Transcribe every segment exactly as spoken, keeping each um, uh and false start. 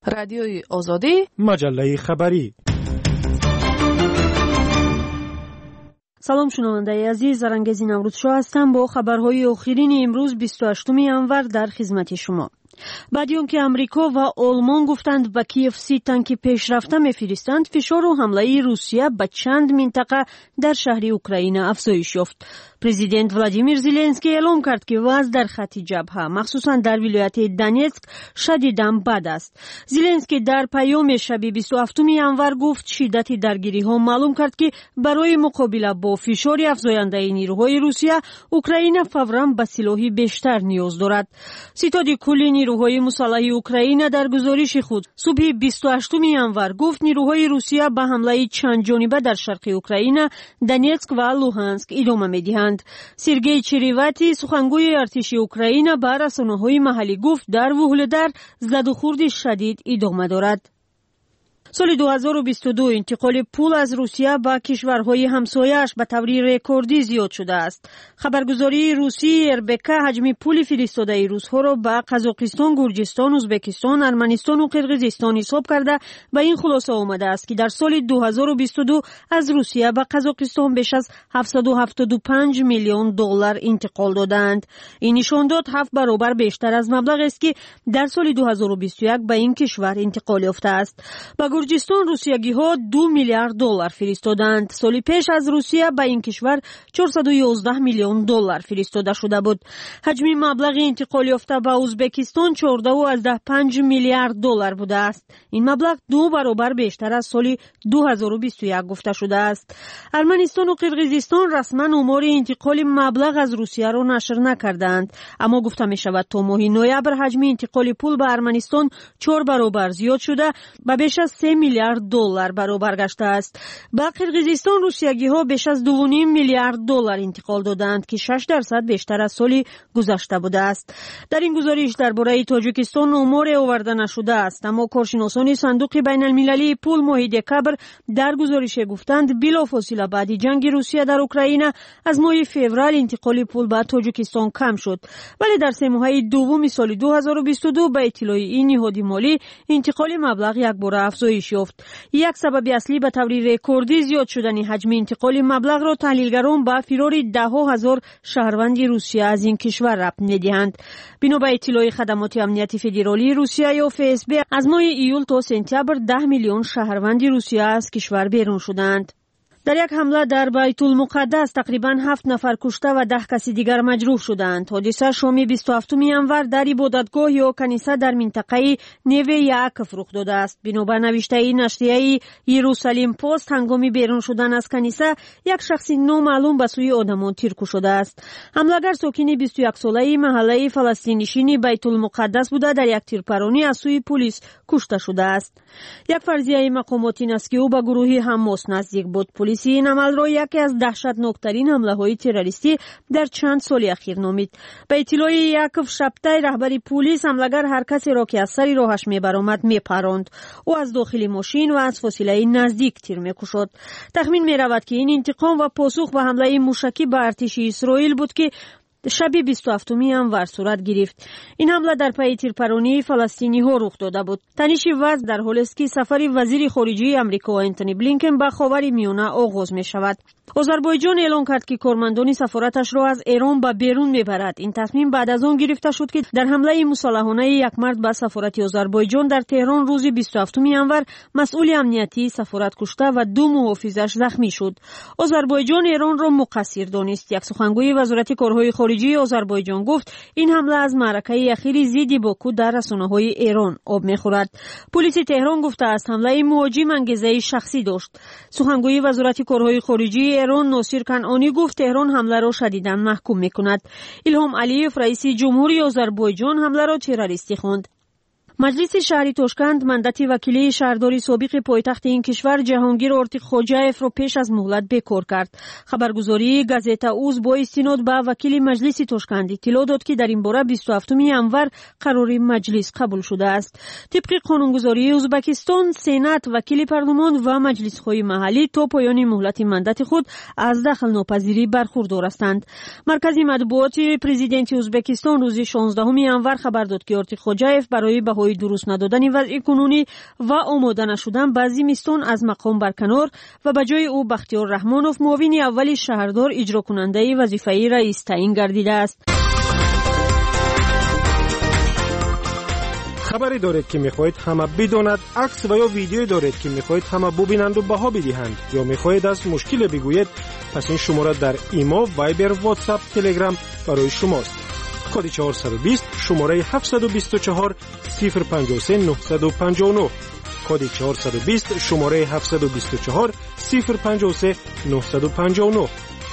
رادیوی آزادی، مجله خبری. سلام شنوندگان عزیز، زرنگزی نوروزشاه هستم با خبرهای آخرین امروز بیست و هشتم январ در خدمت شما. بعد از اینکه امریکا و آلمان گفتند به کیف سی تانک پیشرفته می‌فرستند، فشار و حمله روسیه به چند منطقه در شهر اوکراین افزایش یافت. پرزیدنت ولادیمیر زلنسکی اعلام کرد که وضع در خط جبهه مخصوصا در ولایت دونتسک شدیداً بد است. زلنسکی در پیام شب بیست و هفتم январ گفت شدت درگیری‌ها معلوم کرد که برای مقابله با فشار افزاینده نیروهای روسیه، اوکراین فوراً به سلاح بیشتر نیاز دارد. ستاد کلی نیروهای مسلح اوکراین در گزارش خود صبح بیست و هشتم январ گفت نیروهای روسیه به حمله چند جانبه در شرق اوکراین، دونتسک و لوهانسک ادامه می‌دهند. سرگئی چریواتی سخنگوی ارتش اوکراین به رسانه‌های محلی گفت در وهلدار زد و خورد شدید ادامه دارد. سال دو هزار و بیست و دو انتقال پول از روسیه به کشورهای همسایه‌اش به طور رکوردی زیاد شده است. خبرگزاری روسی اربک حجم پول فرستاده روس‌ها را به قزاقستان، گرجستان، ازبکستان، ارمنستان و قرقیزستان حساب کرده به این خلاصه آمده است که در سال دو هزار و بیست و دو از روسیه به قزاقستان بیش از هفتصد و هفتاد و پنج میلیون دلار انتقال دادند. این نشان داد هفت برابر بیشتر از مبلغی است که در سال دو هزار و بیست و یک به این کشور انتقال یافته است. گرجستان روسیگی ها دو میلیارد دلار فرستادند. سال پیش از روسیه به این کشور چهارصد و یازده میلیون دلار فرستاده شده بود. حجم مبلغ انتقال یافته به ازبکستان چهارده و پنج میلیارد دلار بوده است. این مبلغ دو برابر بیشتر از سال دو هزار و بیست و یک گفته شده است. ارمنستان و قرقیزستان رسما آمار انتقال مبلغ از روسیه را نشر نکردند، اما گفته می شود تا ماه نوامبر حجم انتقال پول به ارمنستان چهار برابر زیاد شده و بیش از سه میلیارد دلار برابر گشته است. به قرقیزستان روسیگی ها بیش از دو و نیم میلیارد دلار انتقال دادند که شش درصد بیشتر از سال گذشته بوده است. در این گزارش درباره تاجیکستان آمار آورده نشده است، اما کارشناسان صندوق بین المللی پول ماه دکبر در گزارش گفتند بلافاصله بعد جنگ روسیه در اوکراین از ماه فوریه انتقال پول به تاجیکستان کم شد، ولی در سه ماهه دوم سال دو هزار و بیست و دو به اطلاع این نهاد مالی انتقال مبلغ یک باره افزایش یافت. یک سبب اصلی به طور رکوردی زیاد شدن حجم انتقال مبلغ را تحلیلگران به فرار ده ها هزار شهروند روسیه از این کشور ربط می‌دهند. بنا به اطلاع خدمات امنیت فدرالی روسیه یا اف اس بی از ماه ایول تا سپتامبر ده میلیون شهروند روسیه از کشور بیرون شدند. در یک حمله در بیت المقدس تقریباً هفت نفر کشته و ده کسی دیگر مجروح شدند. حادثه شام بیست و هفتم январ در عبادتگاه یا کنیسه در منطقه نیوه یعقوب رخ داده است. بنا به نوشته نشریه یروشلیم پست، هنگام بیرون شدن از کنیسه یک شخص نامعلوم به سوی آدمان تیر شده است. حمله‌گر ساکن بیست و یک ساله محله فلسطینی بیت المقدس بوده در یک تیرپرانی از سوی پلیس کشته شده است. یک فرضیه مقامات این است که او به گروه حماس نزدیک بود. پلیس این عمل را یکی از دهشتناکترین حمله‌های تروریستی در چند سال اخیر نامید. به اطلاع یعقوب شبتای رهبر پلیس، حمله‌گر هر کسی را که از سر راهش می‌برآمد می‌پراند. او از داخل ماشین و از فاصله نزدیک تیر می‌کشد. تخمین می‌رود که این انتقام و پاسخ به حمله موشکی به ارتش اسرائیل بود که شب بیست و هفتم январ صورت گرفت. این حمله در پی تیرپرانی فلسطینی ها رخ داده بود. تنش وضع در حالی است که سفر وزیر خارجه آمریکا انتونی بلینکن به خاورمیانه آغاز می شود. آذربایجان اعلام کرد که کارمندان سفارتش را از ایران به بیرون میبرد. این تصمیم بعد از آن گرفته شد که در حمله مسلحانه یک مرد به سفارت آذربایجان در تهران روز بیست و هفتم январ مسئول امنیتی سفارت کشته و دو محافظش زخمی شد. آذربایجان ایران را مقصر دانست. یک سخنگوی وزارت کارهای خارجه آذربایجان گفت این حمله از معرکه اخیر ضد باکو در رسانه‌های ایران آب می‌خورد. پلیس تهران گفته است حمله مهاجم انگیزه شخصی داشت. سخنگوی وزارت کارهای خارجه ایران ناصر کنعانی گفت تهران حمله را شدیداً محکوم می‌کند. الهام علیف رئیس جمهوری آذربایجان حمله را تروریستی خواند. مجلس شهری تاشکند مندت وکیلی شهرداری سابق پایتخت این کشور جهانگیر ارتیق‌خوجایف را پیش از مهلت بیکار کرد. خبرگزاری گازeta uz با استناد به وکیل مجلس تاشکند اطلاع داد که در این باره بیست و هفتم январ قرار مجلس قبول شده است. طبق قانونگذاری ازبکستان، سنات، وکیل پارلمان و مجلس‌های محلی تا پایان مهلت مندت خود از دخل ناپذیری برخوردار هستند. مرکز مطبوعات پرزیدنت ازبکستان روز شانزدهم январ خبر داد که ارتیق‌خوجایف برای بهای برای درست ندادن وضع کنونی و آماده نشدن به زمستان از مقام برکنار و به جای او بختیار رحمانوف معاون اول شهردار اجرا کننده وظیفه رئیس تعیین گردیده است. خبری دارید که میخواهید همه بداند، عکس و یا ویدیویی دارید که میخواهید همه ببینند و بها بدهند، یا میخواهید از مشکل بگویید، پس این شماره در ایما، وایبر، واتساپ، تلگرام برای شماست. کد چهارصد و بیست شماره هفتصد و بیست و چهار صفر پنجاه و سه نهصد و پنجاه و نه. کد چهارصد و بیست شماره هفتصد و بیست و چهار صفر پنجاه و سه نهصد و پنجاه و نه.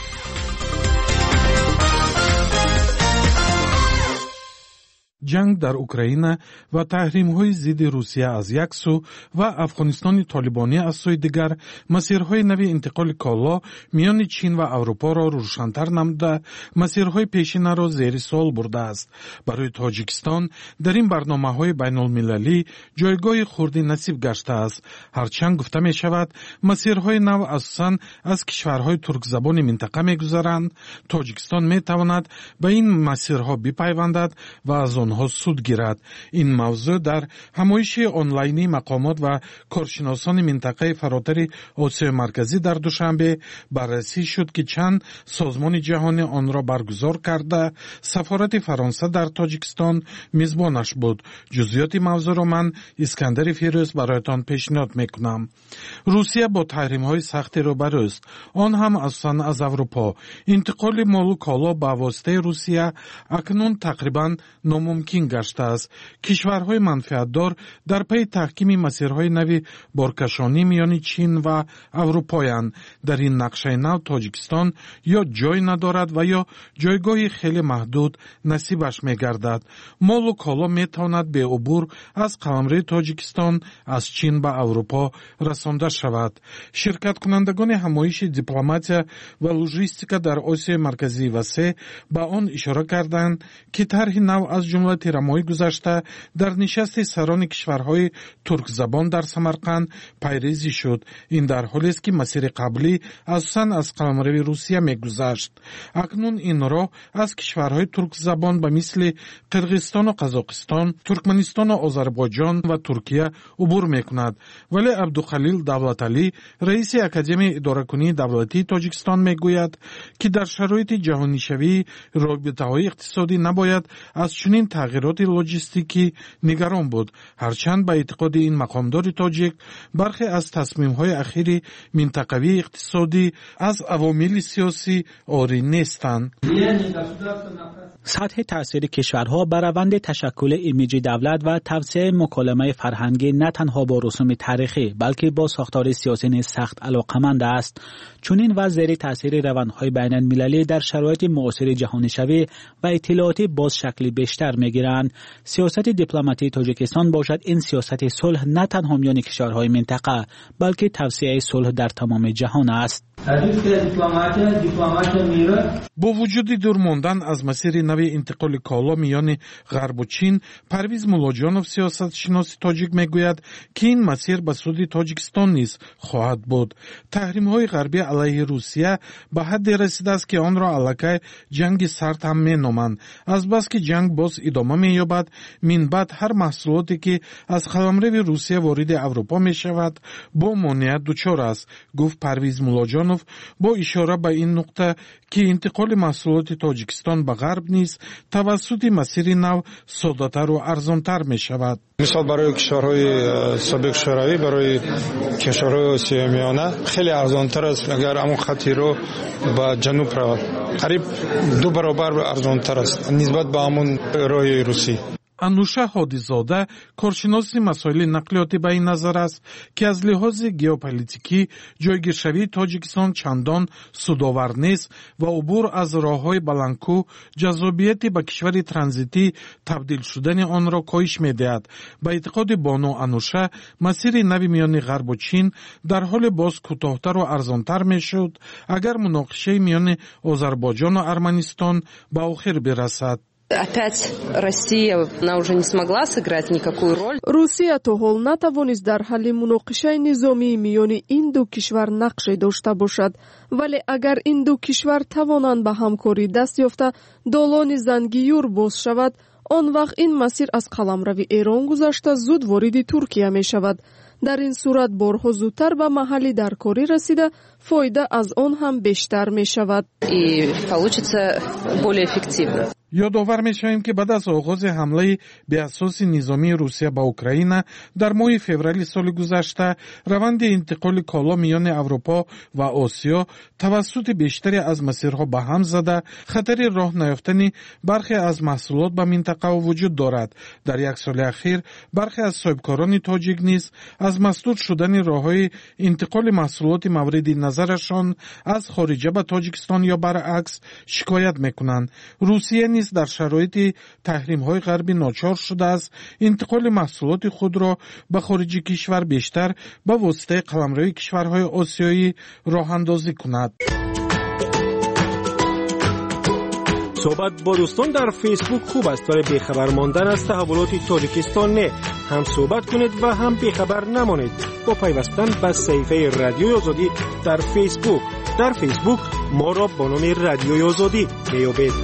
جنگ در اوکراین و تحریم‌های ضد روسیه از یک سو و افغانستان طالبانی از سوی دیگر مسیرهای نوی انتقال کالا میان چین و اروپا را روشن‌تر نموده، مسیرهای پیشین را زیر سوال برده است. برای تاجیکستان در این برنامه‌های بین‌المللی جایگاه خردی نصیب گشته است. هرچند گفته می‌شود مسیرهای نو اساساً از کشورهای ترک زبان منطقه می‌گذرند، تاجیکستان می‌تواند به این مسیرها بپیوندد و از آنها سود گیرد. این موضوع در همایش آنلاینی مقامات و کارشناسان منطقه فراتر آسیای مرکزی در دوشنبه بررسی شد که چند سازمان جهانی آن را برگزار کرده. سفارت فرانسه در تاجیکستان میزبانش بود. جزئیات موضوع را من اسکندر فیروز برایتان پیشنهاد میکنم. روسیه با تحریم‌های سختی روبرو است، آن هم اساساً از اروپا. انتقال مال و کالا به واسطه روسیه اکنون تقریباً ناممکن گشته است. کشورهای منفعتدار در پی تحکیم مسیرهای نوی بارکشانی میان چین و اروپایند. در این نقشه نو تاجیکستان یا جای ندارد و یا جایگاه خیلی محدود نصیبش میگردد. مال و کالا میتواند به عبور از قلمرو تاجیکستان از چین به اروپا رسانده شود. شرکت کنندگان همایش دیپلماتیا و لوجستیکا در آسیای مرکزی و سه به آن اشاره کردند که طرح نو از جمله تیرماهی گذشته در نشست سران کشورهای ترک زبان در سمرقند پیریزی شد. این در حالی است که مسیر قبلی اساساً از قلمرو روسیه میگذشت. اکنون این راه از کشورهای ترک زبان به مثل قرقیزستان و قزاقستان، ترکمنستان و آذربایجان و ترکیه عبور میکند. ولی عبدالخلیل دولتعلی رئیس اکادمی اداره‌کنی دولتی تاجیکستان میگوید که در شرایط جهانی شوی رابطه‌های اقتصادی نباید از چنین تغییرات لوجستیکی نگران بود. هرچند به اعتقاد این مقامدار تاجیک برخی از تصمیم‌های اخیر منطقوی اقتصادی از عوامل سیاسی عاری نیستند. سطح تاثیر کشورها بر روند تشکل ایمیج دولت و توسعه مکالمه فرهنگی نه تنها با رسوم تاریخی بلکه با ساختار سیاسی نیز سخت علاقمند است. چنین و زیر تاثیر روندهای بین‌المللی در شرایط معاصر جهانی شوی و اطلاعاتی باز شکلی بیشتر میگیرند. سیاست دیپلماتی تاجیکستان باشد این سیاست صلح نه تنها میان کشورهای منطقه بلکه توسعه صلح در تمام جهان است. با وجود دور ماندن از مسیر نوی انتقال کالا میان غرب و چین، پرویز مولاجانوف سیاست شناس تاجیک میگوید که این مسیر به سود تاجیکستان نیز خواهد بود. تحریم های غربی علیه روسیه به حد رسیده است که آن را علاقه جنگ سرد هم مینامند. از بس که جنگ باز ادامه مییابد، من بعد هر محصولاتی که از قلمرو روسیه وارد اروپا می شود با مانعیت دچار است، گفت پرویز مولاجانوف با اشاره به این نقطه که انتقال محصولات تاجیکستان به غرب نیز توسط مسیر نو ساده‌تر و ارزان‌تر می شود. مثال برای کشورهای سابق شوروی، برای کشورهای آسیای میانه خیلی ارزان‌تر است اگر همون خطی رو به جنوب رود. قریب دو برابر ارزان‌تر است نسبت به همون راه روسی. انوشه هادیزاده کارشناس مسائل نقلیاتی به این نظر است که از لحاظ ژئوپلیتیکی جایگیرشوی تاجیکستان چندان سودآور نیست و عبور از راههای بلندکو جذابیت به کشور ترانزیتی تبدیل شدن آن را کاهش می‌دهد. به اعتقاد بانو انوشه مسیر نوی میان غرب و چین در حال باز کوتاه‌تر و ارزان‌تر می‌شد اگر مناقشه میان آذربایجان و ارمنستان به آخر برسد. Опять Россия, она уже не смогла сыграть никакую роль. روسیه تا حال نتوانست در حل مناقشه نظامی میان این دو کشور نقشی داشته باشد، ولی اگر این دو کشور توانند به همکاری دست یافته دالان زنگیور باز شود، он вақт ин масир аз қаламрави Эрон гузашта зуд вориди Туркия мешавад. дар ин сурат борҳо зудтар ба маҳалли даркорӣ расида фоида аз он ҳам бештар мешавад и получится более эффективно. ёдовар мешавем ки баъд аз оғози ҳамлаи беасоси низомии Русия ба Украина дар моҳи феврали соли гузашта раванди интиқоли коло миёни Аврупо ва Осиё тавассути бештаре аз масирҳо ба ҳам зада хатари роҳ наёфтани бархе аз маҳсулот ба минтақа вуҷуд дорад. дар як соли ахир бархе аз соҳибкорони тоҷик низ аз масдуд шудани роҳҳои интиқоли маҳсулоти мавриди назарашон аз хориҷа ба Тоҷикистон ё баръакс шикоят мекунанд. русия низ дар шароити таҳримҳои ғарбӣ ночор шудааст интиқоли маҳсулоти худро ба хориҷи кишвар бештар ба воситаи қаламрои кишварҳои осиёӣ роҳандозӣ кунад. صحبت با دوستان در فیسبوک خوب است ولی بیخبر ماندن از تحولات تاجیکستان نه. هم صحبت کنید و هم بیخبر نمانید با پیوستن به صفحه رادیوی آزادی در فیسبوک. در فیسبوک ما را با نام رادیوی آزادی میابید.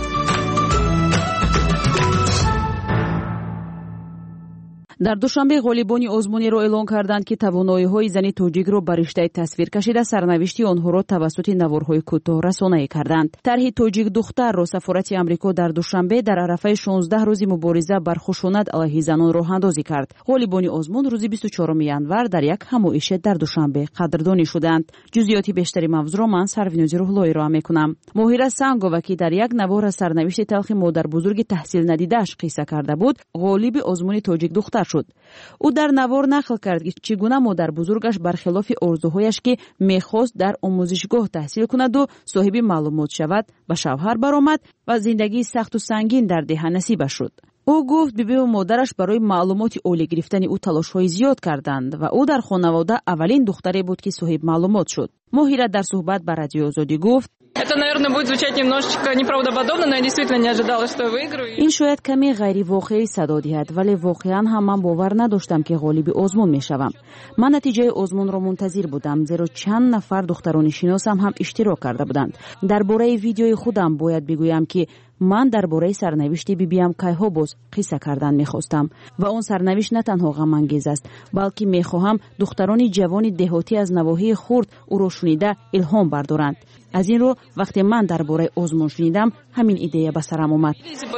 дар душанбе ғолибони озмунеро эълон карданд ки тавоноиҳои зани тоҷикро ба риштаи тасвир кашида сарнавишти онҳоро тавассути наворҳои кӯтоҳ расонае карданд. тарҳи тоҷик духтарро сафорати амрико дар душанбе дар арафаи шонздаҳ рӯзи мубориза бар хушунат алайҳи занон роҳандозӣ кард. ғолибони озмун рӯзи бисту чорум январ дар як ҳамоише дар душанбе қадрдонӣ шуданд. ҷузъиёти бештари мавзӯро ман сарвинози рӯҳлоӣ роа мекунам. моҳира сангова ки дар як навор аз сарнавишти талхи модарбузурги таҳсилнадидааш қисса карда буд ғолиби озмуни тоҷик духтар шуд. ӯ дар навор нақл кард ки чӣ гуна модарбузургаш бархилофи орзуҳояш ки мехост дар омӯзишгоҳ таҳсил кунаду соҳиби маълумот шавад ба шавҳар баромад ва зиндагии сахту сангин дар деҳа насибаш шуд. ӯ гуфт бибиву модараш барои маълумоти олӣ гирифтани ӯ талошҳои зиёд карданд ва ӯ дар хонавода аввалин духтаре буд ки соҳиб маълумот шуд. моҳира дар суҳбат ба радиои озодӣ гуфт: Это, наверное, будет звучать немножечко неправдоподобно, но я действительно не ожидала, что я выиграю. ин шояд каме ғайривоқеӣ садо диҳад, вале воқеан ҳам ман бовар надоштам ки ғолиби озмун мешавам. ман натиҷаи озмунро мунтазир будам, зеро чанд нафар духтарони шиносам ҳам иштирок карда буданд. дар бораи видеои худам бояд бигӯям ки ман дар бораи сарнавишти бибиам кайҳо боз қисса кардан мехостам ва он сарнавишт на танҳо ғамангез аст, балки мехоҳам духтарони ҷавони деҳотӣ аз навоҳии хурд ӯро шунида илҳом бардоранд. аз ин рӯ вақте ман дар бораи озмун шунидам ҳамин идея ба сарам омад.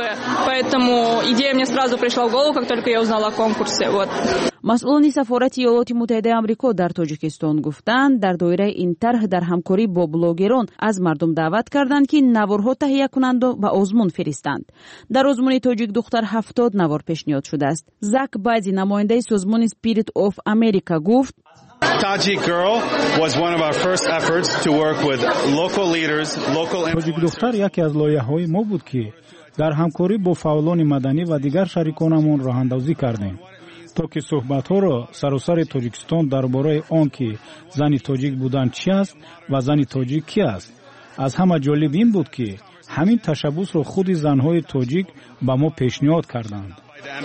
Поэтому идея мне сразу пришла в голову, как только я узнала о конкурсе. Вот. масъулони сафорати иёлоти муттаҳидаи амрико дар тоҷикистон гуфтанд дар доираи ин тарҳ дар ҳамкорӣ бо блогерон аз мардум даъват карданд ки наворҳо таҳия кунанду ба озмун фиристанд. дар озмуни тоҷик духтар ҳафтод навор пешниҳод шудааст. зак баъди намояндаи созмони Spirit of America гуфт: Tajik girl was one of our first efforts to work with local leaders, local Tajik духтар яке аз лоиҳаҳои мо буд ки дар ҳамкорӣ бо фаъолони маданӣ ва дигар шариконамон роҳандозӣ кардем, то ки суҳбатҳоро саросари Тоҷикистон дар бораи он ки зани тоҷик будан чӣ аст ва зани тоҷик кӣ аст. аз ҳама ҷолиб ин буд ки ҳамин ташаббусро худи занҳои тоҷик ба мо пешниҳод карданд.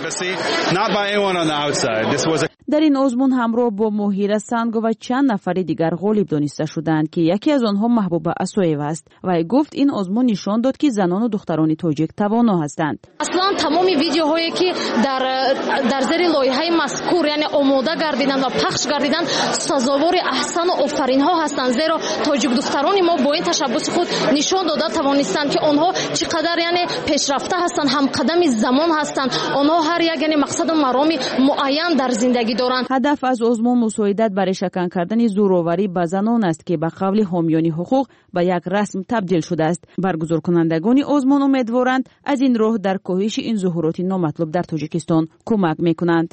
дар ин озмун ҳамроҳ бо моҳира сангова чанд нафари дигар ғолиб дониста шуданд ки яке аз онҳо маҳбуба асоева аст. вай гуфт ин озмун нишон дод ки занону духтарони тоҷик тавоно ҳастанд. аслан тамоми видеоҳое ки дар дар зери лоиҳаи мазкур яъне омода гардиданд ва пахш гардиданд сазовори аҳсану офаринҳо ҳастанд, зеро тоҷик духтарони мо бо ин ташаббуси худ нишон дода тавонистанд ки онҳо чӣ қадар яъне пешрафта ҳастанд, ҳамқадами замон ҳастанд. онҳо ҳар як яъне мақсаду мароми муайян дар зиндагӣ доранд. ҳадаф аз озмун мусоидат ба решакан кардани зӯроварӣ ба занон аст ки ба қавли ҳомиёни ҳуқуқ ба як расм табдил шудааст. баргузоркунандагони озмун умедворанд аз ин роҳ дар коҳиши ин зуҳуроти номатлуб дар тоҷикистон кӯмак мекунанд.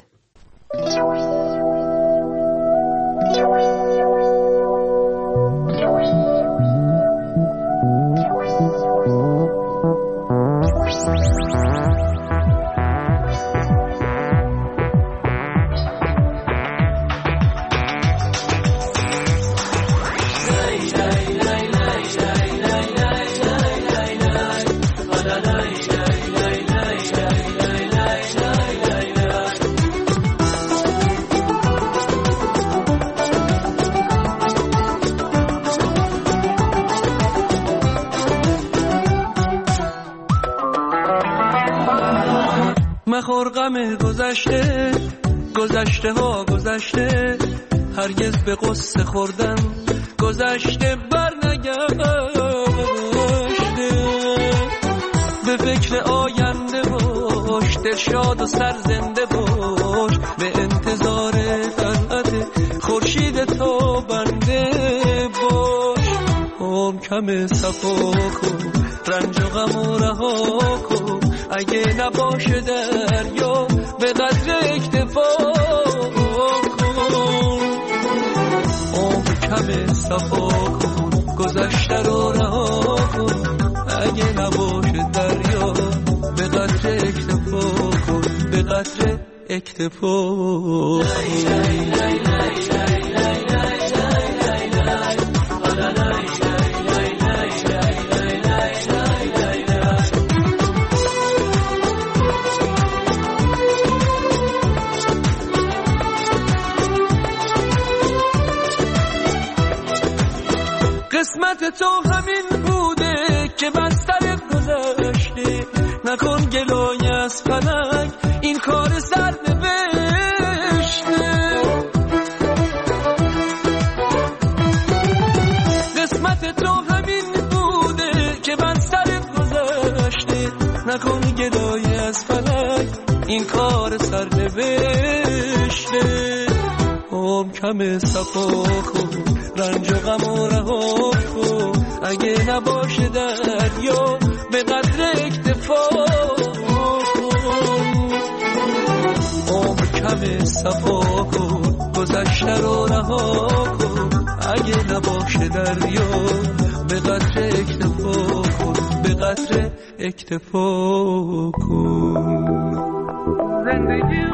مخور غم گذشته، گذشته ها گذشته، هرگز به قصه خوردن گذشته بر نگشته. به فکر آینده باش، دل شاد و سر زنده باش، به انتظار طلعت خورشید تابنده باش. عمر کم صفا کن، رنج و غم و رها کن، اگه نباشه دریا به قدر اکتفا کن. عمر کم صفا کن، گذشته رو رها کن، اگه نباشه دریا به قدر اکتفا کن، به قدر اکتفا کن. قسمت تو همین بوده که بستر گذشته، نکن گلای از فلک این کار سر نوشته. قسمت تو همین بوده که بستر گذشته، نکن گلای از فلک این کار سر نوشته. عمر کم صفا کن، رنج و غم و رها کن، اگه نباشه دریا به قدر اکتفا کن. عمر کم صفا کن، گذشته رو رها کن، اگه نباشه دریا به قدر اکتفا کن، به قدر اکتفا کن. زندگی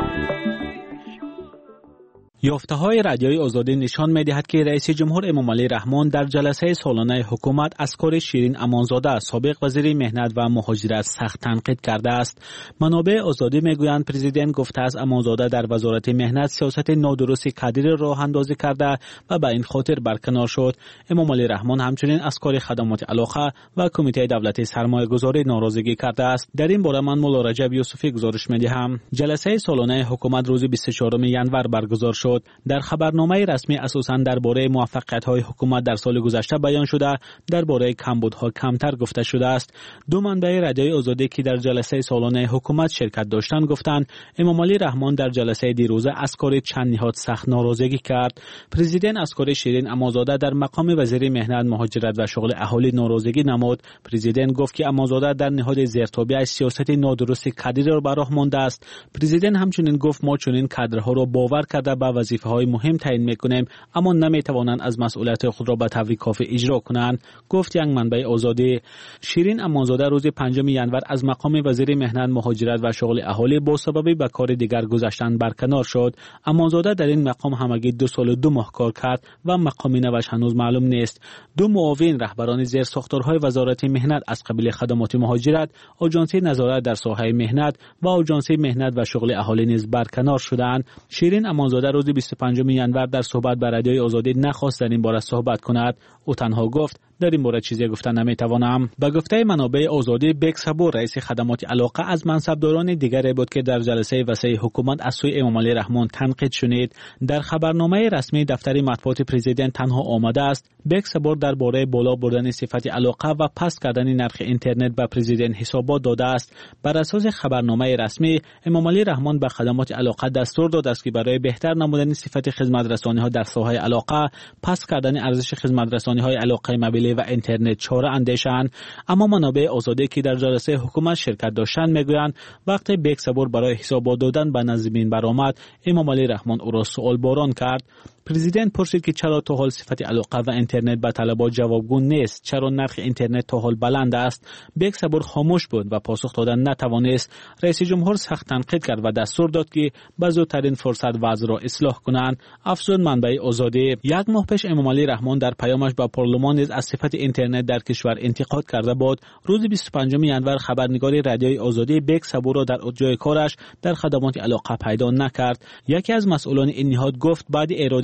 یافته‌های رادیوی آزادی نشان می‌دهد که رئیس جمهور امامعلی رحمان در جلسه سالانه حکومت از کار شیرین امانزاده سابق وزیر مهنت و مهاجرت سخت تنقید کرده است. منابع آزادی می‌گویند پرزیدنت گفته است امانزاده در وزارت مهنت سیاست نادرستی کادری راه اندازی کرده و به این خاطر برکنار شد. امامعلی رحمان همچنین از کار خدمات علاقه و کمیته دولتی سرمایه‌گذاری ناراضگی کرده است. در این باره من مولا رجب یوسفی گزارش می‌دهم. جلسه سالانه حکومت روز بیست و چهارم ژانویه برگزار شد. در خبرنامه رسمی اساساً درباره موفقیت‌های حکومت در سال گذشته بیان شده، درباره کمبودها کمتر گفته شده است. دو منبع رادیوی آزادی که در جلسه سالانه حکومت شرکت داشتند گفتند امامعلی رحمان در جلسه دیروزه از کار چند نهاد سخت ناراضگی کرد. پرزیدنت از کار شیرین امانزاده در مقام وزیر مهنت، مهاجرت و شغل اهالی ناراضگی نمود. پرزیدنت گفت که امانزاده در نهاد زیرتابی سیاست نادرست کادری را به راه مانده است. پرزیدنت همچنین گفت ما چنین کادرها را باور کرده به وظیفه‌های مهم تعیین می‌کنیم، اما نمی‌توانند از مسئولیت خود را به طور کافی اجرا کنند. گفت یک منبع آزادی. شیرین امانزاده روز پنجم ژانویه از مقام وزیر مهنت، مهاجرت و شغل اهالی با سبب به کار دیگر گذاشتن برکنار شد. امانزاده در این مقام همگی دو سال و دو ماه کار کرد و مقام نوش هنوز معلوم نیست. دو معاون رهبران زیر ساختارهای وزارت مهنت از قبیل خدمات مهاجرت، آژانس نظارت در ساحه مهنت و آژانس مهنت و شغل اهالی نیز برکنار شدند. شیرین امانزاده روز بیست و پنجم ژانویه در صحبت با رادیوی آزادی نخواست در این باره صحبت کند. او تنها گفت در این باره چیزی گفتن نمیتوانم. به گفته منابع آزادی، بیگ صبور رئیس خدمات علاقه از منصبداران دیگری بود که در جلسه وسیع حکومت از سوی امامعلی رحمان تنقید شنید. در خبرنامه رسمی دفتر مطبوعات پرزیدنت تنها آمده است بیگ صبور درباره بالا بردن صفت علاقه و پست کردن نرخ اینترنت به پرزیدنت حسابات داده است. بر اساس خبرنامه رسمی، امامعلی رحمان به خدمات علاقه دستور داده است که برای بهتر نمودن صفت خدمت رسانی‌ها در ساحه علاقه، پست کردن ارزش خدمت رسانی‌های علاقه موبیل و اینترنت چاره اندیشند. اما منابع آزادی که در جلسه حکومت شرکت داشتند میگویند وقتی بیگ صبور برای حسابات دادن به نظمین برآمد، امامعلی رحمان او را سوال باران کرد. پرزیدنت پرسید که چرا تا حال صفت علاقه و اینترنت به طلبات جوابگو نیست، چرا نرخ اینترنت تا حال بلند است. بیگ صبور خاموش بود و پاسخ دادن نتوانست. رئیس جمهور سخت تنقید کرد و دستور داد که به زودترین فرصت وضع را اصلاح کنند. افزود منبع آزادی. یک ماه پیش امامعلی رحمان در پیامش به پارلمان نیز از صفت اینترنت در کشور انتقاد کرده بود. روز بیست و پنجم ژانویه خبرنگار رادیوی آزادی بیگ صبور را در جای کارش در خدمات علاقه پیدا نکرد. یکی از مسئولان این نهاد گفت بعد اراده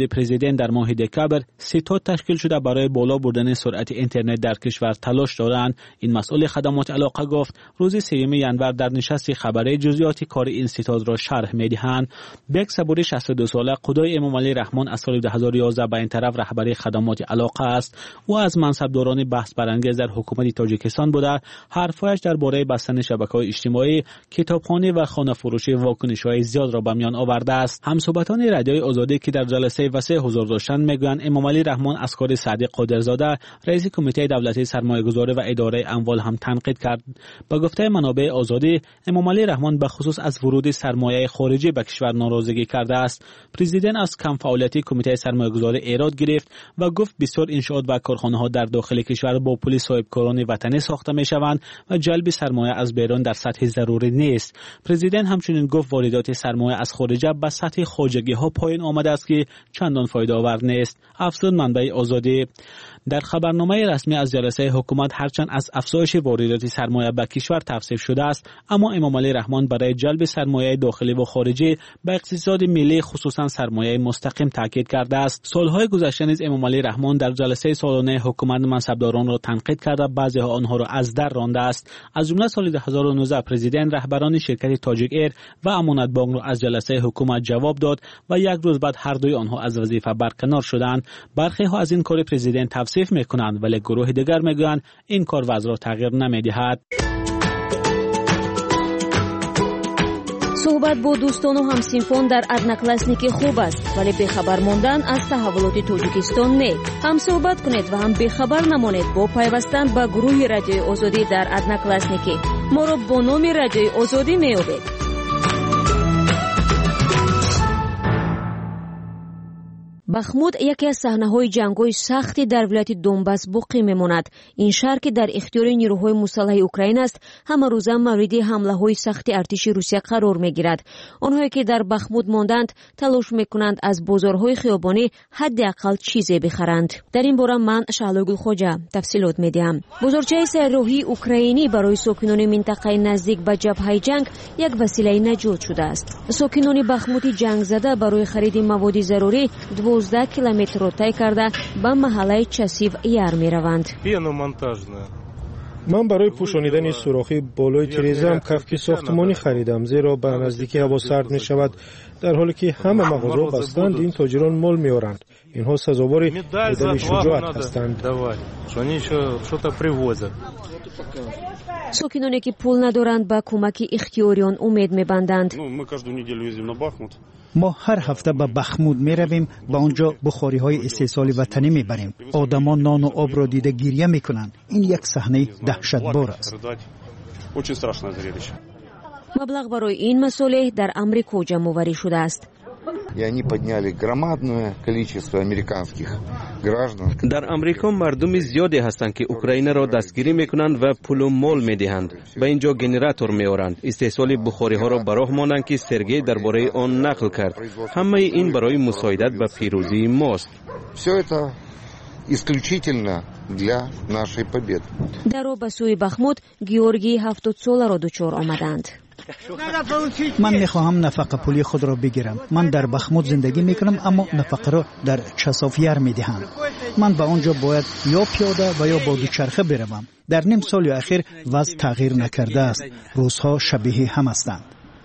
پرزیدنت در ماه دکامبر ستاد تشکیل شده برای بالا بردن سرعت اینترنت در کشور تلاش دارند. این مسئول خدمات علاقه گفت روز سوم ژانویه در نشست خبری جزئیات کار این ستاد را شرح می‌دهند. بیگ صبوری شصت و دو ساله قدای امام علی رحمان از سال دو هزار و یازده به این طرف رهبری خدمات علاقه است. او از منصبداران بحث برانگیز در حکومت تاجیکستان بوده. حرفایش درباره بستن شبکه‌های اجتماعی، کتابخانه و خانه فروشی واکنش‌های زیاد را به میان آورده است. همصحبتان رادیوی آزادی که در جلسه وسیع حضور داشتند میگویند امام علی رحمان از کار سعدی قادرزاده رئیس کمیته دولتی سرمایه‌گذاری و اداره اموال هم تنقید کرد. با گفته منابع آزادی امام علی رحمان به خصوص از ورود سرمایه خارجی به کشور ناراضگی کرده است. پرزیدنت از کم فعالیتی کمیته سرمایه‌گذاری ایراد گرفت و گفت بسیار انشاءات و کارخانه‌ها در داخل کشور با پول صاحبکاران وطنی ساخته می‌شوند و جلب سرمایه از بیرون در سطح ضروری نیست. پرزیدنت همچنین گفت واردات سرمایه از خارج به سطح خواجگی‌ها پایین آمده است که چندان فایده آور نیست. افزود منبع آزادی در خبرنامه رسمی از جلسه حکومت هرچند از افزایش واردات سرمایه به کشور توصیف شده است، اما امام علی رحمان برای جلب سرمایه داخلی و خارجی به اقتصاد ملی خصوصا سرمایه مستقیم تاکید کرده است. سالهای گذشته نیز امام علی رحمان در جلسه سالانه حکومت منصبداران را تنقید کرده، بعضی ها آنها را از در رانده است. از جمله سال دو هزار و نوزده پرزیدنت رهبران شرکت تاجیک ایر و امانت بانک را از جلسه حکومت جواب داد و یک روز بعد هر دوی آنها از وظیفه برکنار شدند. برخی ها از این کار پرزیدنت توصیف میکنند، ولی گروه دیگر میگویند این کار وضع را تغییر نمیدهد. صحبت با دوستان و همسینفان در ادناکلاسنیکی خوب است، ولی بخبر ماندن از تحولات تاجیکستان نه. هم صحبت کنید و هم بخبر نمانید با پیوستن به گروه رادیوی آزادی در ادناکلاسنیکی. ما را با نام رادیوی آزادی میابید. بخمود یکی از صحنه‌های جنگ‌های سختی در ولایت دونباس باقی می‌ماند. این شهر که در اختیار نیروهای مسلح اوکراین است، همه روزه مورد حمله‌های سخت ارتش روسیه قرار می‌گیرد. آنهایی که در بخمود ماندند تلاش می‌کنند از بازارهای خیابانی حداقل چیزی بخرند. در این باره من شهلوگل خوجا تفصیلات می‌دهم. بازارچه سیاحتی اوکراینی برای ساکنان منطقه نزدیک به جبهه جنگ یک وسیله نجات شده است. ساکنان بخمود جنگ زده برای خرید مواد ضروری دوازده کیلومتر را طی کرده به محله چسیو یار می روند. من برای پوشانیدن سوراخی بالای تریزم کفک ساختمانی خریدم، زیرا به نزدیکی هوا سرد می شود. در حالی که همه مغازه بستند این تاجران مال می آورند. اینها سزاوار عدم شجاعت هستند. ساکنانی که پول ندارند به کمک اختیاریان امید می بندند. ما هر هفته به بخمود می رویم، به آنجا بخاری های استحصال وطنی می بریم. آدمان نان و آب را دیده گریه می کنند. این یک صحنه دهشتبار است. مبلغ برای این مسئله در امریکا جمع‌آوری شده است. در امریکا مردم زیادی هستند که اوکراین را دستگیری میکنند و پول و مال میدهند. به اینجا گنراتور میآورند. استحصال بخاری ها را براه مانند که سرگئی درباره آن نقل کرد. همه این برای مساعدت به پیروزی ماست. исключительно для нашей победы. در رو به سوی بخمود گیورگی هفتاد ساله را دچار آمدند. من میخواهم نفقه پولی خود را بگیرم. من در بخمود زندگی میکنم، اما نفقه را در چسافیر میدهم. من به آنجا باید یا پیاده و یا با دوچرخه بروم. در نیم سال اخیر وضع تغییر نکرده است. روزها شبیه هم هستند.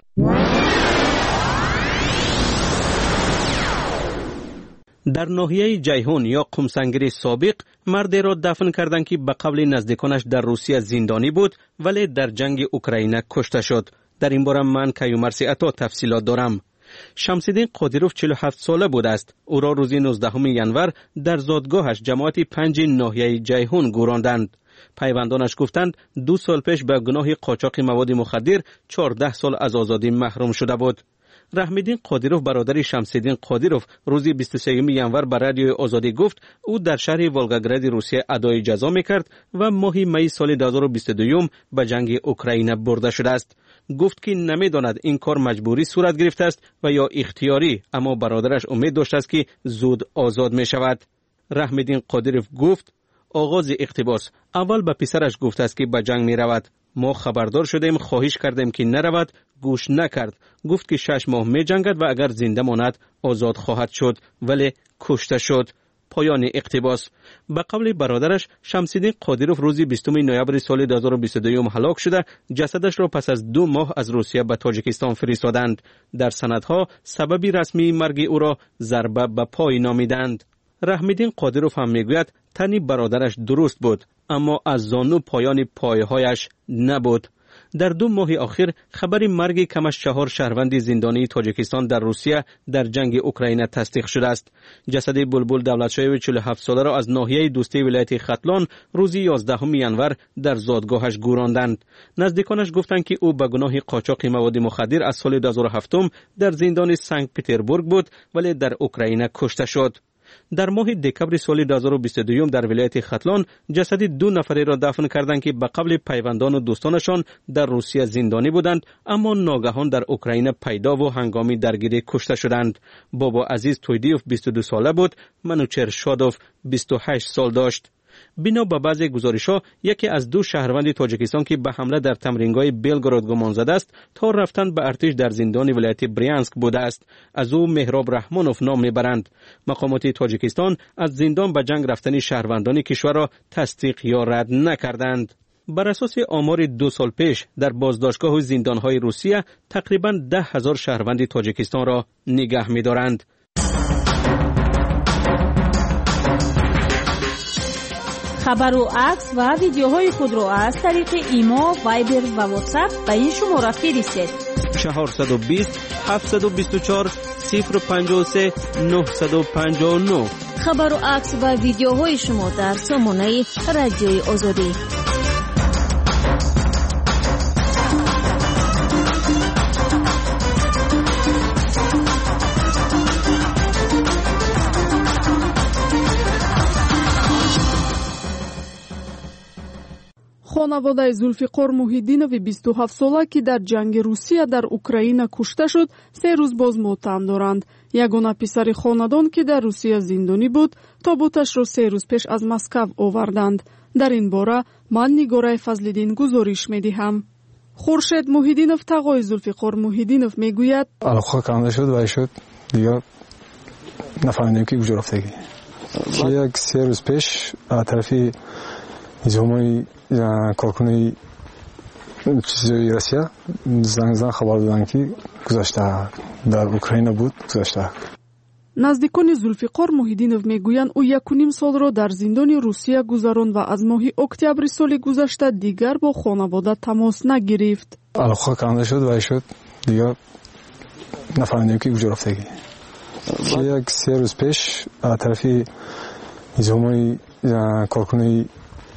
در ناحیه جیهون یا قمسنگری سابق مردی را دفن کردند که به قبل نزدیکانش در روسیه زندانی بود ولی در جنگ اوکراین کشته شد. در این باره من کیومرثی عطا تفصیلات دارم. شمس‌الدین قادیروف چهل و هفت ساله بود است. او را روز نوزدهم ژانویه در زادگاهش جماعت پنج ناحیه جیهون گوراندند. پیوندانش گفتند دو سال پیش به گناه قاچاق مواد مخدر چهارده سال از آزادی محروم شده بود. رحم‌الدین قادیروف برادر شمس‌الدین قادیروف روز بیست و سوم ژانویه به رادیوی آزادی گفت او در شهر ولگاگراد روسیه ادای جزا می‌کرد و ماه می سال دو هزار و بیست و دو به جنگ اوکراین برده شده است. گفت که نمی‌داند این کار مجبوری صورت گرفته است و یا اختیاری، اما برادرش امید داشت است که زود آزاد می‌شود. رحم‌الدین قادیروف گفت آغاز اقتباس اول به پسرش گفت است که به جنگ می‌رود. ما خبردار شدیم، خواهش کردیم که نرود، گوش نکرد. گفت که شش ماه می جنگد و اگر زنده ماند آزاد خواهد شد، ولی کشته شد. پایان اقتباس. به قول برادرش شمس‌الدین قادروف روز بیستم نوامبر سال دو هزار و بیست و دو هلاک شده، جسدش را پس از دو ماه از روسیه به تاجیکستان فرستادند. در سندها سبب رسمی مرگ او را ضربه به پای نامیدند. رحم‌الدین قادروف هم میگوید تن برادرش درست بود، اما از زانو پایان پایهایش نبود. در دو ماه اخیر خبر مرگ کم از چهار شهروند زندانی تاجیکستان در روسیه در جنگ اوکراین تصدیق شده است. جسد بلبل دولتشاهی چهل و هفت ساله را از ناحیه دوستی ولایت ختلان روز یازدهم ژانویه در زادگاهش گوراندند. نزدیکانش گفتند که او به گناه قاچاق مواد مخدر از سال دو هزار و هفت در زندان سنت پترزبورگ بود، ولی در اوکراین کشته شد. در ماه دکمبر سال دو هزار و بیست و دو در ولایت ختلان جسد دو نفری را دفن کردند که به قول پیوندان و دوستانشان در روسیه زندانی بودند، اما ناگهان در اوکراین پیدا و هنگامی درگیری کشته شدند. بابا عزیز تویدیوف بیست و دو ساله بود، منوچهر شادوف بیست و هشت سال داشت. بنا به بعضی گزارش‌ها یکی از دو شهروند تاجیکستان که به حمله در تمرینگاه بلگراد گمان زده است تا رفتن به ارتش در زندان ولایت برینسک بوده است. از او مهراب رحمانوف نام میبرند. مقامات تاجیکستان از زندان به جنگ رفتن شهروندان کشور را تصدیق یا رد نکردند. بر اساس آمار دو سال پیش در بازداشتگاه و زندان‌های روسیه تقریباً ده هزار شهروند تاجیکستان را نگه می‌دارند. خبر و عکس و ویدیوهای خود را از طریق ایما، وایبر و واتساپ به این شماره فرستید. چهارصد و بیست هفتصد و بیست و چهار صفر پنجاه و سه نهصد و پنجاه و نه. خبر و عکس و ویدیوهای شما در سامانه رادیوی آزادی. خانواده زولفیقار موحیدینوی بیست و هفت ساله که در جنگ روسیه در اوکراین کشته شد سه روز باز ماتم دارند. یگانه پسر خاندان که در روسیه زندانی بود تابوتش را سه روز پیش از مسکو آوردند. در این باره من نگاره فضل‌الدین گزارش می‌دهم. خورشید موحیدینوف تقای زولفیقار موحیدینوف میگوید علاقه کنده شد و شد دیگه نفهمیدیم که کجا رفتگی. یک سه روز پیش از طرف نظامی کارکنه چیزی روسیه زنگ زن خبر دادن که گذشته در اوکراین بود گذشته. نزدیکان زولفیقار موحیدینوف میگویند او یک و نیم سال را در زندان روسیه گذراند و از ماه اکتبر سال گذشته دیگر با خانواده تماس نگرفت. علاقه کنده شد و شد دیگه نفهمیدیم که کجا رفتگی. یک سه روز پیش از طرف نظامی کارکنه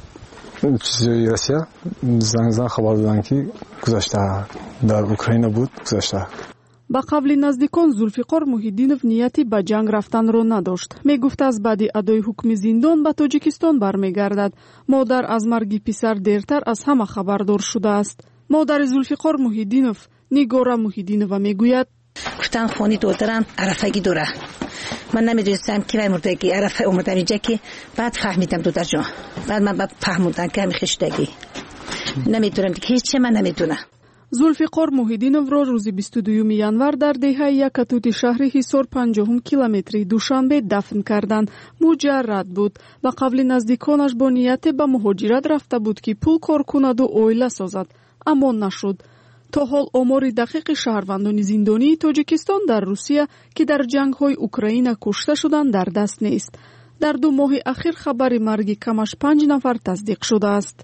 چیزی روسیه زنگ زن خبر دادن که گذشته در اوکراین بود گذشته. با قبل نزدیکان زولفیقار موحیدینوف نیتی به جنگ رفتن را نداشت. می گفت از بعد ادای حکم زندان به تاجیکستان برمیگردد. مادر از مرگ پسر دیرتر از همه خبردار شده است. مادر زولفیقار موحیدینوف نیگاره موحیدینووا میگوید گفتن خونی دادرم عرفگی دوره. من نمیدونستم که وای مردگی عرفه اومدم اینجا که بعد فهمیدم دادر جان. بعد من بعد فهمیدم که همی خشتگی. نمیدونم که هیچ چه من نمیدونم. زولفیقار موحیدینوف را روز بیست و دوم ژانویه در دهه یکتوتی شهر حصار پنجاه کیلومتری دوشنبه دفن کردند. مجرد بود. با قبل نزدیکانش با نیت به مهاجرت رفته بود که پول کار کند و اویله سازد، اما نشد. تا حال آمار دقیق شهروندان زندانی تاجیکستان در روسیه که در جنگ‌های اوکراین کشته شدند در دست نیست. در دو ماه اخیر خبر مرگ کمش پنج نفر تصدیق شده است.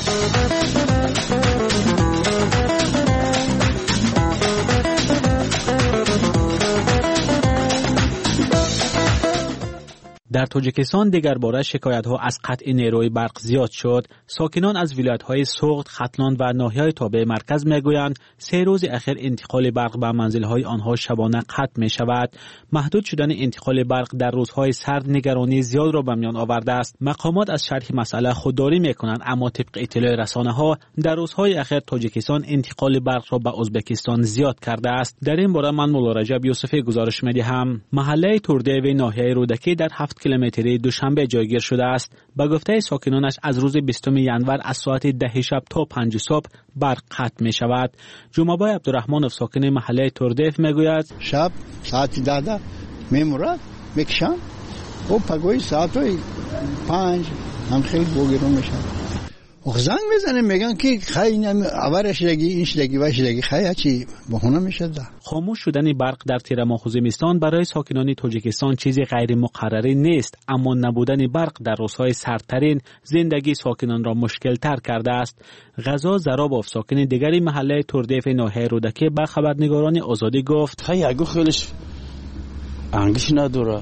در تاجیکستان دیگر باره شکایت‌ها از قطع نیروی برق زیاد شد. ساکنان از ولایت‌های سوغد، ختلان و ناحیه‌های تابع مرکز می‌گویند سه روز اخیر انتقال برق به منزل‌های آنها شبانه قطع می‌شود. محدود شدن انتقال برق در روزهای سرد نگرانی زیاد را به میان آورده است. مقامات از شرح مسئله خودداری می‌کنند، اما طبق اطلاع رسانه‌ها در روزهای اخیر تاجیکستان انتقال برق را به ازبکستان زیاد کرده است. در این باره من مولا رجب یوسفی گزارش می‌دهم. محله توردی و ناحیه رودکی در هفته هفت کیلومتری دوشنبه جایگیر شده است. به گفته ساکنانش از روز بیستم ژانویه از ساعت ده شب تا پنج صبح برق قطع می شود. جمعه‌بای عبدالرحمنوف ساکن محله توردیف می گوید شب ساعت ده ده میمورد میکشم و پگوی ساعت پنج هم خیلی بگیرم میشم. زنگ میزنه میگن که خیلی اولش لگی اینش لگی وش لگی خیلی چی بهونه میشه. خاموش شدن برق در تیر ماه خوزمستان برای ساکنان تاجیکستان چیزی غیر مقرری نیست، اما نبودن برق در روزهای سردترین زندگی ساکنان را مشکل تر کرده است. غزا زرابوف ساکن دیگری محله توردیف ناحیه رودکی به خبرنگاران آزادی گفت خیلی اگه خیلیش انگیش نداره،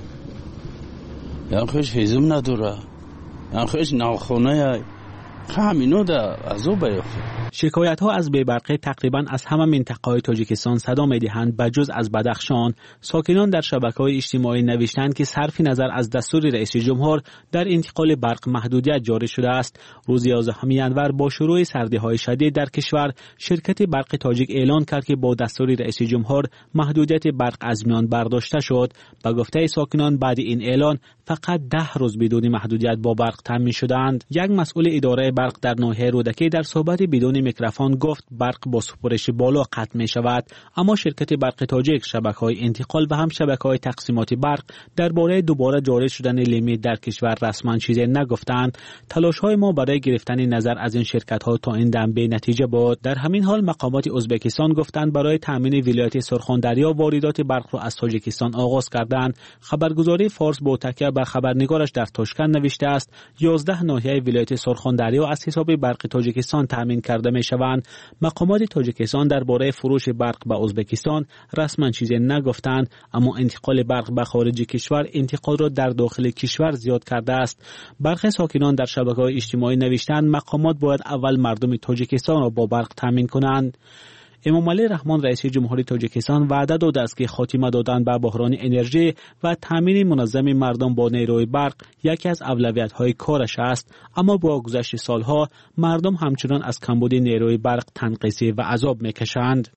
یا خیلیش هیزم نداره، یا خیلیش ناخونه همینو در از او بیافته. شکایت ها از بی‌برقی تقریبا از همه منطقه‌های تاجیکستان صدا می‌دهند. بجز از بدخشان، ساکنان در شبکه‌های اجتماعی نوشتند که صرف نظر از دستور رئیس جمهور در انتقال برق محدودیت جاری شده است. روز یازدهم ژانویه با شروع سردی‌های شدید در کشور، شرکت برق تاجیک اعلان کرد که با دستور رئیس جمهور محدودیت برق از میان برداشته شد. به گفته ساکنان بعد این اعلان فقط ده روز بدون محدودیت با برق تامین شدند. یک مسئول اداره برق در ناحیه رودکی در صحبت بدون میکروفون گفت برق با سپرش بالا قطع می شود، اما شرکت برق تاجیک، شبکه‌های انتقال و هم شبکه‌های تقسیمات برق درباره دوباره جاری شدن لیمیت در کشور رسما چیزی نگفتند. تلاش‌های ما برای گرفتن نظر از این شرکت‌ها تا این دم بی نتیجه بود. در همین حال مقامات ازبکستان گفتند برای تامین ولایت سرخاندریا واردات برق را از تاجیکستان آغاز کردند. خبرگزاری فارس با تکیه بر خبرنگارش در تاشکند نوشته است یازده ناحیه ولایت سرخاندریا از حساب برق تاجیکستان تامین کرده می شوند. مقامات تاجیکستان درباره فروش برق به ازبکستان رسما چیزی نگفتند، اما انتقال برق به خارج کشور انتقال را در داخل کشور زیاد کرده است. برخی ساکنان در شبکه‌های اجتماعی نوشتند مقامات باید اول مردم تاجیکستان را با برق تامین کنند. امامعلی رحمان رئیس جمهوری تاجیکستان وعده داده است که خاتمه دادن به بحران انرژی و تامین منظم مردم با نیروی برق یکی از اولویت‌های کارش است، اما با گذشت سالها مردم همچنان از کمبود نیروی برق تنقیصی و عذاب می‌کشند.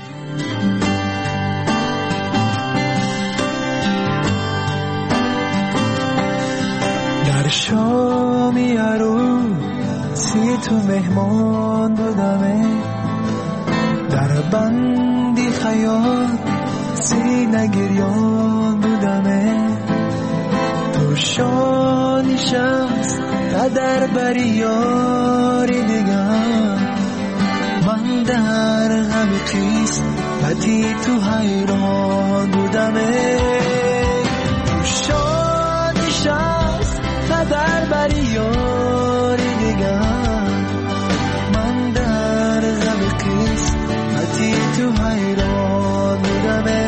در شامی عروسی تو مهمان بودم، در بندی خیال سینه گریان بودمه، تو شانی شمس تا در بری یاری دیگر، من در غم خیس پتی تو حیران بودمه، تو شانی شمس تا در بری یاری دیگر، من در غم خیس تو حیران بودمه،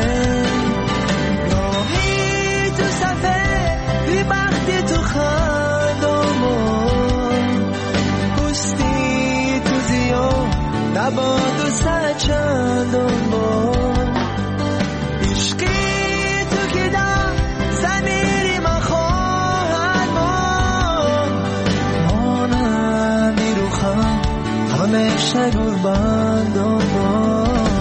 راهی تو صفه بی بختی تو خندامون، پستی تو زیاد نباد و سچندامون، عشقی تو که در زمیری من خواهد من، مانمی رو خم همیشه گربندامون.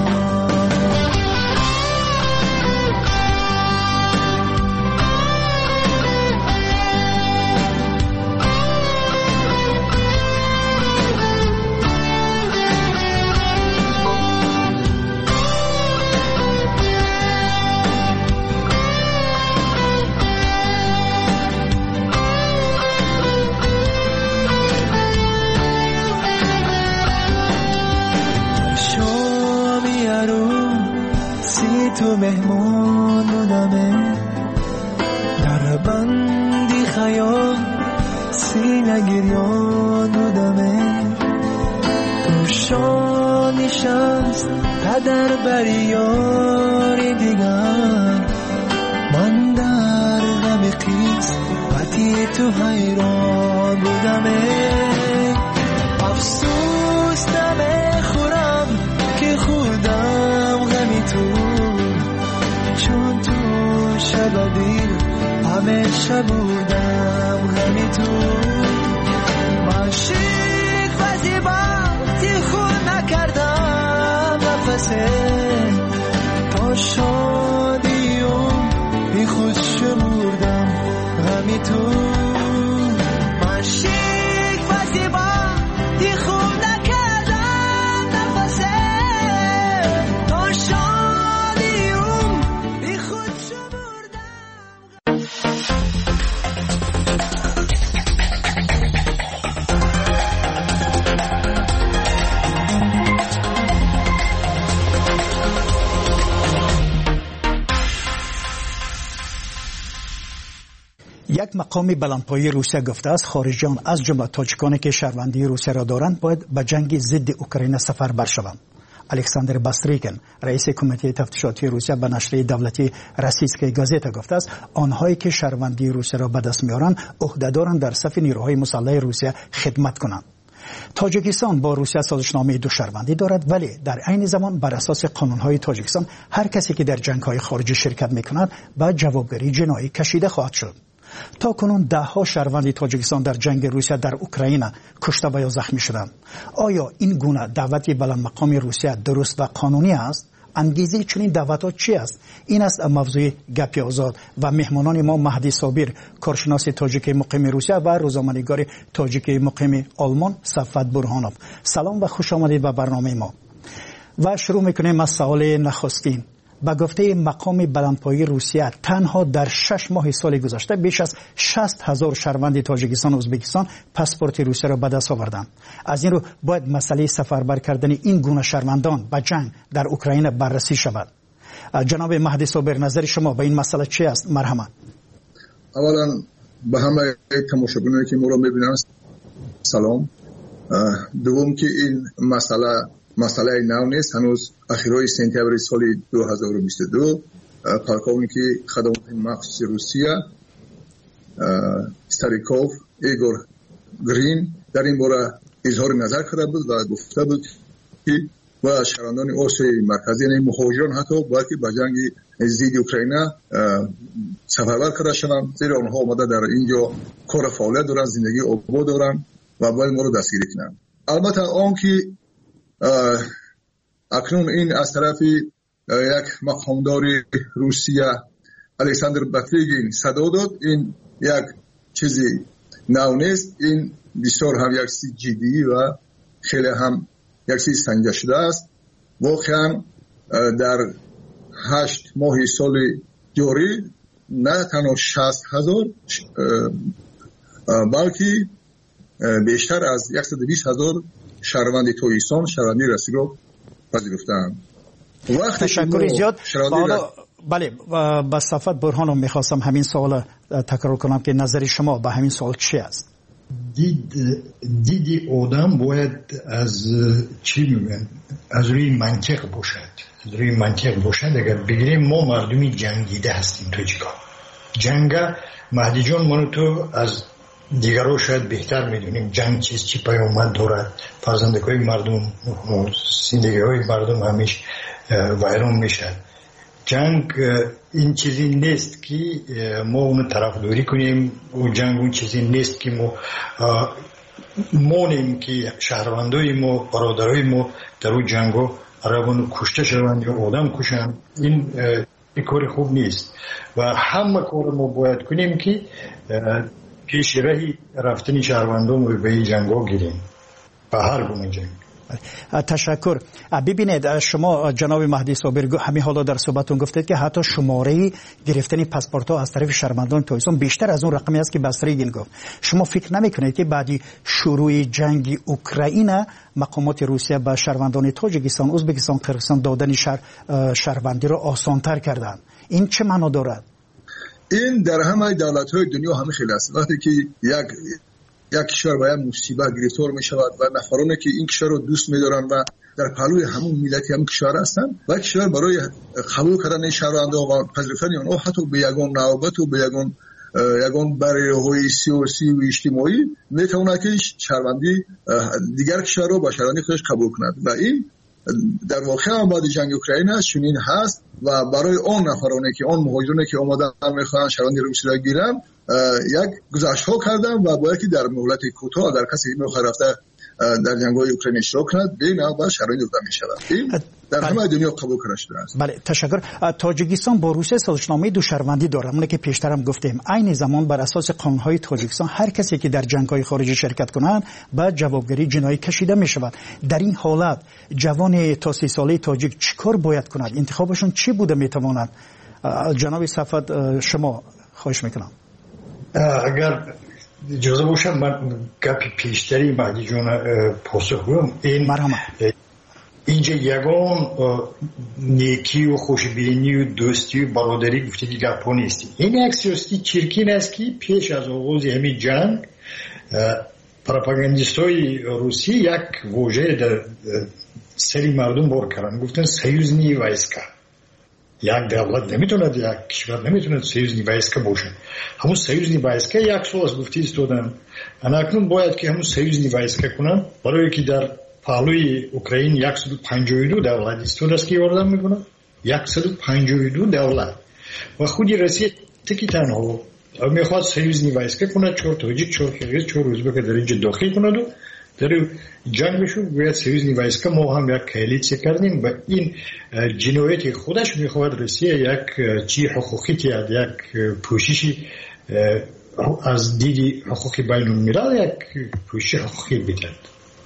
تو مهمان بودمه، در بندی خیال سینه گریان بودمه، تو شانی شمس تا در بری یاری دیگر، من در غم خیس پتی تو حیران بودمه، افسوس نمیخورم که خودم غمی تو، چون تو شب دیر همیشه بودم غمی تو، من شیک و زیباتی خود نکردم نفسه، تا شادی و بی خود شمردم غمی چشمی تو من شیک و زیبا دی خوب نکردم نفسه تا شادیم بی خود شو بردم. یک مقام بلندپایه روسیه گفته است خارجیان از جمله تاجیکانی که شهروندی روسیه را دارند باید به جنگ ضد اوکراین سفربر شوند. الکساندر باستریکن رئیس کمیته تفتیشاتی روسیه به نشریه دولتی روسیسکای گازتا گفته است آنهایی که شهروندی روسیه را به دست میارند عهدهدارند در صف نیروهای مسلح روسیه خدمت کنند. تاجیکستان با روسیه سازشنامه دو شهروندی دارد ولی در عین زمان بر اساس قانونهای تاجیکستان هر کسی که در جنگ‌های خارجی شرکت می‌کند به جوابگیری جنایی کشیده خواهد شد. تا کنون ده ها شهروند تاجیکستان در جنگ روسیه در اوکراین کشته و یا زخمی شدند. آیا این گونه دعوت بلند مقام روسیه درست و قانونی است؟ انگیزه چنین دعوت‌ها چی است؟ این است موضوع گپ آزاد و مهمانان ما مهدی صابر کارشناس تاجیک مقیم روسیه و روزنامه‌نگار تاجیک مقیم آلمان صفوت برهانوف. سلام و خوش آمدید به برنامه ما. و شروع می‌کنیم از سوال نخستین. با گفته مقام بلندپایه روسیه تنها در شش ماه سال گذشته بیش از شصت هزار شهروند تاجیکستان و ازبکستان پاسپورت روسیه را به دست آوردند. از این رو باید مسئله سفربر کردن این گونه شهروندان به جنگ در اوکراین بررسی شود. جناب مهدی صابر نظر شما به این مسئله چی است؟ مرحمت. اولا به همه تماشاگرانی که ما را می‌بینند سلام. دوم که این مسئله مسئله نو نیست. هنوز اخیرای سپتامبر سال دو هزار و بیست و دو پالکونیکی خدمات مخصوص روسیه ستاریکوف ایگور گرین در این باره اظهار نظر کرده بود و گفته بود که و شهروندان آسیای مرکزی یعنی مهاجران حتی باید که به جنگ ضد اوکراین سفربر کرده شوند، زیرا آنها آمده در اینجا کار فعالیت دارند، زندگی آباد دارند و باید ما رو دستگیری کنند. البته آن که اکنون این از طرف یک مقامدار روسیه الکساندر باستریکن صدا داد، این یک چیزی نو نیست. این بسیار هم یک چیز جدی و خیلی هم یک چیز سنجیده شده است. واقعا در هشت ماه سال جاری نه تنها شصت هزار بلکه بیشتر از صد و بیست هزار شهروند تاجیکستان شهروندی رسمی رو پذیرفتند. تشکر زیاد. بله با صفوت برهانوف میخواستم همین سوال تکرار کنم که نظر شما به همین سوال چی است؟ دید دیدی آدم باید از چی میگن از روی منطق باشد از روی منطق باشد. اگر بگیریم ما مردمی جنگیده هستیم تاجیکان. جنگ مهدی جان منو تو از دیگرها شاید بهتر میدونیم جنگ چیز چی پیامد دارد. فرزندکای مردم زندگی های مردم همیشه ویران میشد. جنگ این چیزی نیست که ما اونو طرفداری کنیم و جنگ اون چیزی نیست که ما مانیم که شهروندای ما برادرای ما در اون جنگو عربان کشته شوند یا آدم کشند. این کار خوب نیست و همه کار ما باید کنیم که پیش رهی رفتن شهروندان رو به این جنگا گیریم به هر گونه جنگ. تشکر. ببینید شما جناب مهدی صابر همین حالا در صحبتون گفتید که حتی شماره گرفتن پاسپورت ها از طرف شهروندان تاجیکستان بیشتر از اون رقمی است که باستریکن گفت. شما فکر نمیکنید که بعد شروع جنگ اوکراین مقامات روسیه به شهروندان تاجیکستان، ازبکستان، قرقیزستان دادن شهر شهروندی را آسان‌تر کردند؟ این چه معنا دارد؟ این در همه دولت‌های دنیا همه خیلی است. وقتی که یک یک کشور باید مصیبت گرفتار می شود و نفرانی که این کشور رو دوست می دارن و در پهلوی همون ملتی همون کشور هستن و کشور برای قبول کردن شهروندان و پذیرفتن آنها حتی به یگان نوبت و به یگان یگان برایهای سیاسی و اجتماعی می تواند که شهروندی دیگر کشور رو با شهروندی خودش قبول کند و این در واقع بعد جنگ اوکراین چنین هست و برای آن نفرانی که آن مهاجرانی که آمدن میخوان شهروندی روسیه را گیرن یک گزارش ها کردن و باید که در مهلت کوتاه اگر کسی میخواد رفته در جنگ‌های اوکراین اشتراک کند به نوع شرایط داده می‌شود. این در همه دنیا قبول کرده شده است. بله تشکر. تاجیکستان با روسیه سازشنامه دوشهروندی دارد. اونی که پیشترم گفتیم عین زمان بر اساس قانون‌های تاجیکستان هر کسی که در جنگ‌های خارجی شرکت کنند به جوابگیری جنایی کشیده می‌شود. در این حالت جوان تا سی ساله تاجیک چیکار باید کند؟ انتخابشون چی بوده میتواند؟ جناب صفت شما خواهش میکنم. اگر اجازه باشه من گپی پیشتری مهدی جان پاسخ بدم. این مرحمت. اینجا یگان نیکی و خوشبینی و دوستی و برادری گفته دیگه گپ نیست. این یک سیاسی چرکین است که پیش از آغاز همین جنگ پروپاگاندیستای روسی یک واژه در سری مردم بار کردن، گفتن سیوزنی وایسکا. یک دولت نمیتونه، یک کشور نمیتونه سیوزنی وایسکا باشه. همون سیوزنی وایسکا یک سال از گفته ایستادن. اکنون باید که همون سیوزنی وایسکا کنن، برای که در پهلوی اوکراین صد و پنجاه و دو دولت ایستاده است که یاردم میکنه. صد و پنجاه و دو دولت و خودی روسیه تکی تنها میخواد سیوزنی وایسکا کنه، چهار تاجیک، چهار قرقیز، چهار ازبک در اینجا داخل کنه و در جنگ بشو باید سیوزنی وایسکا ما هم یک کالیسیون کردیم و این جنایت خودش میخواد روسیه یک چی حقوقی تیاد، یک پوششی از دیدی حقوقی بین الملل، یک پوشش حقوقی بیتند.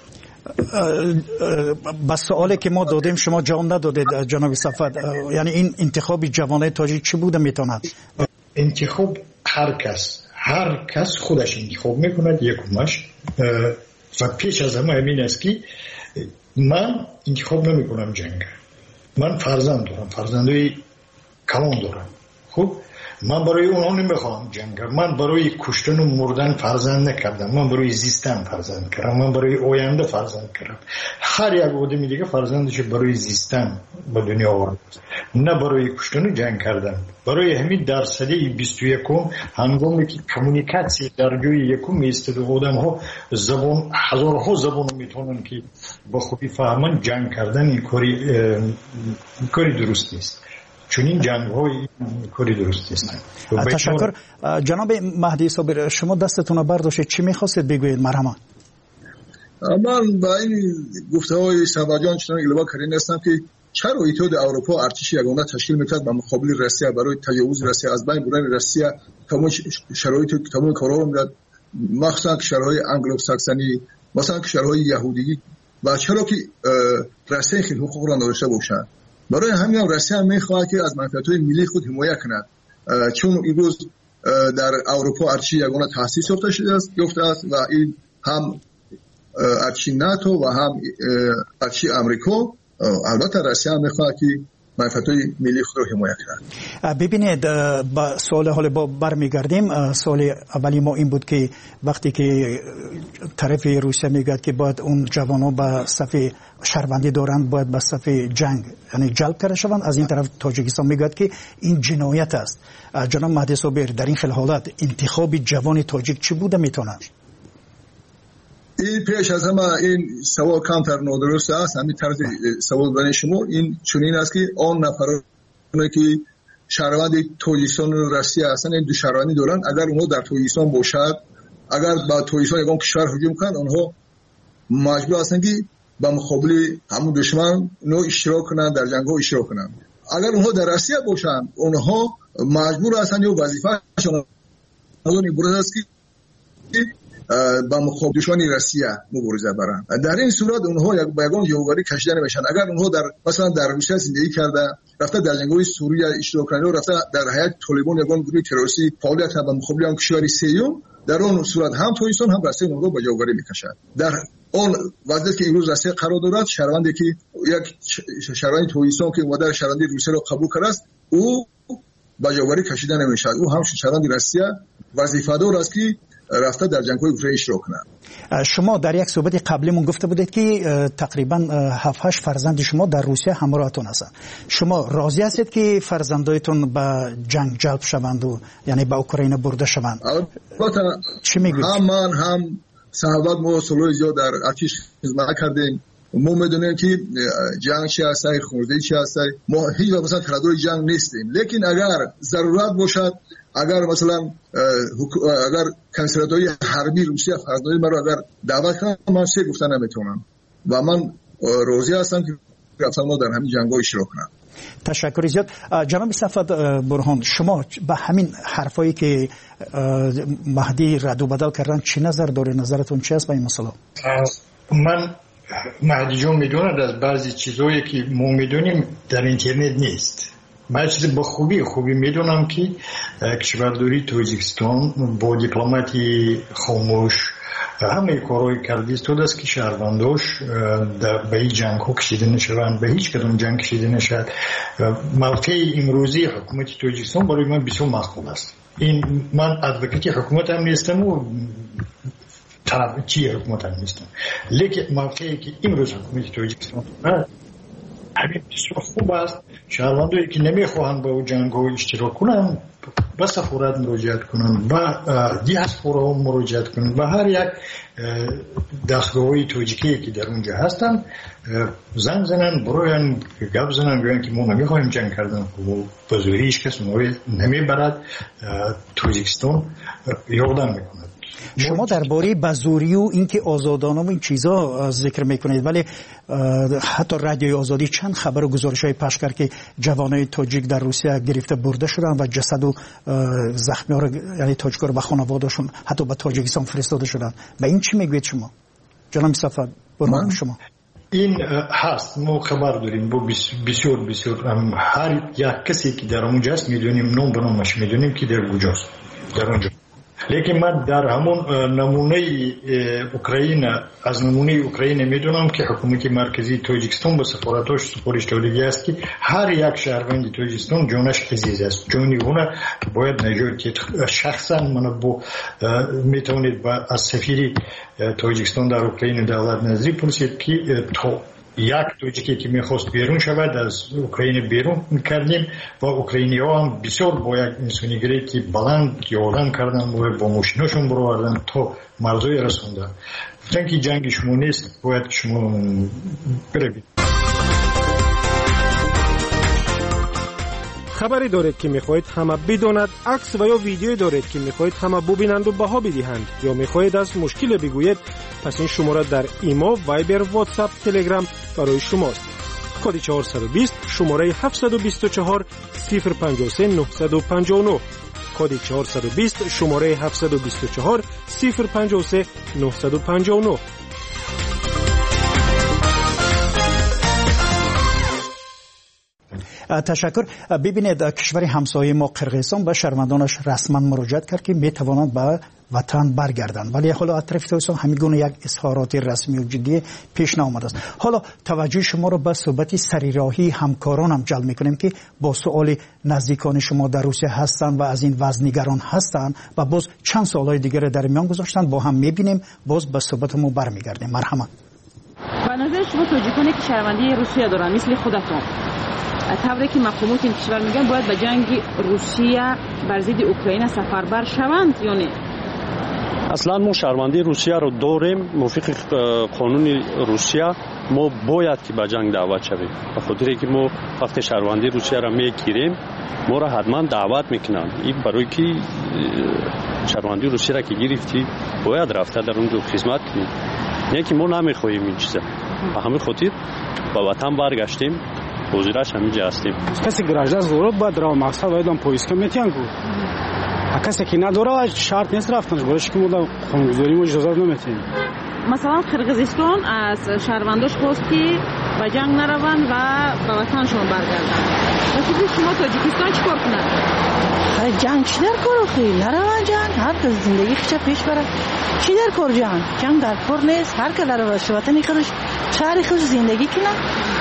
بس سوالی که ما دادیم شما جواب ندادید جناب صفت. یعنی این انتخاب جوانای تاجیک چی بوده میتواند؟ انتخاب هر کس هر کس خودش انتخاب میکند یکمش و پیش از همه همین است که من انتخاب نمی کنم جنگ. من فرزند دارم، فرزندای کلان دارم. خب من برای اونها نمیخوام جنگ. من برای کشتن و مردن فرزند نکردم، من برای زیستن فرزند کردم، من برای آینده فرزند کردم. هر یک آدمی دیگه فرزندش برای زیستن به دنیا آورد، نه برای کشتن و جنگ کردن. برای همین در سده بیست و یکم هنگامی که کمیونیکاسیون در جای یکم ایستاد و آدم ها زبان هزارها زبان میتونن که با خوبی فهمن، جنگ کردن این کاری کاری درست نیست. چون این جنگ های کاری درست نیست. تشکر. جناب مهدی صابر شما دستتون برداشتید، چی میخواستید بگویید؟ مرحمت. من با این گفته های سباجان چنان الوا کردن هستم که چرا اتحاد اروپا ارتش یگانه تشکیل میکرد با مقابل روسیه برای تجاوز روسیه، از بین بردن روسیه تمام شرایط تمام کارا میداد، مخصوصا کشورهای انگلو ساکسونی، مثلا کشورهای یهودی، و چرا که روسیه خیلی حقوق را نداشته باشند. برای همین روسیه هم میخواهد که از منفعت‌های ملی خود حمایت کند، چون امروز در اروپا ارتش یگانه تأسیس یافته شده است یافته است و این هم ارتش ناتو و هم ارتش آمریکا. البته روسیه هم میخواهد که منفعت‌های ملی خود را حمایت کند. ببینید با سوال حال با برمیگردیم. سوال اولی ما این بود که وقتی که طرف روسیه میگه که باید اون جوانان به صف شهروندی دارند باید به صف جنگ یعنی جلب کرده شوند، از این طرف تاجیکستان میگه که این جنایت است. جناب مهدی صابر در این خیل حالت انتخاب جوان تاجیک چی بوده میتونه؟ این پیش از همه این سوال کمتر نادرست است. همین طرز سوال برای شما این چنین است که آن نفرانی که شهروند تاجیکستان و روسیه هستند این دو شهروندی دارند، اگر اونها در تاجیکستان باشد، اگر با تاجیکستان یگان کشور هجوم کنند، اونها مجبور هستند که با مقابل همون دشمن نوع اشتراک کنند، در جنگ ها اشتراک کنند. اگر اونها در روسیه باشند، اونها مجبور هستند یا وظیفه‌شان این بود است که با مقابل دشمن روسیه مبارزه برند. در این صورت اونها یک بیگان جوگاری کشیده نمیشن. اگر اونها در مثلا در روسیه زندگی کرده، رفته در جنگ‌های سوریه اشتراک کرده، رفته در حیات طالبان یگان گروه تروریستی فعالیت کرده با مقابل آن کشور سیوم، در اون صورت هم تاجیکستان هم روسیه اونها با جوگاری میکشد. در اون وضعیت که امروز روسیه قرار دارد، شهروندی که یک شهروند تاجیکستان که وعده شهروندی روسیه را قبول کرده است، او با جوگاری کشیده نمیشد. او هم شهروند روسیه وظیفه‌دار است که رفته در جنگ‌های اوکراین اشتراک کنند. شما در یک صحبت قبلیمون گفته بودید که تقریبا هفت هشت فرزند شما در روسیه همراهتون هستند. شما راضی هستید که فرزندایتون به جنگ جلب شوند و یعنی به اوکراین برده شوند؟ البته چی میگید؟ هم من هم صحبت ما سالهای زیاد در ارتش خدمت کردیم. ما میدونیم که جنگ چی هست، خونریزی چی هست. ما هیچ وقت مثلا طرفدار جنگ نیستیم، لیکن اگر ضرورت باشد اگر مثلا اگر کنسولاتوری حربی روسیه فردای مرا اگر دعوت کنم من سه گفتن نمیتونم و من راضی هستم که رفتم در همین جنگ‌ها اشتراک کنم. تشکر زیاد. جناب صفوت برهان، شما به همین حرفایی که مهدی رد و بدل کردن چی نظر داره؟ نظرتون چی است به این مسئله؟ من مهدی جون میدوند از بعضی چیزایی که ما میدونیم در اینترنت نیست. من چیز با خوبی خوبی میدونم که کشورداری تاجیکستان با دیپلماتی خاموش همه کارهای کرده است است که شهرونداش به این جنگ ها کشیده نشوند، به هیچ کدام جنگ کشیده نشد. موقع امروزی حکومت تاجیکستان برای من بسیار مقبول است. این من ادوکیت حکومت هم نیستم و طرف چی حکومت هم نیستم، لیکن موقعی که امروز حکومت تاجیکستان همین بسیار خوب است. شهروندایی که نمیخواهند با جنگ ها اشتراک کنند به سفارت مراجعت کنند، به دیاسپورا مراجعت کنند، به هر یک دستگاه‌های تاجیکی که در اونجا هستند زنگ زنند، برای گپ زنند، بگویند که ما نمیخواهیم جنگ کردن و به زوری هیچ کس ما نمیبرد. تاجیکستان یادم میکند. شما درباره بازوری و اینکه آزادانه و این چیزا ذکر میکنید، ولی حتی رادیوی آزادی چند خبر و گزارش‌های پخش کرد که جوانای تاجیک در روسیه گرفته برده شدن و جسد و زخمی‌ها رو، یعنی تاجیک‌ها رو به خانواده‌شون حتی به تاجیکستان فرستاده شدن. به این چی میگوید شما جناب صفوت برهان؟ شما این هست، ما خبر داریم با بسیار بسیار هر یک کسی که در اونجا است میدونیم، نام به نامش میدونیم که در کجاست در اونجا. لیکن من در همون نمونه اوکراین از نمونه اوکراین میدونم که حکومت مرکزی تاجیکستان به سفارتاش سفارش داده است که هر یک شهروند تاجیکستان جانش عزیز است، جانی اون باید نجات. شخصا من با میتونید با از سفیر تاجیکستان در اوکراین دولت نزدیک پرسید که تو یک توجیکی که میخواست بیرون شود از اوکراین بیرون میکردیم و اوکراینی ها هم بسیار با یک انسانیگری که بلند یادن کردن و با ماشیناشون برآوردن تا مرزوی رسوندن. گفتن که جنگ شما نیست، باید شما بروید. خبری دارید که میخواهید همه بداند، عکس و یا ویدیویی دارید که میخواهید همه ببینند و بها بدهند، یا میخواهید از مشکل بگویید، پس این شماره در ایما، وایبر، واتساپ، تلگرام برای شماست. کد چهارصد و بیست شماره هفتصد و بیست و چهار صفر پنجاه و سه نهصد و پنجاه و نه. کد چهارصد و بیست شماره هفتصد و بیست و چهار صفر پنجاه و سه نهصد و پنجاه و نه. تشکر. ببینید کشور همسایه ما قرقیزستان به شهروندانش رسما مراجعت کرد که میتوانند به وطن برگردند، ولی حالا از طرف تاجیکستان همین گونه یک اظهارات رسمی و جدی پیش نیامده است. حالا توجه شما را به صحبت سریراهی همکاران هم جلب میکنیم که با سوال نزدیکان شما در روسیه هستند و از این وضع نگران هستند و باز چند سوالای دیگر در میان گذاشتند، با هم میبینیم، باز به صحبتمون برمیگردیم. مرحمت. به نظر شما تاجیکانی که شهروندی روسیه دارن مثل خودتون، طوری که مقامات این کشور میگن باید به جنگ روسیه بر ضد اوکراین سفربر شوند یا نه؟ اصلا ما شهروندی روسیه رو داریم، موافق قانون روسیه ما باید که به جنگ دعوت شویم. به خاطر که ما وقتی شهروندی روسیه رو میگیریم ما را حتما دعوت میکنن. این برای که شهروندی روسیه را که گرفتی باید رفته در اونجا خدمت کنیم، نه که ما نمیخواهیم این چیزا. به همین خاطر به وطن برگشتیم، حضورش همینجا هستیم. کسی گراجدان ضرورت باید را مقصد باید هم پویسکا میتین کو. کسی که نداره شرط نیست رفتنش، برایش که ما در قانونگذاری ما اجازه نمیتیم. مثلا قرقیزستان از شهرونداش خواست که به جنگ نروند و به وطنشون برگردن. واسه شما تاجیکستان چیکار کنن؟ جنگ چی در کار خیلی نروند جنگ، هر کس زندگی خیش پیش بره. چی در کار جنگ؟ جنگ در کار نیست، هر که در وطن خودش شهر خودش زندگی کنه.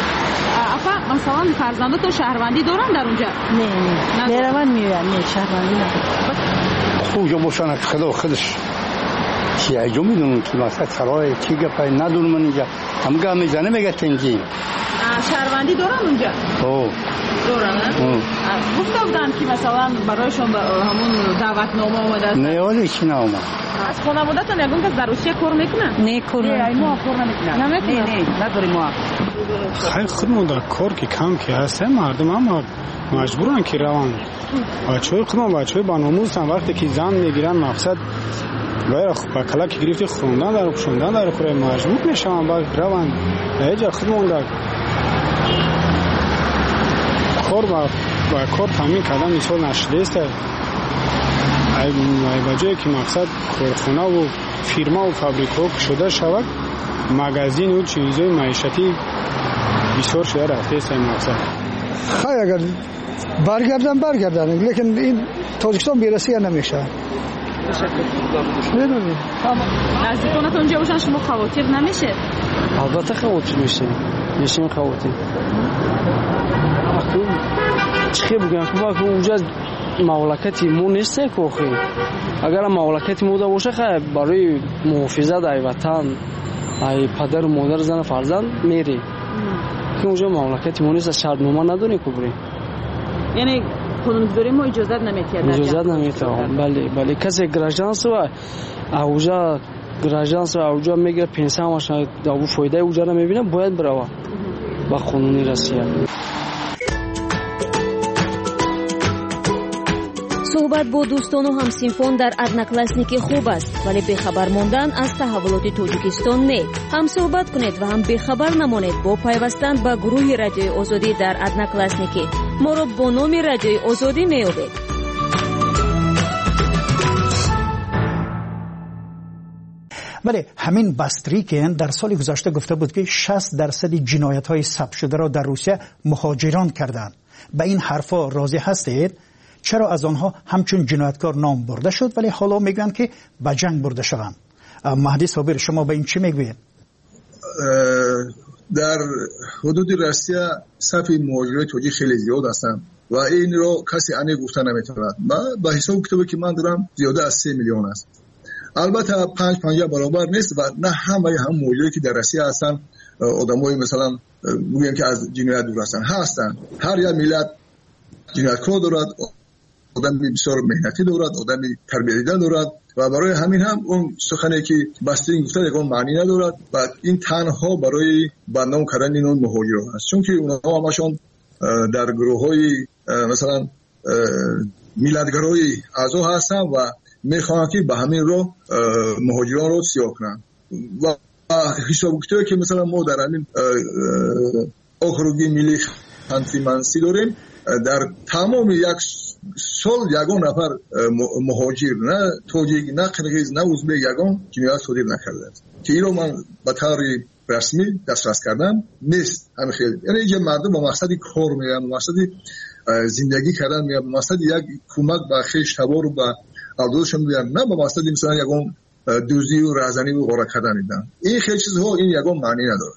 آخه مثلا فرزندات تو شهروندی دارن در اونجا؟ نه نه میروند میرن، نه شهروندی ندارن. اونجا باشن خدا خودش چی ایجا میدونن که مثلا سرای چی گپای ندونم من اینجا هم گپ میزنه میگه تنجی شهروندی دارن اونجا؟ او دارن؟ گفته بودن که مثلا برایشون همون دعوتنامه اومده؟ نه ولی چی نامه. از خانواده‌تون یگون که در روسیه کار میکنن؟ نه کار نمیکنن. ما کار نمیکنن. نه نه نداریم ما. خیلی خودمون در کار که کم که هستیم، مردم هم مجبورن که روان. بچه‌های خودم بچه‌های باناموسن وقتی که زن میگیرن مقصد باید با کلاک گرفتی خوندن در خوندن در خوره مجبور میشن با روان اینجا خودمون در کار با با کار تامین کردن مثال نشده است. ای بجای که مقصد کارخانه و فیرما و فابریکا شده شود مغازین و چیزهای معیشتی بسیار شده رفته است مقصد. خیلی اگر برگردن برگردن لیکن این تاجیکستان برسی نمیشه. نمیدونم. نزدیکانت اونجا باشن شما خواطر نمیشه؟ البته خواطر میشه. میشیم خواطر. چی بگم که اونجا مملکتی مو نیست که خیلی. اگر مملکتی مو باشه خیلی برای محافظت از وطن، از پدر و مادر زن فرزند میری. که اونجا مملکتی مو نیست شرطنامه نداری که بری. یعنی قانونگذاری ما اجازت نمیده. اجازت نمیده. بله بله کسی گراجانس و اونجا گراجانس و اونجا میگه پنسیونش داو فایده اونجا نمیبینه باید بره با قانونی روسیه. صحبت با دوستان و همسینفان در одноклассники خوب است ولی بخبر ماندن از تحولات تاجیکستان نه. هم صحبت کنید و هم بخبر نمانید با پیوستن به گروه رادیوی آزادی در одноклассники. ما را با نام رادیوی آزادی میابید. ولی همین باستریکین در سال گذشته گفته بود که شصت درصد جنایت‌های ثبت شده را در روسیه مهاجران کردند. به این حرفا راضی هستید؟ چرا از آنها همچون جنایتکار نام برده شد ولی حالا میگن که به جنگ برده شدند؟ مهدی صابر شما به این چی میگویید؟ در حدود روسیه صف مهاجرای توجیه خیلی زیاد هستند و این رو کسی انی گفته نمیتواند. با حساب کتابی که من دارم زیاده از سه میلیون است. البته پنج پنجاه برابر نیست و نه همه هم مهاجرایی که در روسیه هستند آدمای مثلا میگن که از جنایت دور هستند هستند. هر یک ملت جنایتکار دارد، آدم بسیار مهنتی دارد، آدم تربیت دیده دارد و برای همین هم اون سخنی که باسترین گفته یکون معنی ندارد و این تنها برای بدنام کردن این اون مهاجران است. چون که اونها همشون در گروه‌های مثلا میلادگرای اعضا هستند و میخوان که به همین رو مهاجران رو سیاه کنند و حساب کتابی که مثلا ما در همین اوکروگی ملی خانتی داریم در تمام یک سال یگان نفر مهاجر نه توجیک نه قرغیز نه ازبک یگان جنایت صادر نکرده که این رو من به طور رسمی دسترس کردم نیست. همین خیلی یعنی یه مردم با مقصدی کار میگن، با مقصدی زندگی کردن میگن، با مقصدی یک کمک به خویش تبار و به اولادشون میگن، نه با مقصدی مثلا یگان دوزی و رازنی و غارت کردن میدن. این خیلی چیزها این یگان معنی نداره.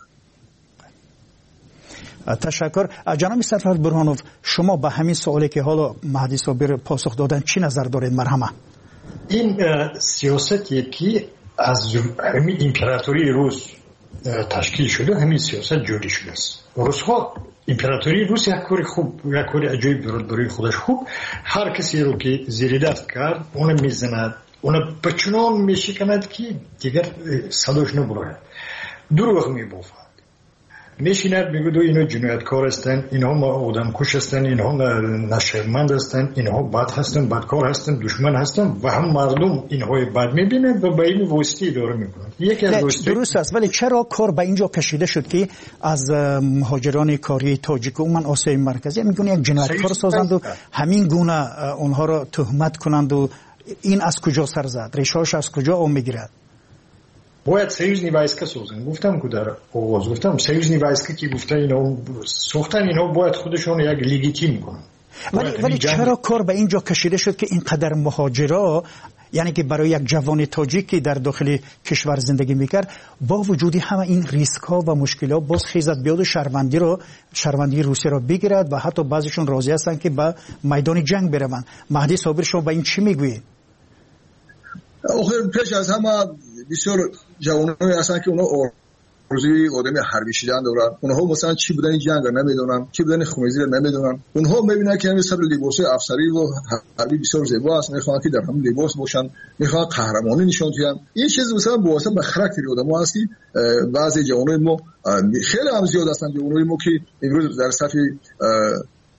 تشکر. جناب سرفرد برهانوف شما به همین سوالی که حالا مهدی صابر پاسخ دادن چی نظر دارید؟ مرحمه. این سیاستی که از همین امپراتوری روس تشکیل شده همین سیاست جوری شده است. روس ها امپراتوری روس یک کاری خوب یک کاری عجیب دارد برای خودش خوب. هر کسی رو که زیر دست کرد اون میزند، اون بچنان میشکند که دیگر صداش نبراید، دروغ میبافد، میشیند میگه دو اینا جنایتکار هستن، اینها آدم کش هستن، اینها نشرمند هستن، اینها بد هستن، بدکار هستن، دشمن هستن و هم مردم اینها بد میبینند و به این واسطه اداره میکنند. یکی از واسطه درست است ولی چرا کار به اینجا کشیده شد که از مهاجران کاری تاجیک و من آسیای مرکزی میگن یک جنایتکار سازند و همین گونه اونها را تهمت کنند و این از کجا سر زد؟ ریشه‌اش از کجا آب میگیرد؟ باید союзні войска سازن. گفتم که در آغاز گفتم союзні войска که گفتن اینا ساختن اینا باید خودشون یک لیگیتیم کنن. ولی ولی چرا کار به اینجا کشیده شد که اینقدر مهاجرا یعنی که برای یک جوان تاجیکی در داخل کشور زندگی میکرد با وجودی همه این ریسک ها و مشکلات باز خیزد بیاد و شهروندی رو شهروندی روسیه رو بگیرد و حتی بعضیشون راضی هستن که به میدان جنگ بروند. مهدی صابر شما به این چی میگویید؟ آخر پیش از همه بسیار جوانایی هستن که اونا آرزوی آدمی حربی شدن دارن. اونها مثلا چی بودن جنگ رو نمیدونن، چی بودن خونریزی رو نمیدونن. اونها میبینن که همین سر لباس افسری و حربی بسیار زیبا است، میخوان که در همین لباس باشن، میخوان قهرمانی نشون بدن. این چیز مثلا واسه به خاطر آدم‌ها هست که بعضی جوانای ما خیلی هم زیاد هستن، جوانای ما که امروز در صف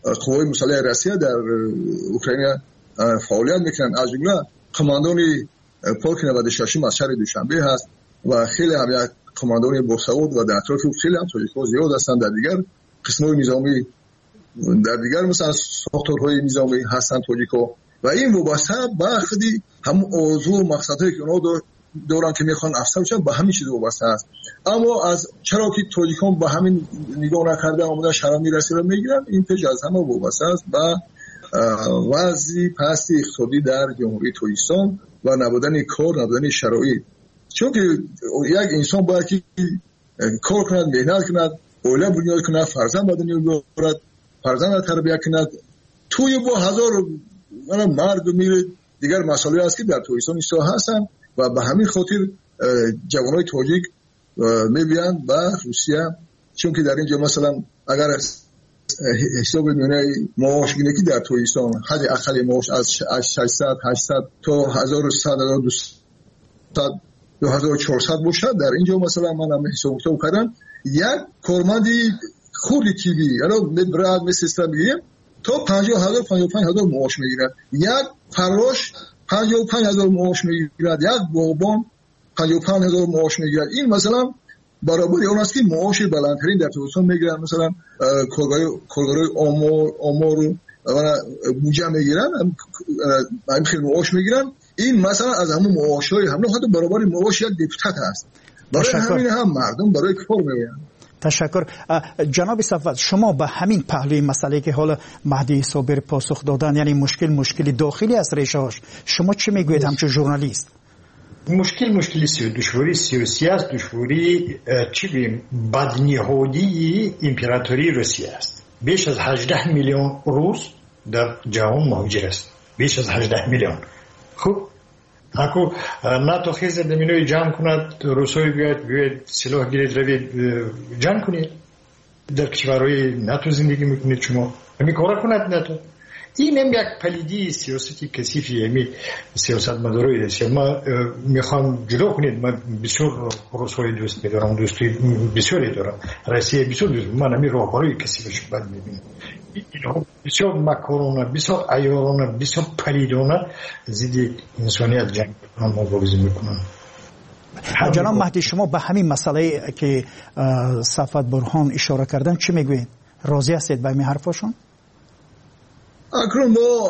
قوای مسلح روسیه در اوکراین فعالیت میکنن. از جمله قماندان پولک نود و شش از شهر دوشنبه هست و خیلی هم یک قماندان باسعود و در اطراف خیلی هم تاجیک‌ها زیاد هستند در دیگر قسم‌های نظامی، در دیگر مثلا ساختارهای نظامی هستند تاجیک‌ها و این وابسته به خودی هم موضوع و مقصدهایی که اونا دوران که میخوان افسر بشن به همین چیز وابسته است. اما از چرا که تاجیکان به همین نگاه نکرده آمدن شرم میرسی رو میگیرن، این پیش از همه وابسته است به وضع پست اقتصادی در جمهوری تاجیکستان و نبودن کار، نبودن شرایط. چون که یک انسان باید که کار کند، مهنت کند، اوله بنیاد کند، فرزند به دنیا بیاورد، فرزند تربیت کند. توی با هزار مرد و میر دیگر مسائلی است که در تاجیکستان ایستا هستن و به همین خاطر جوانای تاجیک میبیان به روسیه. چون که در اینجا مثلا اگر حساب میونه معاش گیری که در تاجیکستان حد اقل معاش از ششصد هشتصد تا هزار و صد هزار و دویست دو هزار و چهارصد باشد، در اینجا مثلا من هم حساب کتاب کردم یک کارمندی خوردی تیوی یعنی براد می سیستم میگیم تا پنجاه هزار پنجاه و پنج هزار معاش میگیرد. یک فراش پنجاه و پنج هزار معاش میگیرد، یک باغبان پنجاه و پنج هزار معاش میگیرد. این مثلا برابر اون است که معاش بلندترین در تاجیکستان میگیرن. مثلا کارگرای آمار آمار و بودجه میگیرن، همین خیلی معاش میگیرن. این مثلا از همون معاشهای هم حتی برابر معاش یک دیپوتات است. برای همین هم مردم برای کار میگن. تشکر. جناب صفوت، شما به همین پهلوی مسئله که حالا مهدی صابر پاسخ دادن، یعنی مشکل مشکل داخلی است ریشه‌اش، شما چه میگویید همچون ژورنالیست؟ مشکل مشکلی سیاسی، دشواری سیاسی است، دشواری چی بیم بدنهادی امپراتوری روسیه است. بیش از هجده میلیون روس در جهان مهاجر است، بیش از هجده میلیون. خب اکو ناتو خیز دمینوی جمع کند، روسوی بیاید بیاید سلاح گیرید روید جمع کنید، در کشورهای ناتو زندگی میکنید، شما همی کارا کند ناتو. این هم یک پلیدی سیاستی کثیفی، همی سیاست مدارای است. ما میخوام جلو کنید، من بسیار روسوی دوست میدارم، دوستی بسیاری دارم، روسیه بسیار دوست، من همی راهکارهای کثیفش بد میبینم. اینا بسیار مکرونه، بسیار عیارانه، بسیار پلیدانه ضد انسانیت جنگ مبارزه میکنن. جناب مهدی، شما به همین مسئله که صفوت برهان اشاره کردن چی میگوید؟ راضی هستید به این حرفاشون؟ اکنون ما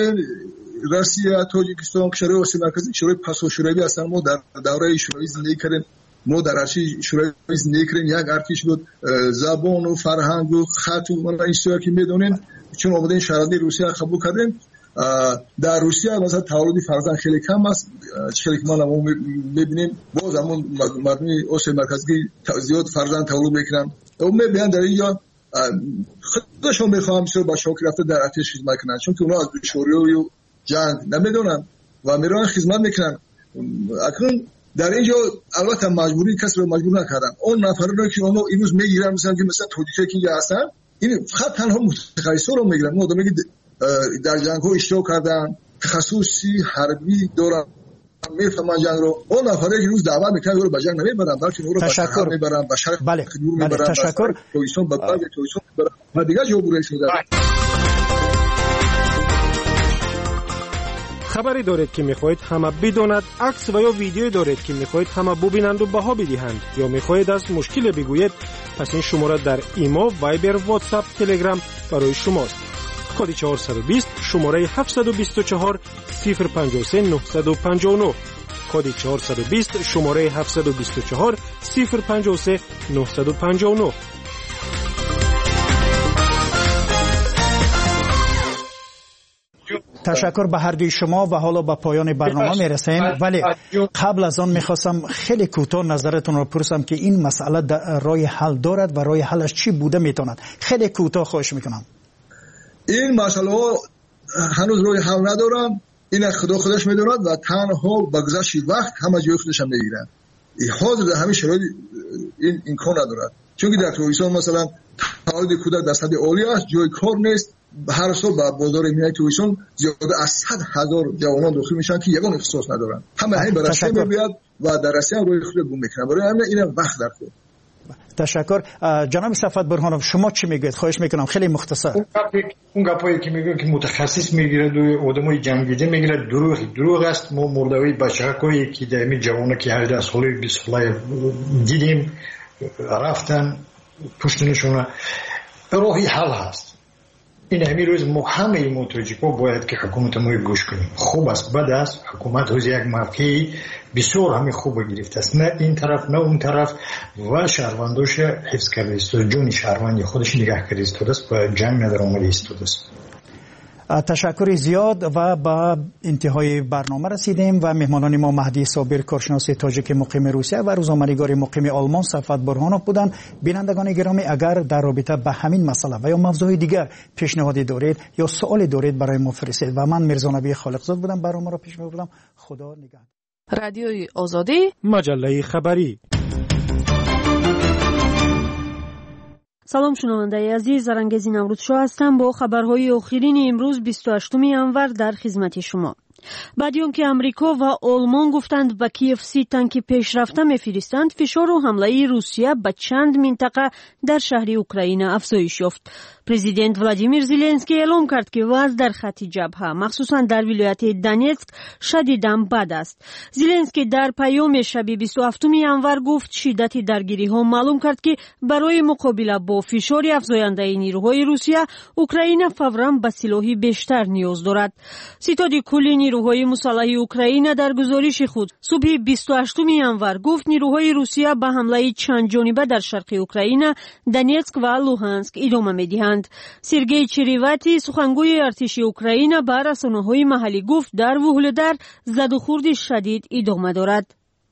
روسیه، تاجیکستان، کشورهای آسیا مرکزی، کشورهای پسا شوروی هستن. ما در دوره شوروی زندگی کردیم، ما در ارشی شوروی زندگی کردیم. یک ارتش بود، زبان و فرهنگ و خط و من این چیزا که میدونین، چون اومدیم شهروندی روسیه قبول کردیم. در روسیه مثلا تولد فرزند خیلی کم است، چیزی که ما میبینیم باز همون مردم آسیا مرکزی زیاد فرزند تولد میکنن. اون میبینن در اینجا خودشون میخوام بسیار با شوق رفته در ارتش خدمت کنن، چون که اونا از دشواری و جنگ نمیدونن و میرن خدمت میکنن. اکنون در اینجا البته مجبوری کسی رو مجبور نکردن. اون نفرانی که اونو امروز میگیرن مثلا که مثلا تاجیک‌ها که اینجا هستن، این فقط تنها متخصصا رو میگیرن. اون آدمی که در جنگ‌ها اشتراک کردن، تخصصی حربی دارن، میفهمن جنگ رو. اون نفری که روز دعوت میکنن رو به جنگ نمیبرن، بلکه اون رو به شهر میبرن، به شهر بله میبرن. بله تشکر. تویسون به بعد تویسون میبرن و دیگه جوری شده. خبری دارید که میخواهید همه بداند، عکس و یا ویدیویی دارید که میخواهید همه ببینند و بها بدهند، یا میخواهید از مشکل بگویید، پس این شماره در ایما، وایبر، واتساپ، تلگرام برای شماست. کد چهارصد و بیست شماره هفتصد و بیست و چهار صفر پنجاه و سه نهصد و پنجاه و نه. کد چهارصد و بیست شماره هفتصد و بیست و چهار صفر پنجاه و سه نهصد و پنجاه و نه. تشکر به هر دوی شما و حالا به پایان برنامه میرسیم، ولی قبل از آن میخواستم خیلی کوتاه نظرتون رو بپرسم که این مسئله راه حل دارد و راه حلش چی بوده میتواند. خیلی کوتاه خواهش میکنم. این مسئله هنوز راه حل ندارن، این خدا خودش میدوند و تنها با گذشت وقت همه جای خودش هم میگیرن. حاضر در همین شرایط این امکان ندارد، چون که در تاجیکستان مثلا تولید کودک در سطح عالی است، جای کار نیست. هر سال به بازار میای تاجیکستان زیاده از صد هزار جوانان داخل میشن که یگان اختصاص ندارن. همه همین به روسیه میاد و در روسیه روی خود گم میکنن. برای همین این وقت در خود تشکر. جناب صفوت برهانوف شما چی میگید؟ خواهش میکنم خیلی مختصر. اون گپایی که میگن که متخصص میگیره و آدمای جنگیده میگیره دروغ دروغ است. ما مردوی بچه‌های که دائمی جوانه که هر سالی بیست ساله دیدیم رفتن پشتنشون راهی حل هست. این همین روز ما همه ما توجیکا باید که حکومت ما گوش کنیم. خوب است بد است حکومت روز یک موقعی بسیار همین خوب گرفته است، نه این طرف نه اون طرف و شهرونداش حفظ کرده است، جون شهروندی خودش نگاه کرده است و جنگ نداره آمده است. تشکر زیاد و با انتهای برنامه رسیدیم و مهمانان ما مهدی صابر کارشناس تاجیک مقیم روسیه و روزنامه‌نگار مقیم آلمان صفوت برهانوف بودند. بینندگان گرامی اگر در رابطه به همین مسئله و یا موضوع دیگر پیشنهادی دارید یا سوالی دارید برای ما فرستید و من میرزا نبی خالقزاد بودم برنامه را پیش می‌بردم. خدا نگهدار. رادیوی آزادی مجله خبری. سلام شنوندگان عزیز، زرنگزی نوروزشو هستم با خبرهای آخرین امروز بیست و هشتم январ در خدمت شما. بعد اینکه امریکا و آلمان گفتند به کیف سی تانک پیشرفته میفرستند، فشار و حمله روسیه به چند منطقه در شهر اوکراین افزایش یافت. پرزیدنت ولادیمیر زلنسکی اعلام کرد که وضع در خط جبهه مخصوصا در ولایت دونتسک شدیداً بد است. زلنسکی در پیام شب بیست و هفتم январ گفت شدت درگیری ها معلوم کرد که برای مقابله با فشار افزاینده نیروهای روسیه اوکراین فوراً به سلاح بیشتر نیاز دارد. ستاد کلی نیروهای مسلح اوکراین در گزارش خود صبح بیست و هشتم январ گفت نیروهای روسیه به حمله چند جانبه در شرق اوکراین دونتسک و لوهانسک ادامه می‌دهند. سرگئی چریواتی سخنگوی ارتش اوکراین به رسانه‌های محلی گفت در وهلدر زد و خورد شدید ادامه دارد.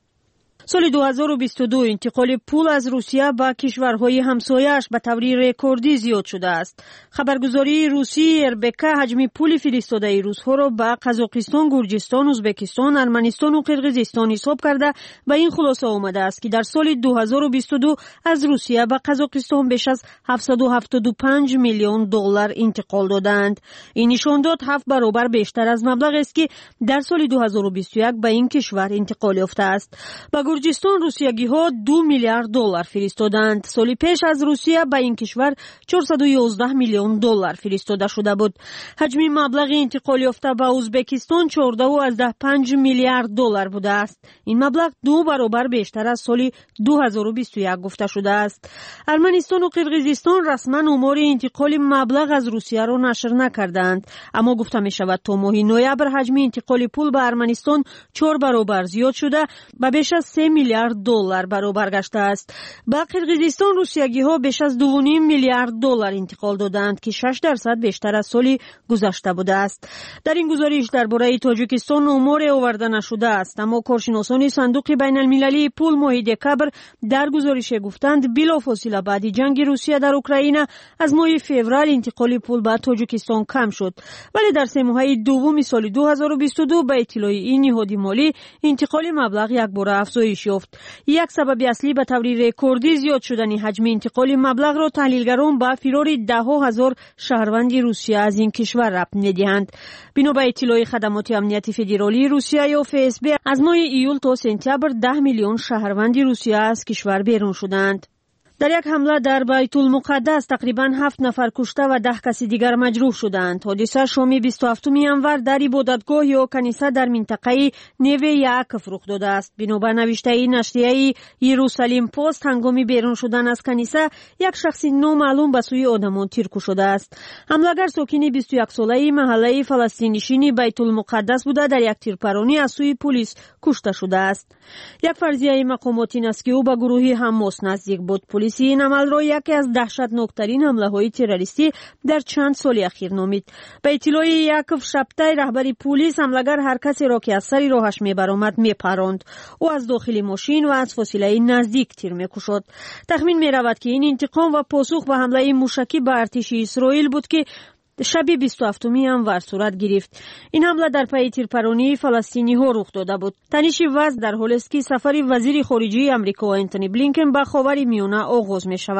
سال دو هزار و بیست و دو انتقال پول از روسیه به کشورهای همسایه‌اش به طور رکوردی زیاد شده است. خبرگزاری روسی اربک حجم پول فرستاده روس‌ها را به قزاقستان، گرجستان، ازبکستان، ارمنستان و قرقیزستان حساب کرده به این خلاصه آمده است که در سال دو هزار و بیست و دو از روسیه به قزاقستان بیش از هفتصد و هفتاد و پنج میلیون دلار انتقال دادند. این نشان داد هفت برابر بیشتر از مبلغی است که در سال دو هزار و بیست و یک به این کشور انتقال یافته است. گرجستان روسیگی ها دو میلیارد دلار فرستادند. سال پیش از روسیه به این کشور چهارصد و یازده میلیون دلار فرستاده شده بود. حجم مبلغ انتقال یافته به ازبکستان چهارده و پنج میلیارد دلار بوده است. این مبلغ دو برابر بیشتر از سال دو هزار و بیست و یک گفته شده است. ارمنستان و قرقیزستان رسما آمار انتقال مبلغ از روسیه را نشر نکردند، اما گفته می شود تا ماه نوامبر حجم انتقال پول به ارمنستان چهار برابر زیاد شده و بیش از سه میلیارد دلار برابر گشته است. به قرقیزستان روسیگی ها بیش از دو و نیم میلیارد دلار انتقال دادند که شش درصد بیشتر از سال گذشته بوده است. در این گزارش درباره تاجیکستان آمار آورده نشده است، اما کارشناسان صندوق بین المللی پول ماه دکبر در گزارش گفتند بلافاصله بعد جنگ روسیه در اوکراین از ماه فوریه انتقال پول به تاجیکستان کم شد، ولی در سه ماهه دوم سال دو هزار و بیست و دو به اطلاع این نهاد مالی انتقال مبلغ یک بار افزایش یافت. یک سبب اصلی به طور رکوردی زیاد شدن حجم انتقال مبلغ را تحلیلگران به فرار ده هزار شهروند روسیه از این کشور ربط می‌دهند. بنا به اطلاع خدمات امنیتی فدرالی روسیه یا اف اس بی از ماه ایول تا سپتامبر ده میلیون شهروند روسیه از کشور بیرون شدند. در یک حمله در بیت المقدس تقریباً هفت نفر کشته و ده کسی دیگر مجروح شدند. حادثه شام بیست و هفتم январ در عبادتگاه یا کنیسه در منطقه نیوه یعقوب رخ داده است. بنا به نوشته نشریه یروشلیم پست هنگام بیرون شدن از کنیسه یک شخص نامعلوم به سوی آدمان تیر شده است. حمله‌گر ساکن بیست و یک ساله محله فلسطینی بیت المقدس بوده در یک تیرپرانی از سوی پلیس کشته شده است. یک فرضیه مقامات این است که او به گروه حماس نزدیک بود. پلیس این عمل را یکی از دهشتناکترین حمله‌های تروریستی در چند سال اخیر نامید. به اطلاع یعقوب شبتای رهبر پلیس، حمله‌گر هر کسی را که از سر راهش می‌برآمد می‌پراند. او از داخل ماشین و از فاصله نزدیک تیر می‌کشد. تخمین می‌رود که این انتقام و پاسخ به حمله موشکی به ارتش اسرائیل بود که شب بیست و هفتم январ صورت گرفت. این حمله در پی تیرپرانی فلسطینی ها رخ داده بود. تنش وضع در حالی است که سفر وزیر خارجه آمریکا انتونی بلینکن به خاور میانه آغاز می شود.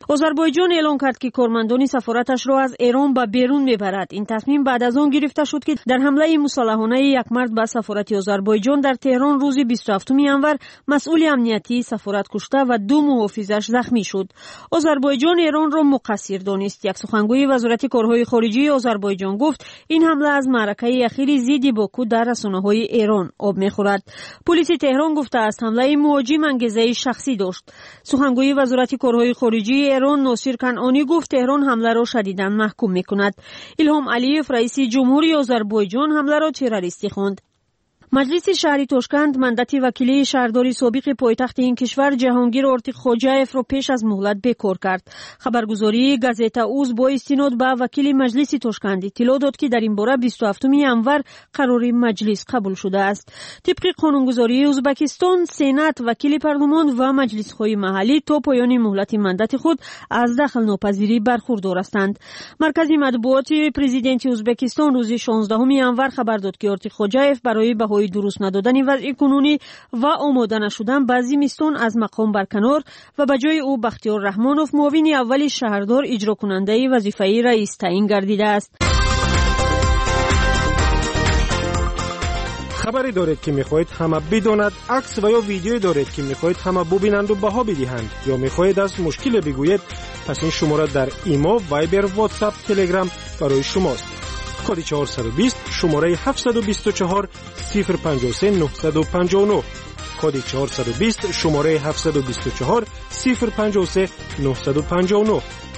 آذربایجان اعلام کرد که کارمندان سفارتش را از ایران به بیرون میبرد. این تصمیم بعد از آن گرفته شد که در حمله مسلحانه یک مرد به سفارت آذربایجان در تهران روز بیست و هفتم ژانویه مسئول امنیتی سفارت کشته و دو محافظش زخمی شد. آذربایجان ایران را مقصر دانست. یک سخنگوی وزارت کارهای خارجه آذربایجان گفت این حمله از معرکه اخیر ضد باکو در رسانه‌های ایران آب می‌خورد. پلیس تهران گفته است حمله مهاجم انگیزه شخصی داشت. سخنگوی وزارت کارهای خارجه ایران ناصر کنعانی گفت تهران حمله را شدیداً محکوم می‌کند. الهام علیف رئیس جمهوری آذربایجان حمله را تروریستی خواند. مجلس شهری تاشکند مندت وکیلی شهرداری سابق پایتخت این کشور جهانگیر آرتیق خوجایف را پیش از مهلت بیکار کرد. خبرگزاری گازیتا اوز با استناد به وکیل مجلس تاشکند اطلاع داد که در این باره بیست و هفتم ژانویه قرار مجلس قبول شده است. طبق قانونگذاری ازبکستان سنات وکیل پارلمان و مجلس‌های محلی تا پایان مهلت مندت خود از دخل ناپذیری برخوردار هستند. مرکز مطبوعات پرزیدنت ازبکستان روز شانزدهم ژانویه خبر داد که آرتیق خوجایف برای بهای درست ندادن وضع کنونی و آماده نشدن به زمستان از مقام برکنار و به جای او بختیار رحمانوف معاون اول شهردار اجرا کننده وظیفه رئیس تعیین گردیده است. خبری دارید که میخواهید همه بداند، عکس و یا ویدیویی دارید که میخواهید همه ببینند و بها بدهند یا میخواهید از مشکل بگویید، پس این شماره در ایما، وایبر، واتساپ، تلگرام برای شماست. کد چهارصد و بیست شماره هفتصد و بیست و چهار صفر پنجاه و سه نهصد و پنجاه و نه. کد چهارصد و بیست شماره هفتصد و بیست و چهار صفر پنجاه و سه نهصد و پنجاه و نه.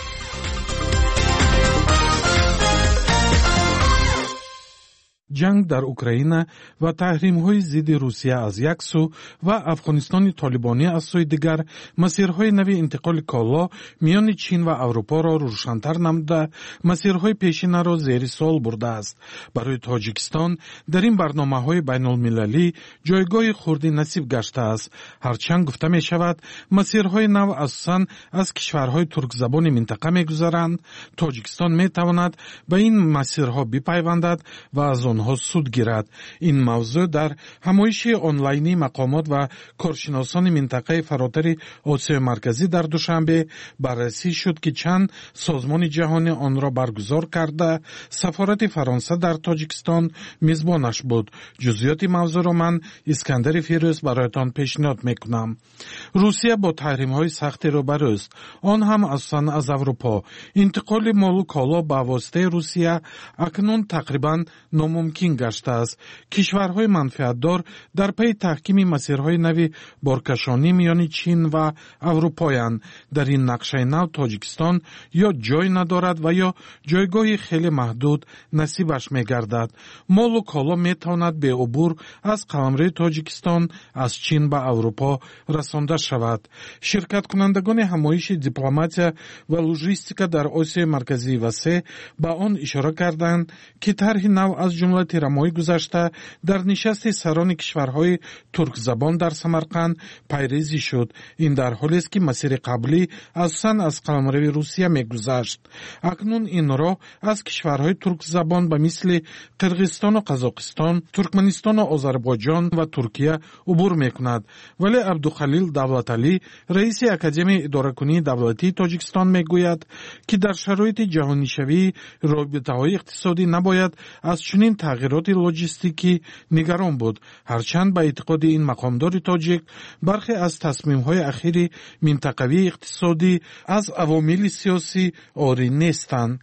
جنگ در اوکراین و تحریم‌های ضد روسیه از یک سو و افغانستان طالبانی از سوی دیگر مسیرهای نوی انتقال کالا میان چین و اروپا را روشن‌تر نموده، مسیرهای پیشین را زیر سوال برده است. برای تاجیکستان در این برنامه‌های بین‌المللی جایگاه خردی نصیب گشته است. هرچند گفته می شود مسیرهای نو اساساً از کشورهای ترک زبان منطقه می‌گذرند، تاجیکستان می‌تواند به این مسیرها بپیوندد و از آنها سود گیرد. این موضوع در همایش آنلاینی مقامات و کارشناسان منطقه فراتر آسیای مرکزی در دوشنبه بررسی شد که چند سازمان جهانی آن را برگزار کرده. سفارت فرانسه در تاجیکستان میزبانش بود. جزئیات موضوع را من اسکندر فیروز برایتان پیشنهاد میکنم. روسیه با تحریم های سختی روبرو است، آن هم اساساً از اروپا. انتقال مال و کالا به واسطه روسیه اکنون تقریباً ناممکن گشته است. کشورهای منفعتدار در پی تحکیم مسیرهای نوی بارکشانی میان چین و اروپایند. در این نقشه نو تاجیکستان یا جای ندارد و یا جایگاه خیلی محدود نصیبش میگردد. مال و کالا میتواند به عبور از قلمرو تاجیکستان از چین به اروپا رسانده شود. شرکت کنندگان همایش دیپلماتیا و لوجستیک در آسیای مرکزی و سه به آن اشاره کردند که طرح نو از جمله تیرماهی گذشته در نشست سران کشورهای ترک زبان در سمرقند پیریزی شد. این در حالی است که مسیر قبلی اساساً از قلمرو روسیه میگذشت. اکنون این راه از کشورهای ترک زبان به مثل قرقیزستان و قزاقستان، ترکمنستان و آذربایجان و ترکیه عبور میکند. ولی عبدالخلیل دولتعلی رئیس اکادمی اداره‌کنی دولتی تاجیکستان میگوید که در شرایط جهانی شوی رابطه‌های اقتصادی نباید از چنین تغییرات لوجستیکی نگران بود. هرچند به اعتقاد این مقامدار تاجیک برخی از تصمیم‌های اخیر منطقوی اقتصادی از عوامل سیاسی عاری نیستند.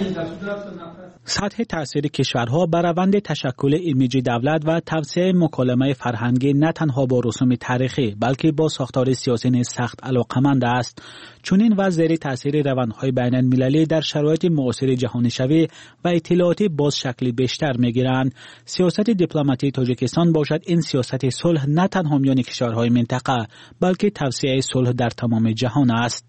سطح تأثیر کشورها بر روند تشکل ایمیج دولت و توسعه مکالمه فرهنگی نه تنها با رسوم تاریخی بلکه با ساختار سیاسی سخت علاقمند است. چنین و زیر تأثیر روندهای بین المللی در شرایط معاصر جهانی شوی و اطلاعاتی باز شکلی بیشتر میگیرند. سیاست دیپلماتی تاجیکستان باشد این سیاست صلح نه تنها میان کشورهای منطقه بلکه توسعه صلح در تمام جهان است.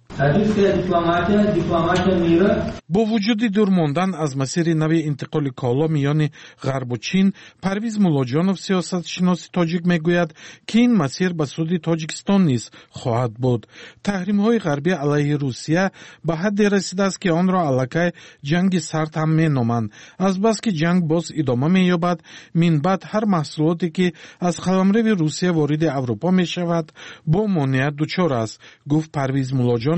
با وجود دور ماندن از مسیر نوی انتقال کالا میان غرب و چین، پرویز مولاجانوف سیاست شناس تاجیک میگوید که این مسیر به سود تاجیکستان نیز خواهد بود. تحریم های غربی علیه روسیه به حد رسیده است که آن را الکی جنگ سرد هم مینامند. از بس که جنگ باز ادامه مییابد، من بعد هر محصولاتی که از قلمرو روسیه وارد اروپا می شود با مانعیت دچار است، گفت پرویز مولاجانوف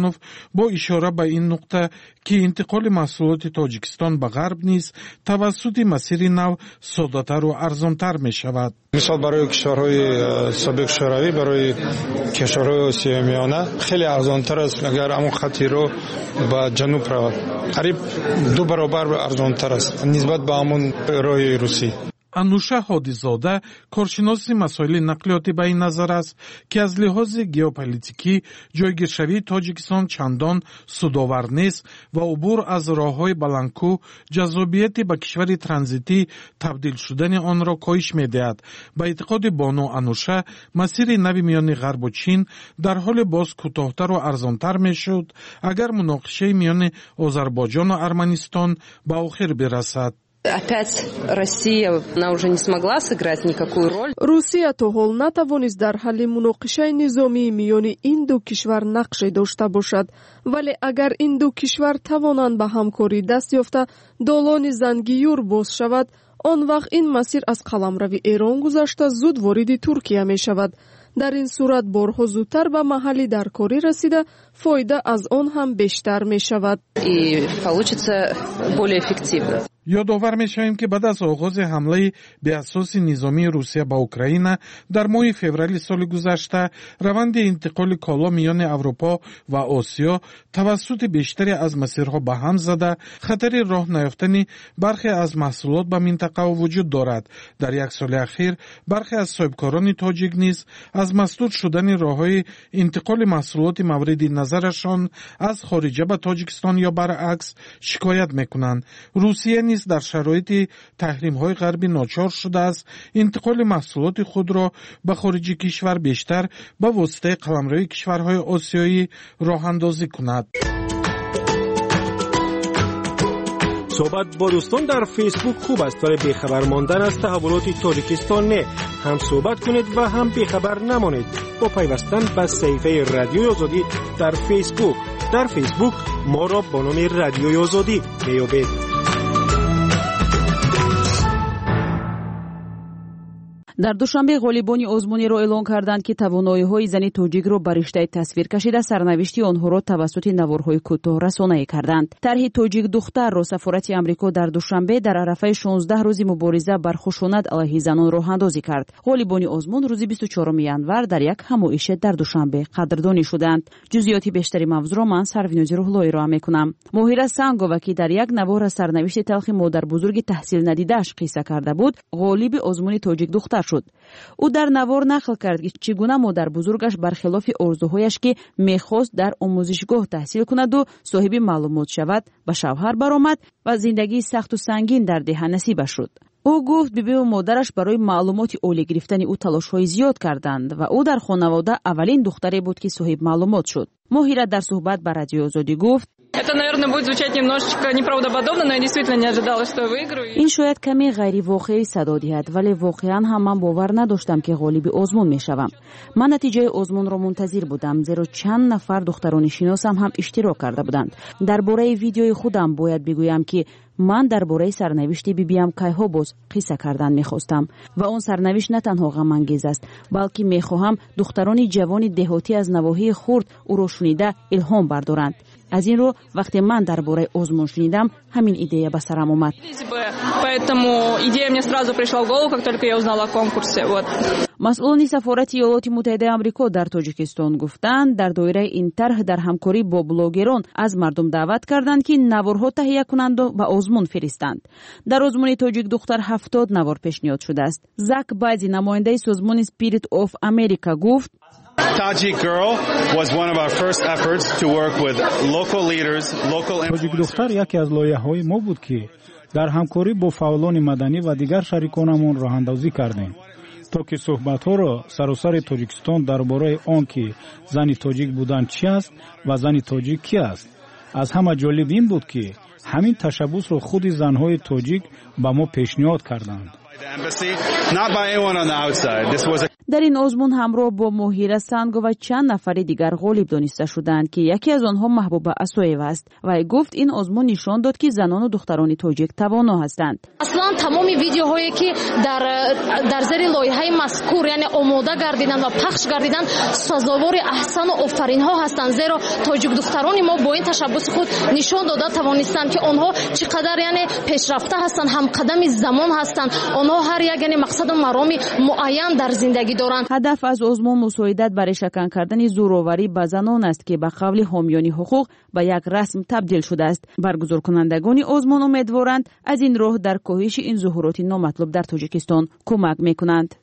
Султанов бо ишора ба ин нуқта ки интиқоли маҳсулоти Тоҷикистон ба ғарб низ тавассути масири нав соддатару арзонтар мешавад. мисол барои кишварҳои собиқ шӯравӣ, барои кишварҳои осиёи миёна хеле арзонтар аст агар ҳамон хаттиро ба ҷануб равад. қариб ду баробар арзонтар аст нисбат ба ҳамон роҳи русӣ. Ануша Ҳодизода коршиноси масоили нақлиётӣ ба ин назар аст ки аз лиҳози геополитикӣ ҷойгиршавии Тоҷикистон чандон судовар нест ва убур аз роҳҳои баландкӯҳ ҷаззобияти ба кишвари транзитӣ табдил шудани онро коҳиш медиҳад. Ба эътиқоди бону Ануша масири нави миёни ғарбу чин дар ҳоли боз кӯтоҳтару арзонтар мешуд агар муноқишаи миёни Озарбойҷону Арманистон ба охир бирасад. Опять Россия, она уже не смогла сыграть никакую роль. Русия то ҳол натавонист дар ҳалли муноқишаи низомии миёни ин ду кишвар нақше дошта бошад. Вале агар ин ду кишвар тавонанд ба ҳамкорӣ даст ёфта долони Зангиюр боз шавад, он вақт ин масир аз қаламрави Эрон гузашта зуд вориди Туркия мешавад. дар ин сурат борҳо зудтар ба маҳалли даркорӣ расида фоида аз он ҳам бештар мешавад и получится более эффективно. یادآور می‌شویم که بعد از آغاز حمله به اساس نظامی روسیه به اوکراین در ماه فوریه سال گذشته روند انتقال کالا میان اروپا و آسیا توسط بیشتری از مسیرها به هم زده خطر راه نیافتن برخی از محصولات به منطقه وجود دارد. در یک سال اخیر برخی از صاحبکاران تاجیک نیز از مسدود شدن راههای انتقال محصولات مورد نظرشان از خارجه به تاجیکستان یا برعکس شکایت می‌کنند. روسیه نیز در شرایط تحریم‌های غربی ناچار شده است انتقال محصولات خود را به خارج کشور بیشتر به واسطه قلمروی کشورهای آسیایی راه اندازی کند. صحبت با دوستان در فیسبوک خوب است ولی بیخبر ماندن از تحولات تاجیکستان نه. هم صحبت کنید و هم بیخبر نمانید با پیوستن به صفحه رادیوی آزادی در فیسبوک. در فیسبوک ما را با نام رادیوی آزادی میابید. дар душанбе ғолибони озмуниро эълон карданд ки тавоноиҳои зани тоҷикро ба риштаи тасвир кашида сарнавишти онҳоро тавассути наворҳои кӯтоҳ расонаӣ карданд. тарҳи тоҷик духтарро сафорати амрико дар душанбе дар арафаи шонздаҳ рӯзи мубориза бар хушунат алайҳи занон роҳандозӣ кард. ғолибони озмун рӯзи бисту чорум январ дар як ҳамоише дар душанбе қадрдонӣ шуданд. ҷузъиёти бештари мавзӯъро ман сарвинози рӯҳлоӣ роҳа мекунам. моҳира сангова ки дар як навор аз сарнавишти талхи модарбузурги таҳсилнадидааш қисса карда буд ғолиби озмуни тоҷик духтар шуд. ӯ дар навор нақл кард ки чӣ гуна модарбузургаш бархилофи орзуҳояш ки мехост дар омӯзишгоҳ таҳсил кунаду соҳиби маълумот шавад ба шавҳар баромад ва зиндагии сахту сангин дар деҳа насибаш шуд. ӯ гуфт бибиву модараш барои маълумоти олӣ гирифтани ӯ талошҳои зиёд карданд ва ӯ дар хонавода аввалин духтаре буд ки соҳиб маълумот шуд. моҳира дар суҳбат ба радиои озодӣ гуфт: Это, наверное, будет звучать немножечко неправдоподобно, но я действительно не ожидала, что я выиграю. ин шояд каме ғайривоқеӣ садо диҳад, вале воқеан ҳам ман бовар надоштам ки ғолиби озмун мешавам. ман натиҷаи озмунро мунтазир будам, зеро чанд нафар духтарони шиносам ҳам иштирок карда буданд. дар бораи видеои худам бояд бигӯям ки ман дар бораи сарнавишти бибиам кайҳо боз қисса кардан мехостам ва он сарнавишт на танҳо ғамангез аст, балки мехоҳам духтарони ҷавони деҳотӣ аз навоҳии хурд ӯро шунида илҳом бардоранд. аз ин рӯ вақте ман дар бораи озмун шунидам ҳамин идея ба сарам омад. Поэтому идея мне сразу пришла в голову, как только я узнала о конкурсе. Вот. масъулони сафорати иёлоти муттаҳидаи амрико дар тоҷикистон гуфтанд дар доираи ин тарҳ дар ҳамкорӣ бо блогерон аз мардум даъват карданд ки наворҳо таҳия кунанду ба озмун фиристанд. дар озмуни тоҷик духтар ҳафтод навор пешниҳод шудааст. зак баъзи намояндаи созмони Spirit of America гуфт: Tajik girl was one of our first efforts to work with local leaders, local Tajik духтар яке аз лоиҳаҳои мо буд ки дар ҳамкорӣ бо фаъолони маданӣ ва дигар шариконамон роҳандозӣ кардем то ки суҳбатҳоро саросари Тоҷикистон дар бораи он ки зани тоҷик будан чӣ аст ва зани тоҷик кӣ аст. аз ҳама ҷолиб ин буд ки ҳамин ташаббусро худи занҳои тоҷик ба мо пешниҳод карданд. در این آزمون همراه با مهیره سنگو و چند نفر دیگر غالب دانسته شدند که یکی از آنها محبوبه اسویف است و گفت این آزمون نشان داد که زنان و دختران تاجیک توانا هستند. اصلا تمام ویدیوهایی که در در زیر لایحه مذکور یعنی آماده گردیدن و پخش گردیدن سزاوار احسان و آفرین ها هستند، زیرا تاجیک دختران ما با این تشبث خود نشان داده توانستند که آنها چقدر یعنی پیشرفته هستند، هم قدم زمان هستند. آنها هر یک یعنی مقصد و مرام معین در زندگی دارند. هدف از آزمون مساعدت برای شکن کردن زورآوری به زنان است که به قول حامیان حقوق به یک رسم تبدیل شده است. برگزار کنندگان آزمون امیدوارند از این راه در کاهش این ظهورات نامطلوب در تاجیکستان کمک میکنند.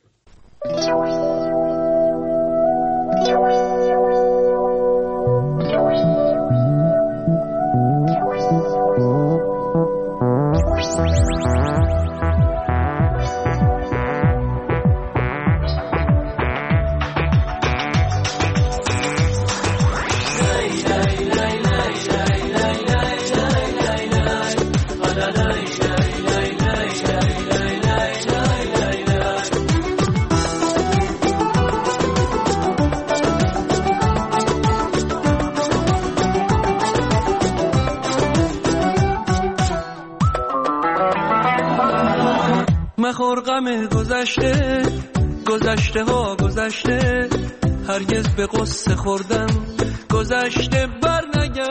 مخور غم گذشته، گذشته ها گذشته، هرگز به قصه خوردن گذشته بر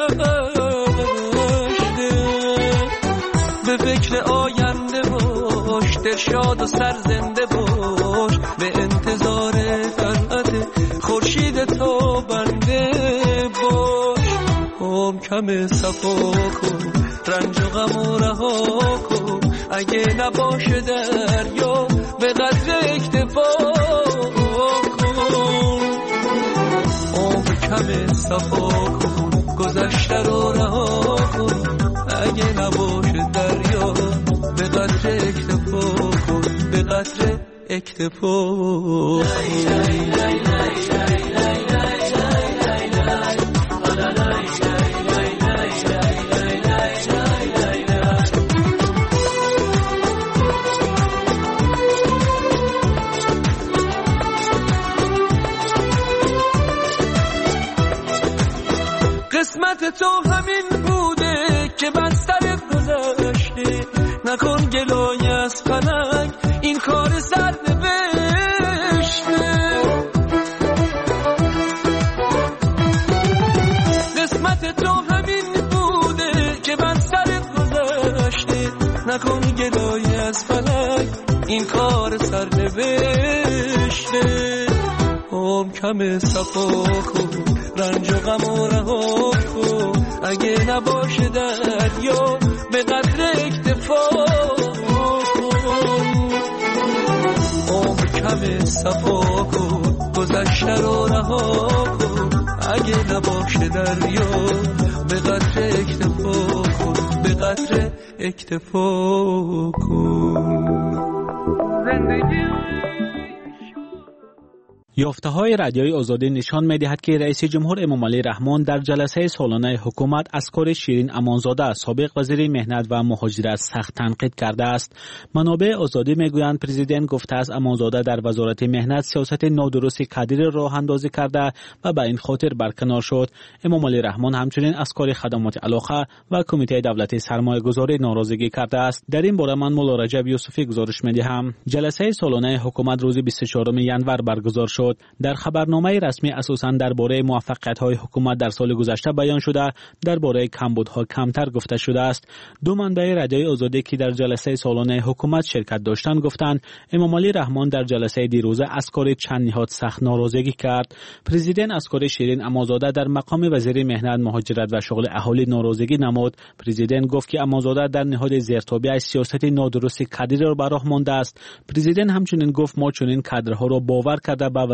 نگشته. به فکر آینده باش، دلشاد و سرزنده باش، به انتظار طلعت خورشید تابنده باش. هم کم صفا کن، رنج و غم و رها کن، اگه نباشه دریا به قدر اکتفا کن. آب کم صفا کن، گذشته رو رها کن، اگه نباشه دریا به قدر اکتفا کن، به قدر اکتفا کن. قسمت تو همین بوده که بستر گذشته، نکن گلای از فلک این کار سر نوشته. قسمت تو همین بوده که بستر گذشته، نکن گلای از فلک این کار سر نوشته. هم کم صفا کن، رنج و غم و رها کن، اگه نباشه دریا به قدر اکتفا کن. آب کم صفا کن، گذشته رو رها کن، اگه نباشه دریا به قدر اکتفا کن، به قدر اکتفا کن. زندگی یافته‌های رادیوی آزادی نشان می‌دهد که رئیس جمهور امامعلی رحمان در جلسه سالانه حکومت از کار شیرین امانزاده سابق وزیر مهنت و مهاجرت سخت تنقید کرده است. منابع آزادی می‌گویند پرزیدنت گفته است امانزاده در وزارت مهنت سیاست نادرستی کادری راه اندازی کرده و به این خاطر برکنار شد. امامعلی رحمان همچنین از کار خدمات علاقه و کمیته دولتی سرمایه‌گذاری ناراضگی کرده است. در این باره من مولا رجب یوسفی گزارش می‌دهم. جلسه سالانه حکومت روز بیست و چهارم ژانویه برگزار شد. در خبرنامه رسمی اساساً درباره موفقیت‌های حکومت در سال گذشته بیان شده، درباره کمبودها کمتر گفته شده است. دو منبع رادیوی آزادی که در جلسه سالانه حکومت شرکت داشتند گفتند امامعلی رحمان در جلسه دیروزه از کار چند نهاد سخت ناراضگی کرد. پرزیدنت از کار شیرین امانزاده در مقام وزیر مهنت، مهاجرت و شغل اهالی ناراضگی نمود. پرزیدنت گفت که امانزاده در نهاد زیرتابی از سیاست نادرستی کادری را به راه مانده است. پرزیدنت همچنین گفت ما چنین کادرها را باور کرده به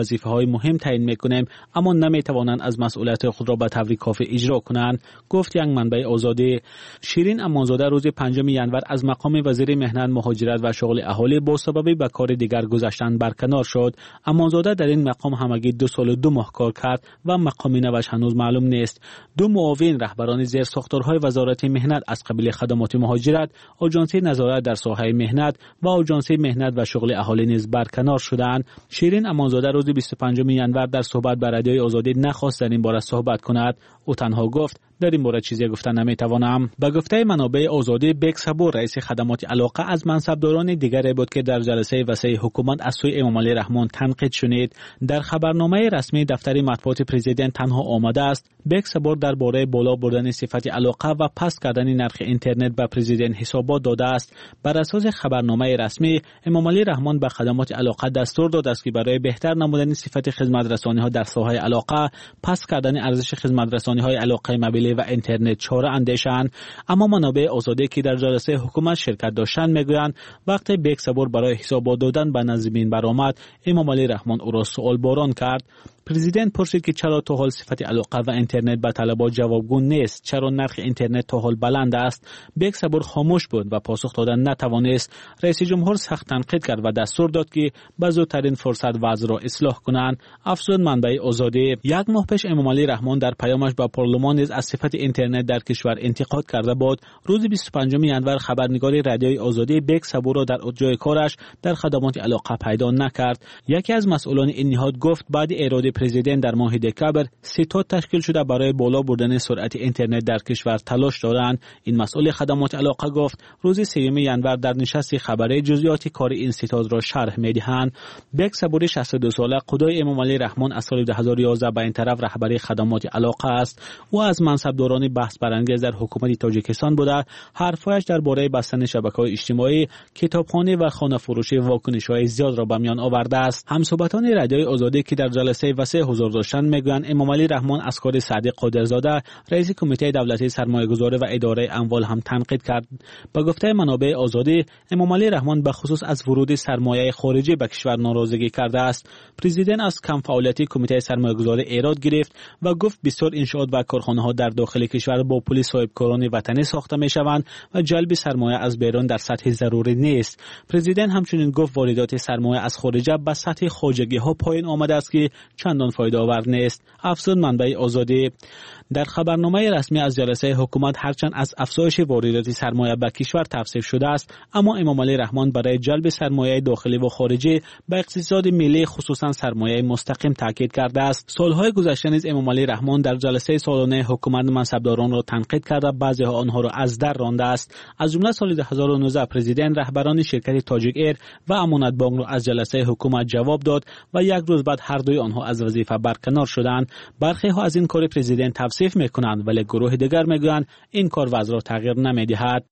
وظیفه‌های مهم تعیین می‌کنیم اما نمی‌توانند از مسئولیت خود را به طور کافی اجرا کنند، گفت یک منبع آزادی. شیرین امانزاده روز پنجم ژانویه از مقام وزیر مهنت، مهاجرت و شغل اهالی با سبب به کار دیگر گذاشتن برکنار شد. امانزاده در این مقام همگی دو سال و دو ماه کار کرد و مقام نوش هنوز معلوم نیست. دو معاون رهبران زیر ساختارهای وزارت مهنت از قبیل خدمات مهاجرت، آژانس نظارت در ساحه مهنت و آژانس مهنت و شغل اهالی نیز برکنار شدند. شیرین امانزاده روز بیست و پنجم ژانویه در صحبت با رادیوی آزادی نخواست در این باره صحبت کند. او تنها گفت در این باره چیزی گفتن نمیتوانم. به گفته منابع آزادی، بک صبور رئیس خدمات علاقه از منصبداران دیگری بود که در جلسه وسیع حکومت از سوی امام علی رحمان تنقید شنید. در خبرنامه رسمی دفتر مطبوعات پرزیدنت تنها آمده است بک صبور درباره بالا بردن صفت علاقه و پست کردن نرخ اینترنت به پرزیدنت حسابات داده است. بر اساس خبرنامه رسمی، امام علی رحمان به خدمات علاقه دستور داده است که برای بهتر نمودن صفت خدمت رسانی ها در ساحه علاقه، پست کردن ارزش خدمت رسانی های علاقه موبیل و اینترنت چاره اندیشند. اما منابع آزادی که در جلسه حکومت شرکت داشتند میگویند وقتی بک صبور برای حسابات دادن به نظمین برآمد، امام علی رحمان او را سوال باران کرد. پرزیدنت پرسید که چرا تا حال صفت علاقه و اینترنت به طلبات جوابگو نیست، چرا نرخ اینترنت تا حال بلند است. بک صبور خاموش بود و پاسخ دادن نتوانست. رئیس جمهور سخت تنقید کرد و دستور داد که به زودترین فرصت وضع را اصلاح کنند. افزود منبع آزادی، یک ماه پیش امام علی رحمان در پیامش به پارلمان نیز از صفت اینترنت در کشور انتقاد کرده بود. روز بیست و پنجم ژانویه خبرنگار رادیوی آزادی بک صبور را در جای کارش در خدمات علاقه پیدا نکرد. یکی از مسئولان این نهاد گفت بعد اراده پرزیدنت در ماه دکامبر ستاد تشکیل شده برای بالا بردن سرعت اینترنت در کشور تلاش دارند. این مسئول خدمات علاقه گفت روز سوم ژانویه در نشست خبری جزئیات کار این ستاد را شرح می‌دهند. بک صبور شصت و دو ساله خدای امام علی رحمان از سال دو هزار و یازده به این طرف رهبری خدمات علاقه است. او از منصبداران بحث برانگیز در حکومت تاجیکستان بوده. حرفایش درباره بستن شبکه‌های اجتماعی، کتابخانه و خانه فروشی واکنش‌های زیاد را به میان آورده است. همصحبتان رادیوی آزادی که در جلسه وسیع حضور داشتند میگویند امام علی رحمان از کار صادق قادرزاده رئیس کمیته دولتی سرمایه‌گذاری و اداره اموال هم تنقید کرد. با گفته منابع آزادی، امام علی رحمان به خصوص از ورود سرمایه خارجی به کشور ناراضگی کرده است. پرزیدنت از کم فعالیتی کمیته سرمایه‌گذاری ایراد گرفت و گفت بسیار انشاءات و کارخانه‌ها در داخل کشور با پول صاحبکاران وطنی ساخته می‌شوند و جلب سرمایه از بیرون در سطح ضروری نیست. پرزیدنت همچنین گفت واردات سرمایه از خارج به سطح خواجگی‌ها پایین آمده است که چندان فایده آور نیست. افزود منبع آزادی. در خبرنامه رسمی از جلسه حکومت هرچند از افزایش واردات سرمایه به کشور توصیف شده است، اما امام علی رحمان برای جلب سرمایه داخلی و خارجی به اقتصاد ملی خصوصا سرمایه مستقیم تاکید کرده است. سالهای گذشته نیز امام علی رحمان در جلسه سالانه حکومت منصبداران را تنقید کرده، بعضی آنها را از در رانده است. از جمله سال دو هزار و نوزده پرزیدنت رهبران شرکت تاجیک ایر و امانت بانک را از جلسه حکومت جواب داد و یک روز بعد هر دوی آنها از وظیفه برکنار شدند. برخی ها از این کار پرزیدنت توصیف میکنند ولی گروه دیگر میگویند این کار وضع را تغییر نمیدهد.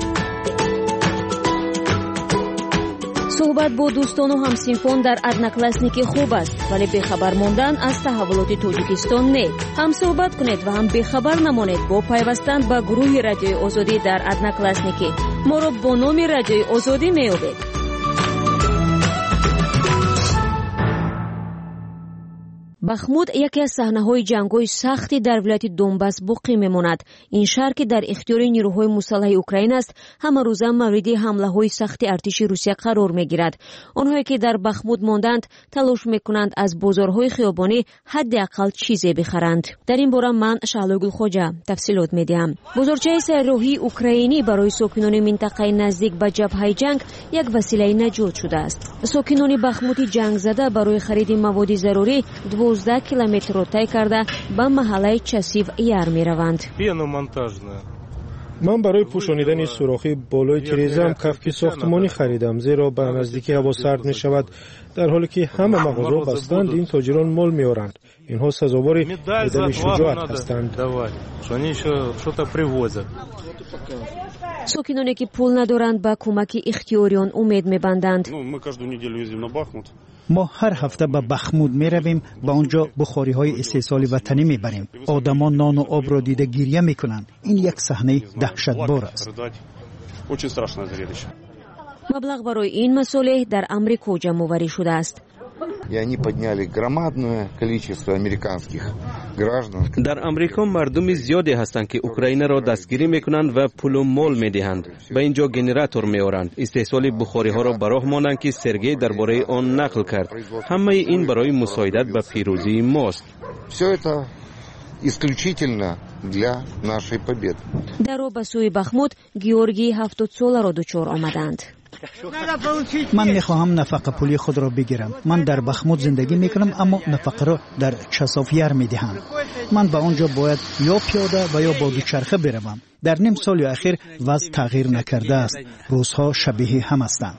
صحبت با دوستان و همسینفان در ادناکلاسنیکی خوب است ولی بخبر ماندن از تحولات تاجیکستان نه. هم صحبت کنید و هم بخبر نمانید با پیوستن به گروه رادیوی آزادی در ادناکلاسنیکی. ما را با نام رادیوی آزادی میابید. بخمود یکی از صحنه‌های جنگ‌های سختی در ولایت دونباس باقی می‌ماند. این شهر که در اختیار نیروهای مسلح اوکراین است، همه روزه مورد حمله‌های سخت ارتش روسیه قرار می‌گیرد. آنهایی که در بخمود ماندند، تلاش می‌کنند از بازارهای خیابانی حداقل چیزی بخرند. در این باره من شعلوگل خوجا تفصیلات می‌دهم. بازارچه سرراهی اوکراینی برای ساکنان منطقه نزدیک به جبهه جنگ یک وسیله نجات شده است. ساکنان بخمود جنگ زده برای خرید مواد ضروری دوازده کیلومتر را طی کرده به محله چسیو یار می روند. من برای پوشانیدن سوراخی بالای تریزم کفک ساختمانی خریدم، زیرا به نزدیکی هوا سرد می شود. در حالی که همه مغازه بستند، این تاجران مال می آورند. اینها سزاوار مدال شجاعت هستند. ساکنانی که پول ندارند به کمک اختیاریان امید می بندند. ما هر هفته به بخمود می رویم، به آنجا بخاری های استحصال وطنی می بریم. آدمان نان و آب را دیده گریه می کنند. این یک صحنه دهشتبار است. مبلغ برای این مسئله در امریکا جمع آوری شده است. И они подняли громадное количество американских граждан. در امریکا مردم زیادی هستند که اوکراین را دستگیری میکنند و پول و مال میدهند. به اینجا گنراتور میآورند. استحصال بخاری ها را به راه مانند که سرگئی درباره آن نقل کرد. همه این برای مساعدت به پیروزی ماست. Все это исключительно для нашей победы. در رو به سوی بخمود گیورگی هفتاد ساله را دچار آمدند. من میخواهم نفقه پولی خود را بگیرم. من در بخمود زندگی میکنم اما نفقه را در چسافیار میدهم. من به آنجا باید یا پیاده و یا با دوچرخه بروم. در نیم سال اخیر وضع تغییر نکرده است. روزها شبیه هم هستند.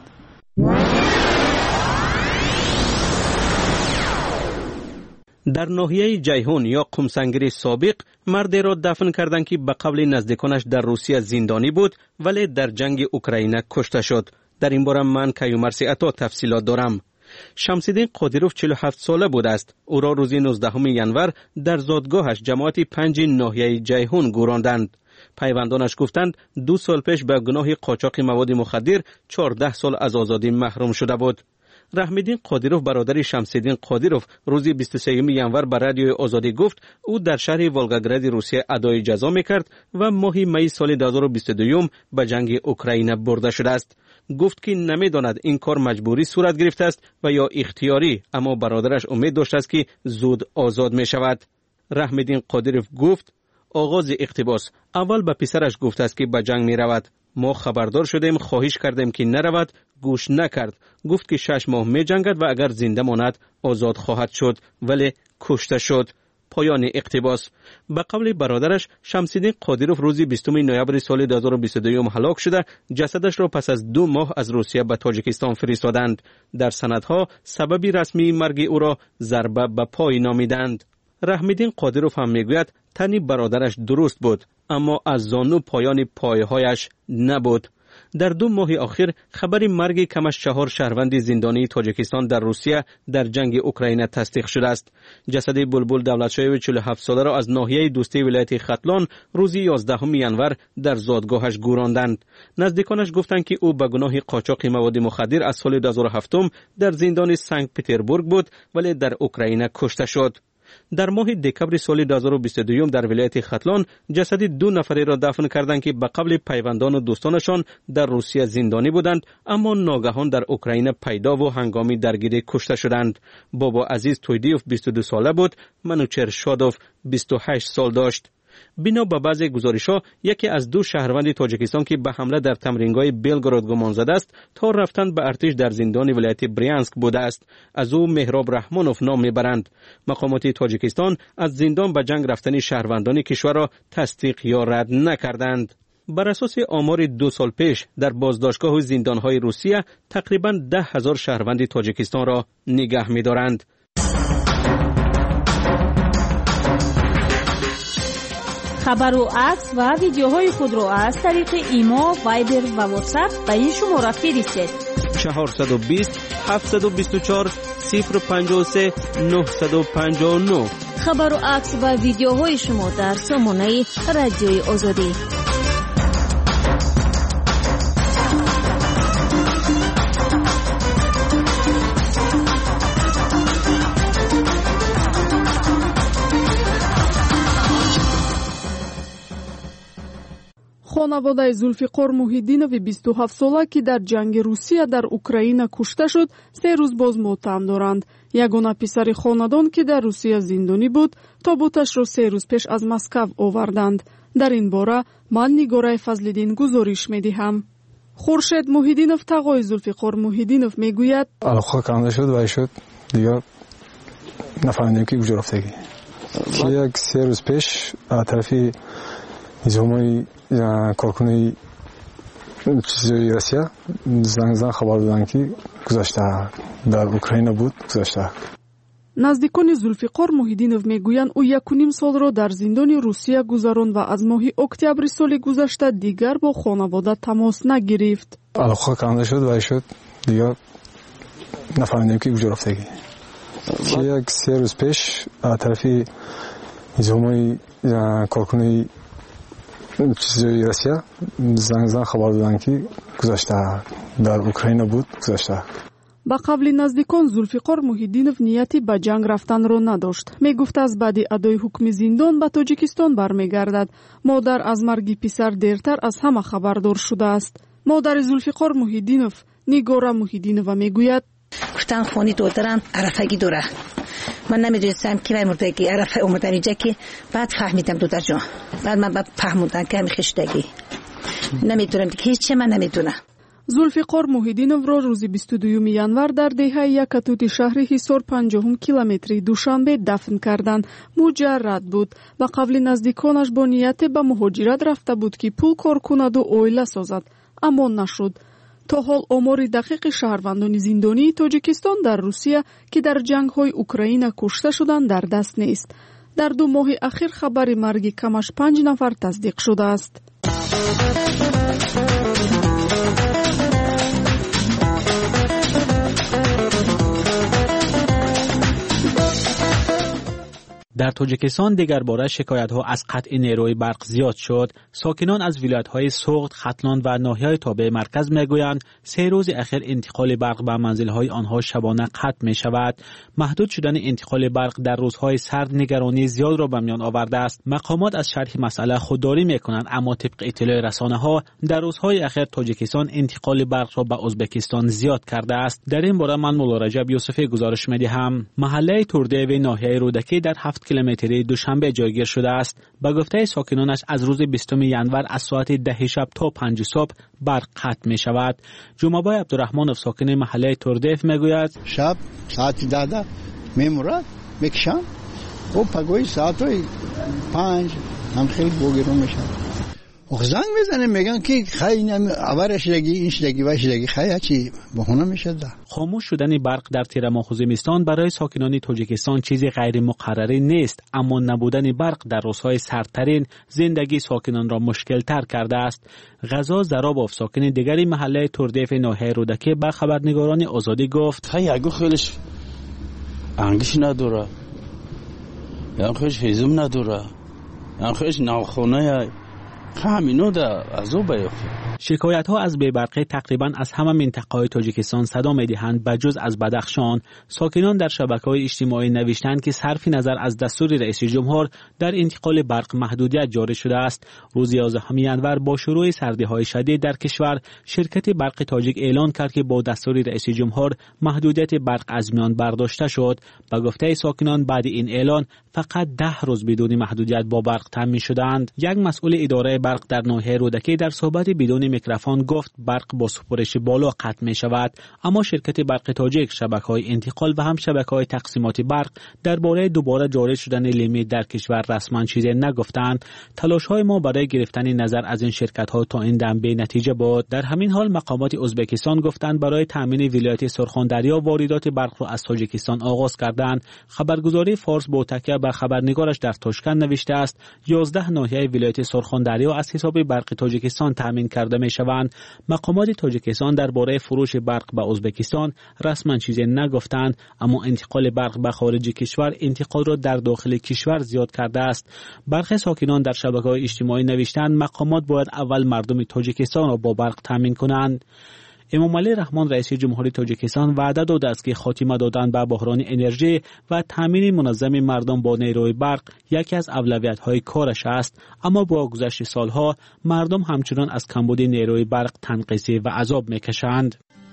در ناحیه جیهون یا قمسنگری سابق مردی را دفن کردند که به قول نزدیکانش در روسیه زندانی بود ولی در جنگ اوکراین کشته شد. در این باره من کیومرث عطا تفصیلات دارم. شمس‌الدین قادیروف چهل و هفت ساله بود است. او را روز نوزدهم ژانویه در زادگاهش جماعت پنج ناحیه جیهون گوراندند. پیوندانش گفتند دو سال پیش به گناه قاچاق مواد مخدر چهارده سال از آزادی محروم شده بود. رحم‌الدین قادیروف برادر شمس‌الدین قادیروف روز بیست و سوم ژانویه به رادیوی آزادی گفت او در شهر والگراد روسیه ادای جزا میکرد و ماه می سال دو هزار و بیست و دو به جنگ اوکراین برده شده است. گفت که نمیداند این کار مجبوری صورت گرفته است و یا اختیاری، اما برادرش امید داشته است که زود آزاد می شود. رحم‌الدین قادیروف گفت آغاز اقتباس اول به پسرش گفته است که به جنگ می رود. ما خبردار شدیم، خواهش کردیم که نرود، گوش نکرد. گفت که شش ماه می جنگد و اگر زنده ماند آزاد خواهد شد، ولی کشته شد. پایان اقتباس. به قول برادرش شمس‌الدین قادیروف روز بیستم نوامبر سال دو هزار و بیست و دو هلاک شده، جسدش را پس از دو ماه از روسیه به تاجیکستان فرستادند. در سندها سبب رسمی مرگ او را ضربه به پای نامیدند. رحم‌الدین قادیروف هم میگوید تن برادرش درست بود، اما از زانو پایان پایهایش نبود. در دو ماه اخیر خبر مرگ کمش چهار شهروند زندانی تاجیکستان در روسیه در جنگ اوکراین تصدیق شده است. جسد بلبل دولتشوی چهل و هفت ساله را از ناحیه دوستی ولایت ختلان روز یازدهم ژانویه در زادگاهش گوراندند. نزدیکانش گفتند که او به گناه قاچاق مواد مخدر از سال دو هزار و هفت در زندان سنت پترزبورگ بود ولی در اوکراین کشته شد. در ماه دکمبر سال دو هزار و بیست و دو در ولایت ختلان جسد دو نفری را دفن کردند که به قبل پیوندان و دوستانشان در روسیه زندانی بودند، اما ناگهان در اوکراین پیدا و هنگامی درگیری کشته شدند. بابا عزیز تویدیوف بیست و دو ساله بود، منوچهر شادوف بیست و هشت سال داشت. بنا به بعضی گزارش‌ها یکی از دو شهروند تاجیکستان که به حمله در تمرینگاه بلگراد گمان زده است تا رفتن به ارتش در زندان ولایت بریانسک بوده است. از او مهراب رحمانوف نام میبرند. مقامات تاجیکستان از زندان به جنگ رفتن شهروندان کشور را تصدیق یا رد نکردند. بر اساس آمار دو سال پیش در بازداشتگاه و زندان‌های روسیه تقریباً ده هزار شهروند تاجیکستان را نگه می‌دارند. خبر و عکس و ویدیوهای خود را از طریق ایما، وایبر و واتساپ به این شماره فرستید. چهارصد و بیست هفتصد و بیست و چهار صفر پنجاه و سه نهصد و پنجاه و نه. خبر و عکس و ویدیوهای شما در سامانه رادیوی آزادی. خانواده زولفیقار موحیدینوی بیست و هفت ساله که در جنگ روسیه در اوکراین کشته شد سه روز باز ماتم دارند. یگانه پسر خاندان که در روسیه زندانی بود تابوتش را سه روز پیش از مسکو آوردند. در این باره من نگاره فضل‌الدین گزارش می‌دهم. خورشید موحیدینوف تقای زولفیقار موحیدینوف میگوید علاقه کنده شد و شد دیگر نفهمیدیم که کجا رفتگی. یک سه روز پیش طرفی نظامی کارکنه چیزی روسیه زنگ زنگ خبر دادن که گذشته در اوکراین بود گذشته. نزدیکان زولفیقار موحیدینوف میگویند او یک و نیم سال را در زندان روسیه گذراند و از ماه اکتبر سال گذشته دیگر با خانواده تماس نگرفت. علاقه کنده شد و شد دیگر نفهمیدیم که کجا رفتگی. یک سه روز پیش طرفی نظامی کارکنه چیزی روسیه زنگ زنگ خبر دادن که گذشته در اوکراین بود گذشته. ба қавли наздикон зулфиқор муҳиддинов нияти ба ҷанг рафтанро надошт. мегуфт аз баъди адои ҳукми зиндон ба тоҷикистон бармегардад. модар аз марги писар дертар аз ҳама хабардор шудааст. модари зулфиқор муҳиддинов нигора муҳиддинова мегӯяд: гуфтан хони додарам арафагӣ дора. ман намедонистам ки вай мурдагӣ арафа омадан инҷа ки баъд фаҳмидам додарҷон. баъд ман ба фаҳмондам ки ҳами хештагӣ намедонам ки ҳеч чӣ ман намедонам. зулфиқор муҳиддиновро рӯзи бисту дуюми январ дар деҳаи якатути шаҳри ҳисор панҷоҳум километри душанбе дафн карданд. муҷаррад буд. ба қавли наздиконаш бо нияте ба муҳоҷират рафта буд ки пул кор кунаду оила созад, аммо нашуд. то ҳол омори дақиқи шаҳрвандони зиндонии тоҷикистон дар русия ки дар ҷангҳои Украина кушта шуданд дар даст нест. дар ду моҳи ахир хабари марги камаш панҷ нафар тасдиқ шудааст. در تاجیکستان دیگر باره شکایت‌ها از قطع نیروی برق زیاد شد. ساکنان از ولایت‌های سوغد، ختلان و ناحیه‌های تابع مرکز می‌گویند سه روز اخیر انتقال برق به منزل‌های آنها شبانه قطع می‌شود. محدود شدن انتقال برق در روزهای سرد نگرانی زیاد را به میان آورده است. مقامات از شرح مسئله خودداری می‌کنند، اما طبق اطلاع رسانه‌ها در روزهای اخیر تاجیکستان انتقال برق را به ازبکستان زیاد کرده است. در این باره من مولا رجب یوسفی گزارش می‌دهم. محله توردی و ناحیه رودکی در هفت کیلومتری دوشنبه جایگیر شده است. به گفته ساکنانش از روز بیستم ینور از ساعت ده شب تا پنج صبح برق قطع می شود. جمعه‌بای عبدالرحمنوف ساکن محله توردیف میگوید شب ساعت ده ده میمورد میکشم و پگوی ساعت پنج هم خیلی بگیرون میشه. و زنگ میزنه میگن که خیلی اولش لگی اینش لگی وش لگی خیلی چی بهونه میشه ده. خاموش شدن برق در تیر ماه زمستان برای ساکنان تاجیکستان چیزی غیر مقرری نیست، اما نبودن برق در روزهای سردترین زندگی ساکنان را مشکل تر کرده است. غزا زرابوف ساکن دیگری محله توردیف ناحیه رودکی به خبرنگاران آزادی گفت خیلی اگه خیلیش انگیش نداره، یا خیلیش هیزم نداره، یا خیلیش ناخونه همینو در عذاب بیافته. شکایت ها از بی‌برقی تقریبا از همه منطقه‌های تاجیکستان صدا می‌دهند بجز از بدخشان. ساکنان در شبکه‌های اجتماعی نوشتند که صرف نظر از دستور رئیس جمهور در انتقال برق محدودیت جاری شده است. روز یازدهم ینور با شروع سردی‌های شدید در کشور، شرکت برق تاجیک اعلان کرد که با دستور رئیس جمهور محدودیت برق از میان برداشته شد. به گفته ساکنان بعد این اعلان فقط ده روز بدون محدودیت با برق تامین شدند. یک مسئول اداره برق در ناحیه رودکی در صحبت بدون میکروفون گفت برق با سپرش بالا قطع می شود، اما شرکت برق تاجیک شبکه‌های انتقال و هم شبکه‌های تقسیمات برق درباره دوباره جاری شدن لیمیت در کشور رسما چیزی نگفتند. تلاش‌های ما برای گرفتن نظر از این شرکت‌ها تا این دم بی نتیجه بود. در همین حال مقامات ازبکستان گفتند برای تامین ولایت سرخاندریا واردات برق را از تاجیکستان آغاز کردند. خبرگزاری فارس با تکیه بر خبرنگارش در تاشکند نوشته است یازده ناحیه ولایت سرخاندریا از حساب برق تاجیکستان تامین کرده می شوند. مقامات تاجیکستان درباره فروش برق به ازبکستان رسما چیزی نگفتند، اما انتقال برق به خارج کشور انتقال را در داخل کشور زیاد کرده است. برخی ساکنان در شبکه‌های اجتماعی نوشتند مقامات باید اول مردم تاجیکستان را با برق تامین کنند. امام علی رحمان رئیس جمهوری تاجیکستان وعده داده است که خاتمه دادن به بحران انرژی و تامین منظم مردم با نیروی برق یکی از اولویت‌های کارش است، اما با گذشت سالها مردم همچنان از کمبود نیروی برق تنقیصی و عذاب می‌کشند.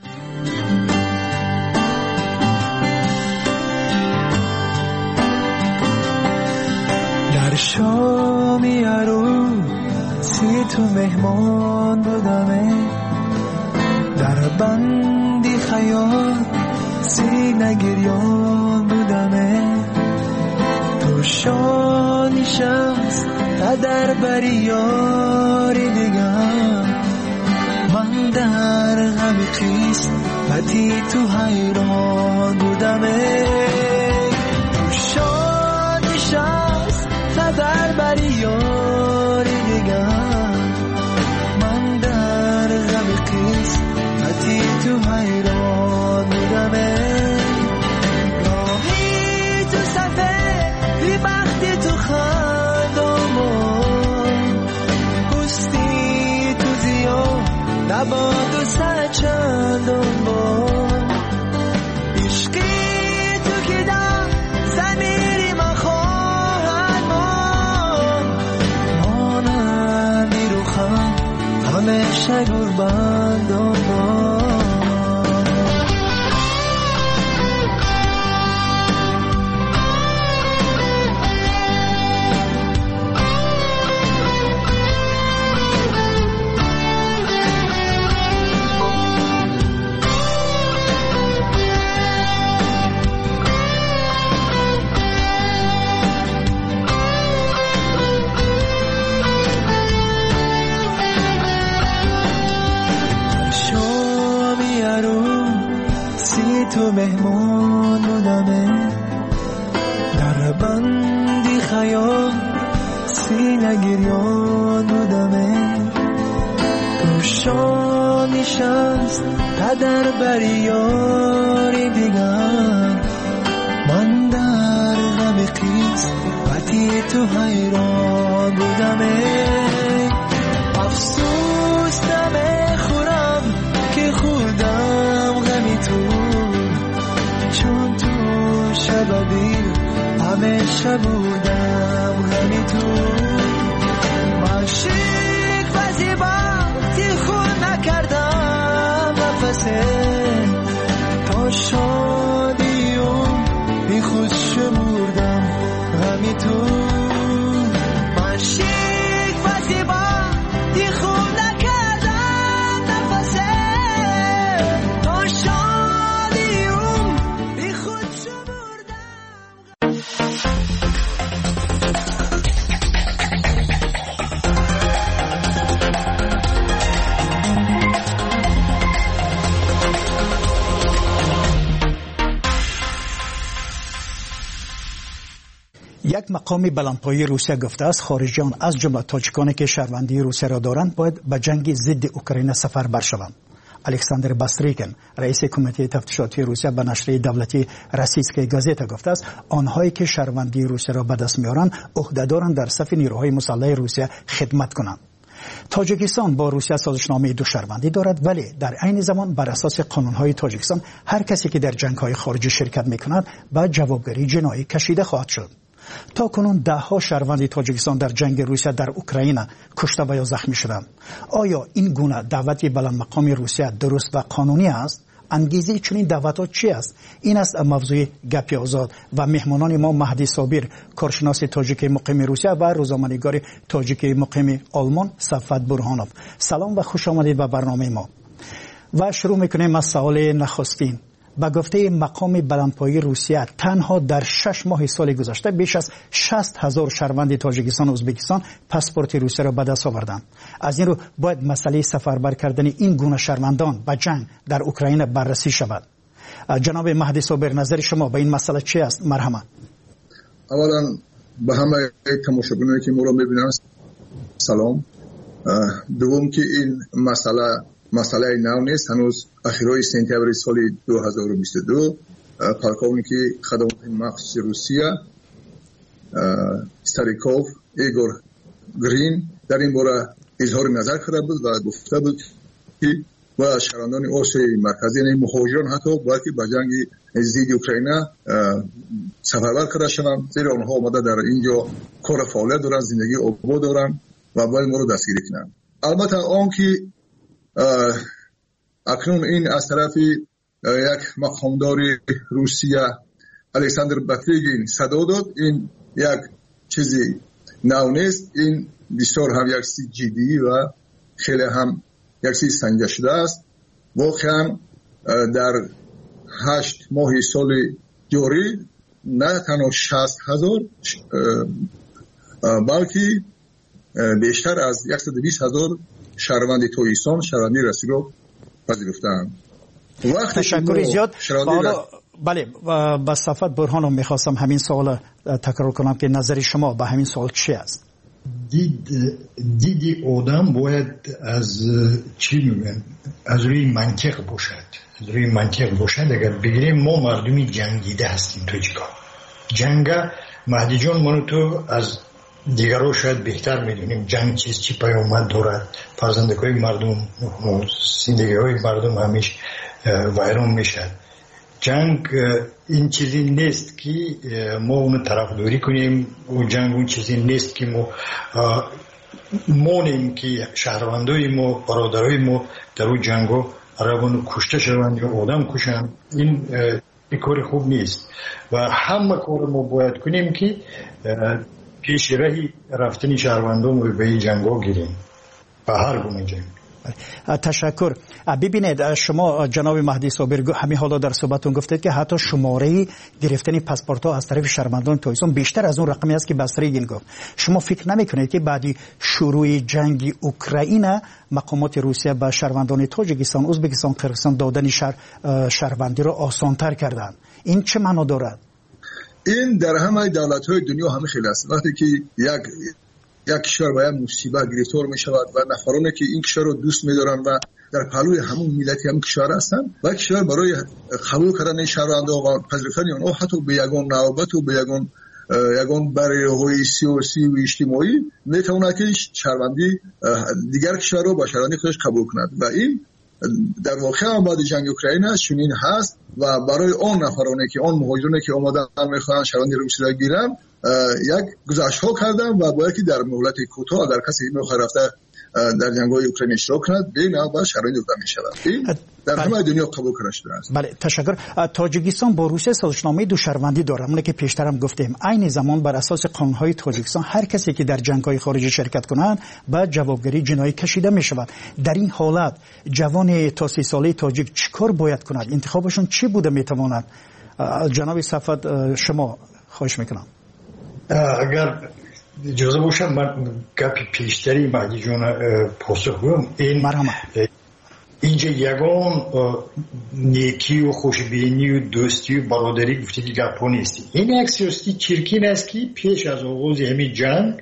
در شامی عروسی تو مهمان بودمه، در بندی خیال سینه گریان بودمه، تو شانی شمس و در بری یاری دیگر، من در غم خیست وقتی تو حیران بودمه، تو شانی شمس و در بری یاری دیگر، من در غم خیست وقتی تو حیران بودمه، راهی تو صفه بی بختی تو خندامون، پستی تو زیاد نباد و سر چندان بار، همیشه قربان تو مهمان بودمه در بندی خیال سینه گریان بودمه تو شامی شمس قدر بری یاری دیگر من در غم قسمتی تو حیران بودمه افسوس نمیخورم که خوردم غمی تو چون تو شبابی همیشه بودم غمی تو عاشق و زیبا تی خود نکردم نفسه تا شادیم بی خود شمردم غمی تو عاشق و زیبا تی خود نکردم نفسه تا شادیم بی خود شمردم. یک مقام بلندپایه روسیه گفته است خارجیان از جمله تاجیکانی که شهروندی روسیه را دارند باید به جنگ ضد اوکراین سفر بر شوند. الکساندر باستریکن رئیس کمیته تفتیشاتی روسیه به نشریه دولتی روسیسکای گازتا گفته است آنهایی که شهروندی روسیه را به دست میارند عهدهداران در صف نیروهای مسلح روسیه خدمت کنند. تاجیکستان با روسیه سازشنامه دو شهروندی دارد ولی در عین زمان بر اساس قانونهای تاجیکستان هر کسی که در جنگ‌های خارجی شرکت می‌کند به جوابگری جنایی کشیده خواهد شد. تا کنون ده ها شهروند تاجیکستان در جنگ روسیه در اوکراین کشته و یا زخمی شدند. آیا این گونه دعوت بلند مقام روسیه درست و قانونی است؟ انگیزه چنین دعوت‌ها چی است؟ این است موضوع گپ آزاد و مهمانان ما مهدی صابر کارشناس تاجیک مقیم روسیه و روزنامه‌نگار تاجیک مقیم آلمان صفوت برهانوف. سلام و خوش آمدید به برنامه ما. و شروع می‌کنیم از سوال نخستین. با گفته مقام بلندپایه روسیه تنها در شش ماه سال گذشته بیش از شصت هزار شهروند تاجیکستان و ازبکستان پاسپورت روسیه را به دست آوردند. از این رو باید مسئله سفربر کردن این گونه شهروندان به جنگ در اوکراین بررسی شود. جناب مهدی صابر نظر شما به این مسئله چی است؟ مرحمت. اولا به همه تماشاگرانی که ما را می‌بینند سلام. دوم که این مسئله مسئله نو نیست. هنوز اخیرای سپتامبر سال دو هزار و بیست و دو پالکوونیک خدمات مخصوص روسیه استاریکوف ایگور گرین در این باره اظهار نظر کرده بود و گفته بود که با شهروندان آسیای مرکزی یعنی مهاجران حتی باید که به جنگ ضد اوکراین سفربر کرده شوند زیرا آنها آمده در اینجا کار فعالیت دارند زندگی آباد دارند و باید ما رو دستگیری کنند. البته آن که اکنون این از طرف یک مقامدار روسیه الکساندر باتریگین صدا داد این یک چیزی نو نیست. این بسیار هم یک چیز جدی و خیلی هم یک چیز سنجیده شده است. واقعا در هشت ماه سال جاری نه تنها شصت هزار بلکه بیشتر از صد و بیست هزار شهروند تاجیکستان شهروندی رسمی را پذیرفتند. تشکر زیاد. بله با صفت برهانم میخواستم همین سوال تکرار کنم که نظر شما به همین سوال چی است؟ دید دیدی آدم باید از چی میگن از روی منطق باشد از روی منطق باشد. اگر بگیریم ما مردمی جنگیده هستیم تاجیکان. جنگ مهدی جان منو تو از دیگرها شاید بهتر میدونیم جنگ چیز چی پیامد دارد. فرزندکای مردم زندگی های مردم همیشه ویران میشد. جنگ این چیزی نیست که ما اون طرفداری کنیم و جنگ اون چیزی نیست که ما مونیم که شهروندای ما برادرای ما در اون جنگو عربانو کشته شوند یا آدم کشند. این کار خوب نیست و همه کار ما باید کنیم که پیش رهی رفتن شهروندان به این جنگا گیریم به هر گونه جنگ. تشکر. ببینید شما جناب مهدی صابر همین حالا در صحبتتون گفتید که حتی شماره گرفتن پاسپورت ها از طرف شهروندان تویسون بیشتر از اون رقمی است که بسریگین گفت. شما فکر نمیکنید که بعد شروع جنگ اوکراین مقامات روسیه به شهروندان تاجیکستان، ازبکستان، قرقیزستان دادن شهر شهروندی را آسان‌تر کردن؟ این چه معنا دارد؟ این در همه دولت‌های دنیا همه خیلی است. وقتی که یک یک کشور باید مصیبت گرفتار می شود و نفرانی که این کشور رو دوست می دارن و در پهلوی همون ملتی همون کشور هستن و کشور برای قبول کردن شهروندان و پذیرفتن آنها حتی به یگان نوبت و به یگان یگان برای سیاسی و اجتماعی می تواند که شهروندی دیگر کشور رو با شهروندی خودش قبول کند و این در واقع هم بعد جنگ اوکراین است چنین هست و برای آن نفرانی که آن مهاجرانی که آمدن میخوان شهروندی روسیه را گیرن یک گزارش ها کردن و باید که در مهلت کوتاه اگر کسی میخواد رفته در جنگ‌های اوکراین اشتراک کند به نوبت شرایط داده میشود. در همه دنیا قبول کرده شده است. بله تشکر. تاجیکستان با روسیه سازشنامه دو شهروندی داره، همون که پیشتر هم گفتیم. عین زمان بر اساس قانون‌های تاجیکستان هر کسی که در جنگ‌های خارجی شرکت کنند به جوابگیری جنایی کشیده میشود. در این حالت جوان تا سی ساله تاجیک چیکار باید کند؟ انتخابشون چی بوده میتواند؟ جناب صفت شما خواهش میکنم. اگر اجازه باشه من گپی پیشتری مهدی جان پاسخ بدم. این مرحمت. اینجا یگان نیکی و خوشبینی و دوستی و برادری گفته که گپا نیست. این یک سیاستی چرکین است که پیش از آغاز همین جنگ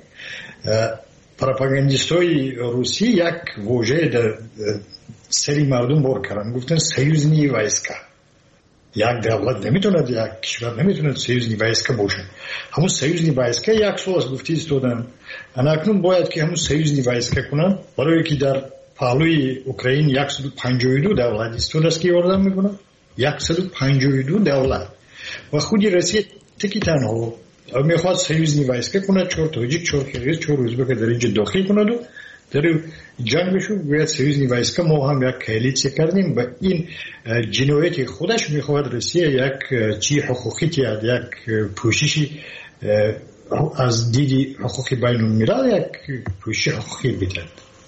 پروپاگاندیستای روسی یک واژه در سری مردم بار کردن، گفتن سیوزنی وایسکا. یک دولت نمیتوند، یک کشور نمیتوند سیوزنی وایسکا باشه. همون سیوزنی وایسکا یک سال از گفته ایستادن. اکنون باید که همون سیوزنی وایسکا کنن برای که در پهلوی اوکراین صد و پنجاه و دو دولت ایستاده است که یاردم میکنه. صد و پنجاه و دو دولت و خودی روسیه تکی تنها میخواد سیوزنی وایسکا کنه، چهار تاجیک، چهار قرقیز، چهار ازبک در اینجا داخل کنه و در جنگ بشو باید سیوزنی وایسکا ما هم یک کوالیسیون کردیم و این جنایت خودش میخواد روسیه یک چی حقوقی تیاد، یک پوششی از دیدی حقوقی بین الملل یک پوشش حقوقی بده.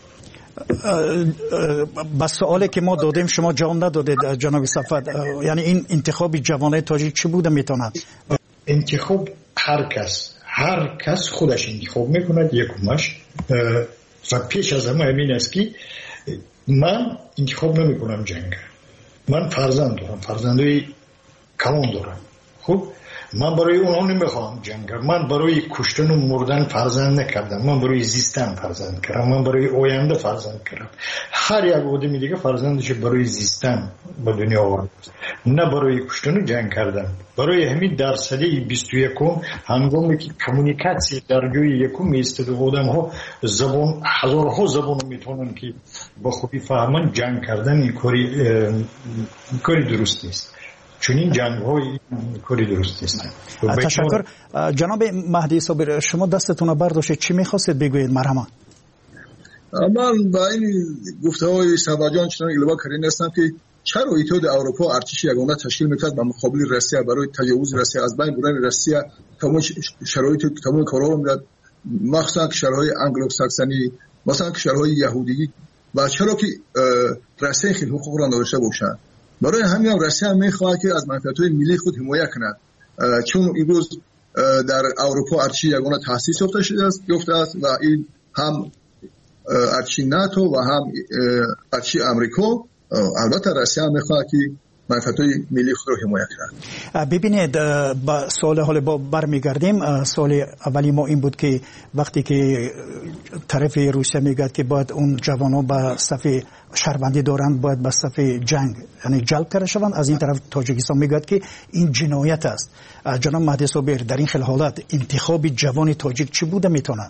بس سوالی که ما دادیم شما جواب ندادید جناب صفت، یعنی این انتخاب جوانای تاجیک چی بوده میتواند؟ انتخاب هر کس هر کس خودش انتخاب میکند یکمش و پیش از همه همین است که من انتخاب نمی کنم جنگ. من فرزند دارم، فرزندای کلان دارم. خب من برای اونها نمیخوام جنگ. من برای کشتن و مردن فرزند نکردم، من برای زیستن فرزند کردم، من برای آینده فرزند کردم. هر یک آدمی دیگه فرزندش برای زیستن به دنیا آورد، نه برای کشتن و جنگ کردن. برای همین در سده بیست و یکم هنگامی که کمونیکاسی در جای یکم ایستاده آدم ها زبان هزارها زبان میتونن که با خوبی فهمن جنگ کردن این کاری کاری درست نیست. چون این جنگ های کاری درست نیست. تشکر. جناب مهدی صابر شما دستتون رو برداشتید، چی میخواستید بگویید؟ مرحمت. من با این گفته های سباجان چنان الوا کردن هستم که چرا ایتود اروپا ارتش یگانه تشکیل میکرد با مقابل روسیه برای تجاوز روسیه از بین بردن روسیه تمام شرایط تمام کارها میداد، مخصوصا کشورهای انگلو ساکسنی مثلا کشورهای یهودی و چرا که روسیه خیلی حقوق را نداشته باشند. برای همین هم روسیه هم میخواهد که از منفعت‌های ملی خود حمایت کند، چون امروز در اروپا ارتش یگانه تأسیس یافته شده است یافته است و این هم ارتش ناتو و هم ارتش آمریکا. البته روسیه هم میخواهد که منفعت‌های ملی خود را حمایت کند. ببینید با سوال حال با برمیگردیم. سوال اولی ما این بود که وقتی که طرف روسیه میگه که باید اون جوانان به صف شهروندی دارند باید به صف جنگ یعنی جلب کرده شوند، از این طرف تاجیکستان میگه که این جنایت است. جناب مهدی صابر در این خل حالت انتخاب جوان تاجیک چی بوده میتونه؟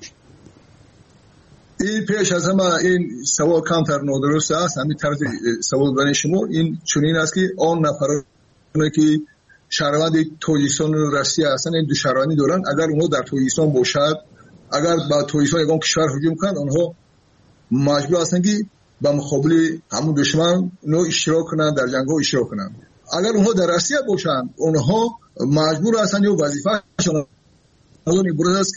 این پیش از همه این سوال کمتر نادرست است. همین طرز سوال برای شما این چنین است که آن نفرانی که شهروند تاجیکستان و روسیه هستند این دو شهروندی دارند، اگر اونها در تاجیکستان باشد اگر با تویسان یگان کشور هجوم کنند آنها مجبور هستند که با مقابل همون دشمن نو اشتراک کنند، در جنگ ها اشتراک کنند. اگر اونها در روسیه باشند اونها مجبور هستند یا وظیفه‌شان از اون عبارت است که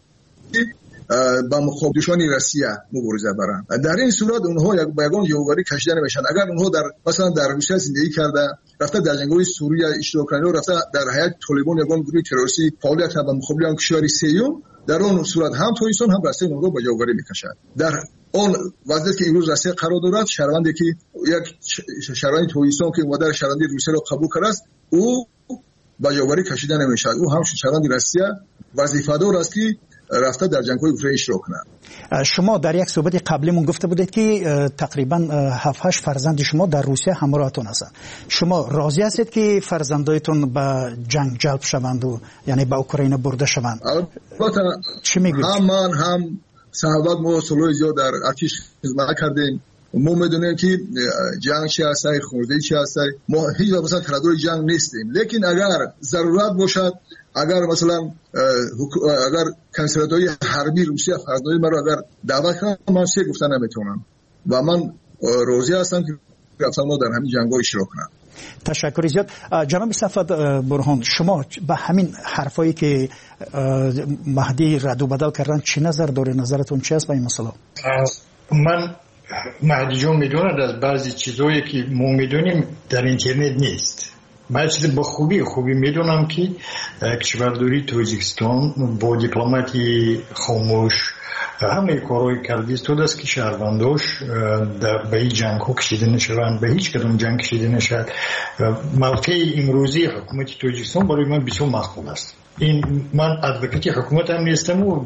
با مقابل دشمن روسیه مبارزه برند. در این صورت اونها یک به یگان جوابگاری کشیده نمیشن. اگر اونها در مثلا در روسیه زندگی کرده، رفته در جنگ‌های سوریه اشتراک کرده، رفته در هیئت طالبان یگان گروه تروریستی فعالیت کرده با مقابل آن کشور سوم، در اون صورت هم تویسان هم روسیه اونها به جوابگاری میکشد. در اون وضعیت که امروز روسیه قرار دارد، شهروندی که یک شهروند تویسان که مادر شهروندی روسیه را قبول کرده است، او به جوابگاری کشیده نمیشد. او هم شهروند روسیه وظیفه‌دار است که رفته در جنگ‌های اوکراین اشتراک کنند. شما در یک صحبت قبلیمون گفته بودید که تقریبا هفت هشت فرزند شما در روسیه همراهتون هستند. شما راضی هستید که فرزندایتون به جنگ جلب شوند و یعنی به اوکراین برده شوند؟ البته چی میگوید؟ هم من هم صحبت ما سالهای زیاد در ارتش خدمت کردیم. ما میدونیم که جنگ چی هست، خونریزی چی هست. ما هیچ وقت مثلا طرفدار جنگ نیستیم، لیکن اگر ضرورت باشد، اگر مثلا اگر کنسولات‌های حربی روسیه فرزندای مرا اگر دعوت کنند، من سه گفتن نمیتونم و من راضی هستم که رفتم در همین جنگ‌ها اشتراک کنم. تشکر زیاد. جناب صفوت برهان، شما به همین حرفایی که مهدی رد و بدل کردن چی نظر داره؟ نظرتون چی است به این مسئله؟ من مهدی جان میدوند از بعضی چیزایی که ما میدونیم در اینترنت نیست. من چیز با خوبی خوبی میدونم که کشورداری تاجیکستان با دیپلماتی خاموش همه کارهای کردی است است که شهرونداش به این جنگ ها کشیده نشوند، به هیچ کدام جنگ کشیده نشد. موقع امروزی حکومت تاجیکستان برای من بسیار مقبول است. این من ادوکاتی حکومت هم نیستم و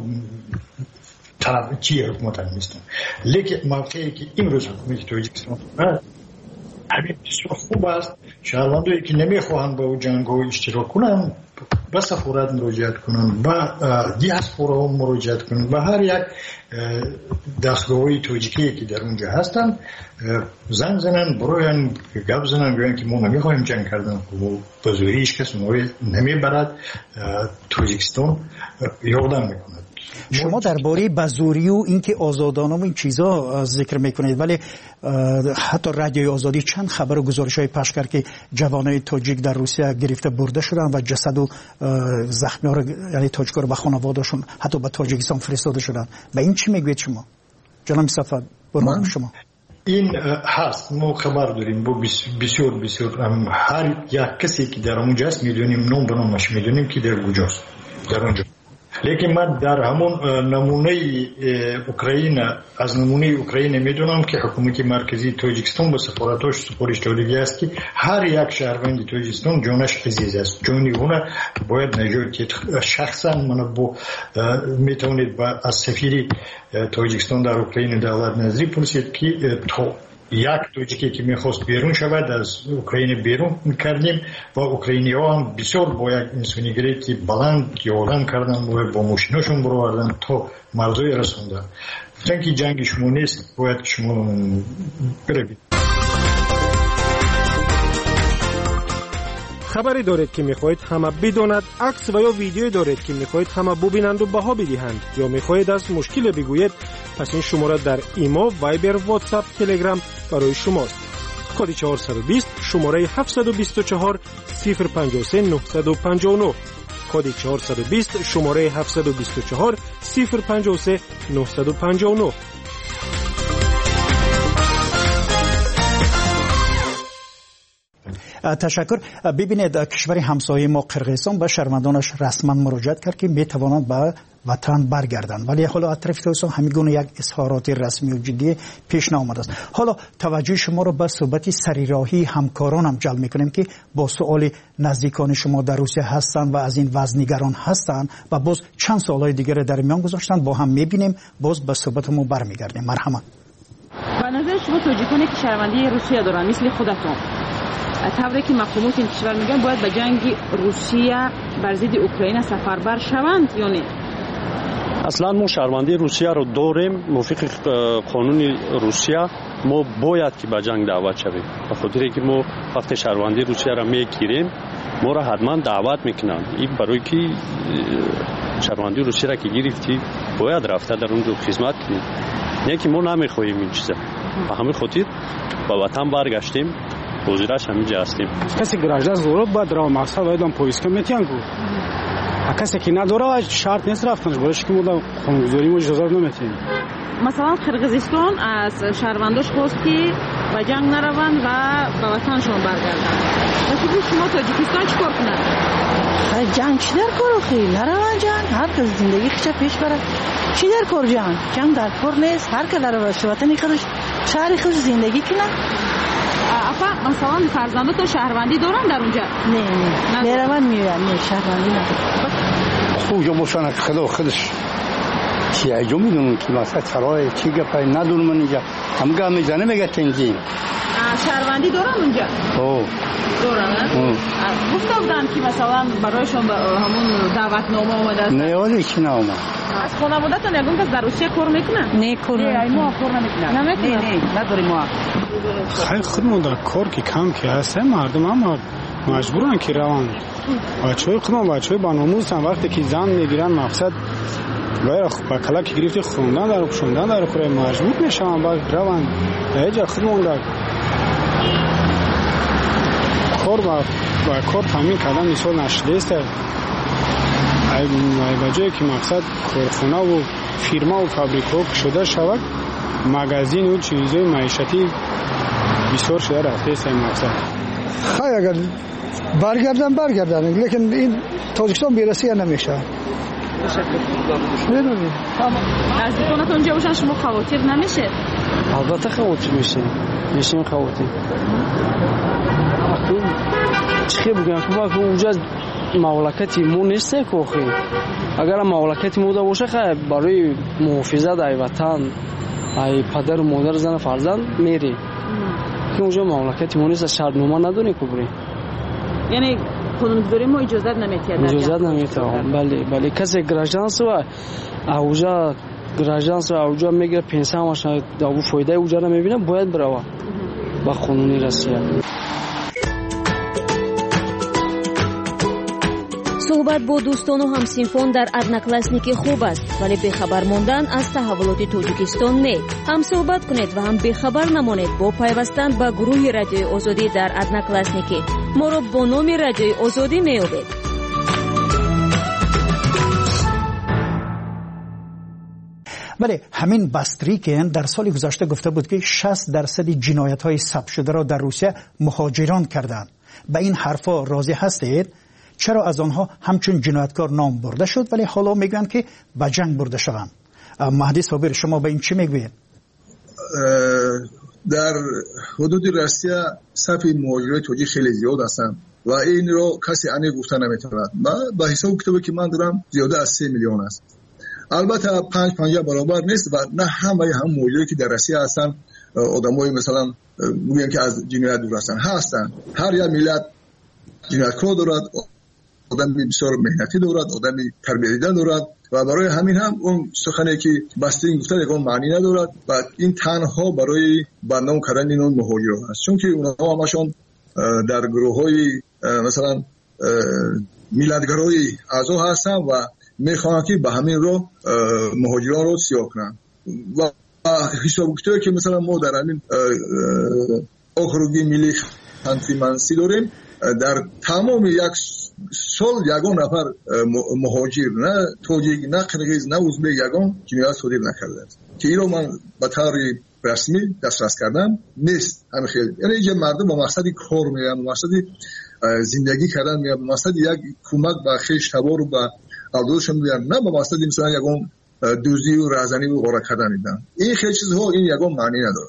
طرف چی حکومت هم نیستم، لیکن موقعی که امروز حکومت تاجیکستان همین بسیار خوب است. شهروندایی که نمیخواهند با جنگ ها اشتراک کنند به سفارت مراجعت کنند، به دیاسپورا مراجعت کنند، به هر یک دستگاه های تاجیکی که در اونجا هستند زنگ زنند، برای گپ زنند، بگویند که ما نمیخواهیم جنگ کردن و به زوری هیچ کس ما نمیبرد. تاجیکستان یادم میکند. شما درباره بزوری و اینکه آزادانه و این چیزا ذکر میکنید، ولی حتی رادیوی آزادی چند خبر و گزارش‌های پخش کرد که جوانای تاجیک در روسیه گرفته برده شدن و جسد و زخمی‌ها رو یعنی تاجیک‌ها رو به خانواده‌شون حتی به تاجیکستان فرستاده شدن. به این چی میگوید شما؟ جناب صفوت برمان شما. این هست، ما خبر داریم با بسیار بسیار هر یک کسی که در اونجا است میدونیم، نام به نامش میدونیم که در کجاست در اونجا. لیکن من در همون نمونه اوکراین از نمونه اوکراین میدونم که حکومت مرکزی تاجیکستان با سفارتاش سپارش دادگی است که هر یک شهروند تاجیکستان جانش عزیز است، جانی اون باید نجات. شخصا من با میتونید با از سفیر تاجیکستان در اوکراین دولت نظری پرسید که تو یک تاجیکی که میخواست بیرون شود از اوکراین بیرون میکردیم و اوکراینی ها هم بسیار با یک انسانیگری که بلند یادن کردن و با ماشیناشون برآوردن تا مرزهای رسوندن. گفتن که جنگ شما نیست، باید شما بروید. خبری دارید که میخواهید همه بداند، عکس و یا ویدیویی دارید که میخواهید همه ببینند و بها بدهند، یا میخواهید از مشکل بگویید، پس این شماره در ایما، وایبر، واتساپ، تلگرام برای شماست. کد چهارصد و بیست شماره هفتصد و بیست و چهار صفر پنجاه و سه نهصد و پنجاه و نه. کد چهارصد و بیست شماره هفتصد و بیست و چهار صفر پنجاه و سه نهصد و پنجاه و نه. تشکر. ببینید کشور همسایه ما قرقیزستان به شهروندانش رسما مراجعت کرد که میتوانند به وطن برگردند، ولی حالا از طرف تاجیکستان همیگونه یک اظهارات رسمی و جدی پیش نامده است. حالا توجه شما را به صحبت سریراهی همکاران هم جلب میکنیم که با سوال نزدیکان شما در روسیه هستند و از این وضع نگران هستند و باز چند سوالای دیگر در میان گذاشتن، با هم میبینیم، باز به صحبتمون برمیگردیم. مرحمت. به نظر شما تاجیکانی که شهروندی روسیه دارن مثل خودتون، طوری که مفهومات این کشور میگن باید به جنگ روسیه بر ضد اوکراین سفربر شوند یا نه؟ اصلا ما شهروندی روسیه رو داریم. موافق قانون روسیه ما باید که به جنگ دعوت شویم، به خاطر که ما وقتی شهروندی روسیه را میگیریم ما را حتما دعوت میکنند. این برای که شهروندی روسیه را که گرفتی باید رفته در اونجا خدمت کنی. نه که ما نمیخواهیم این چیزا. به همین خاطر با وطن برگشتیم. وزیرش همینجا هستیم. کسی گراجه ضرورت باید را مقصد باید هم پویسکم میتیان گو. کسی که نداره شرط نیست رفتنش برایش که ما خانگذاری ما اجازه نمیتیم. مثلا قرقیزستان از شهرونداش خواست که به جنگ نروند و به وطنشون برگردن. مثلا شما تاجیکستان چیکار کنن؟ خیلی جنگ چی در کار خیلی نروند جنگ. هر کس زندگی خیش پیش بره. چی در کار جنگ؟ جنگ در کار نیست. هر که در وطن خودش شهر خودش زندگی کنه. افا مثلا فرزنده تو شهروندی دارن در اونجا؟ نه نه میروند میرن نه شهروندی ندارن. خوب باشن خدا خودش چی ایجا میدونن که مثلا چرای چی گپای ندونم من اینجا هم گام میزنه میگه تنظیم شهروندی دارن اونجا؟ او دارن؟ گفته بودن که مثلا برایشون همون دعوتنامه اومده؟ نه ولی چی نه اومد. از خانواده‌تون یگون کس در روسیه کار میکنه؟ نه کار نه ما کار نمیکنه. نمیکنه. نه نداریم ما. خیلی خودمون در کار که کم که هسته مردم هم مجبورن که روان. بچه‌های خودمون بچه‌های باناموزن وقتی که زن میگیرن مقصد باید با کلا که گرفتی خوندن در خوندن در کار مجبور میشن باید روان. اینجا خودمون در کار با با کار تامین کردن مثال نشده است. ای بجایی که مقصد کارخانه و فیرما و فابریکا شده شود مغازین و چیزهای معیشتی بسیار شده رفته است این مقصد. خیلی اگر برگردن برگردن لیکن این تاجیکستان بیرسی نمیشه. نمیدونی نزدیکانت اونجا باشن شما خواطر نمیشه؟ البته خواطر میشه میشیم خواطر. چی بگم که ما اونجا مملکتی مو نیسته که خیلی اگر مملکتی مو باشه خیلی برای محافظت ای وطن ای پدر و مادر زن فرزند میری که اونجا مملکتی مو نیست شرط نامه ندونی که بری یعنی قانونگذاری ما اجازت نمیده اجازت نمیده بله بله کسی گراجانس و اوجا گراجانس و اوجا میگه پنسیونش داو فایده اوجا نمیبینه باید بره با قانونی روسیه. صحبت با دوستان و همسینفان در одноклассники خوب است ولی بخبر ماندن از تحولات تاجیکستان نه. هم صحبت کنید و هم بخبر نمانید با پیوستن به گروه رادیوی آزادی در одноклассники. ما را با نام رادیوی آزادی میابید. ولی همین باستریکین در سال گذشته گفته بود که شصت درصد جنایت‌های ثبت شده را در روسیه مهاجران کردند. به این حرفا راضی هستید؟ چرا از آنها همچون جنایتکار نام برده شد ولی حالا میگن که به جنگ برده شدند؟ مهدی صابر شما به این چی میگوید؟ در حدود روسیه صف مهاجرای توجیه خیلی زیاد هستند و این رو کسی انی گفته نمیتواند. با حساب کتابی که من دارم زیاده از سه میلیون است. البته پنج پنجاه برابر نیست و نه همه هم مهاجرایی که در روسیه هستند آدمای مثلا میگن که از جنایت دور هستند هستند. هر یک ملت جنایتکار دارد، آدمی بسیار مهنتی دارد، آدمی تربیت دارد و برای همین هم اون سخنی که بستین گفتن یکون معنی ندارد و این تنها برای بدنام کردن این مهاجران است چون که اونها همشون در گروه‌های مثلا میلادگرای اعضا هستن و میخوان که به همین رو مهاجران رو سیاه کنن و حساب کتابی که مثلا ما در همین اخروگی ملی تنظیمانسی داریم در تمام یک سال یگان نفر مهاجر نه توجیک نه قرقیز نه ازبک یگان جنایت صادر نکرده که این رو من به طور رسمی دسترس کردم نیست همه خیلی یعنی اینجا مردم با مقصدی کار میگن با مقصدی زندگی کردن میگن با مقصدی یک کمک به خیش تبار و به اولادشون میگن نه با مقصدی مثلا یگان دوزی و رازنی و غارت کردن میدن این خیلی چیزها این یگان معنی نداره.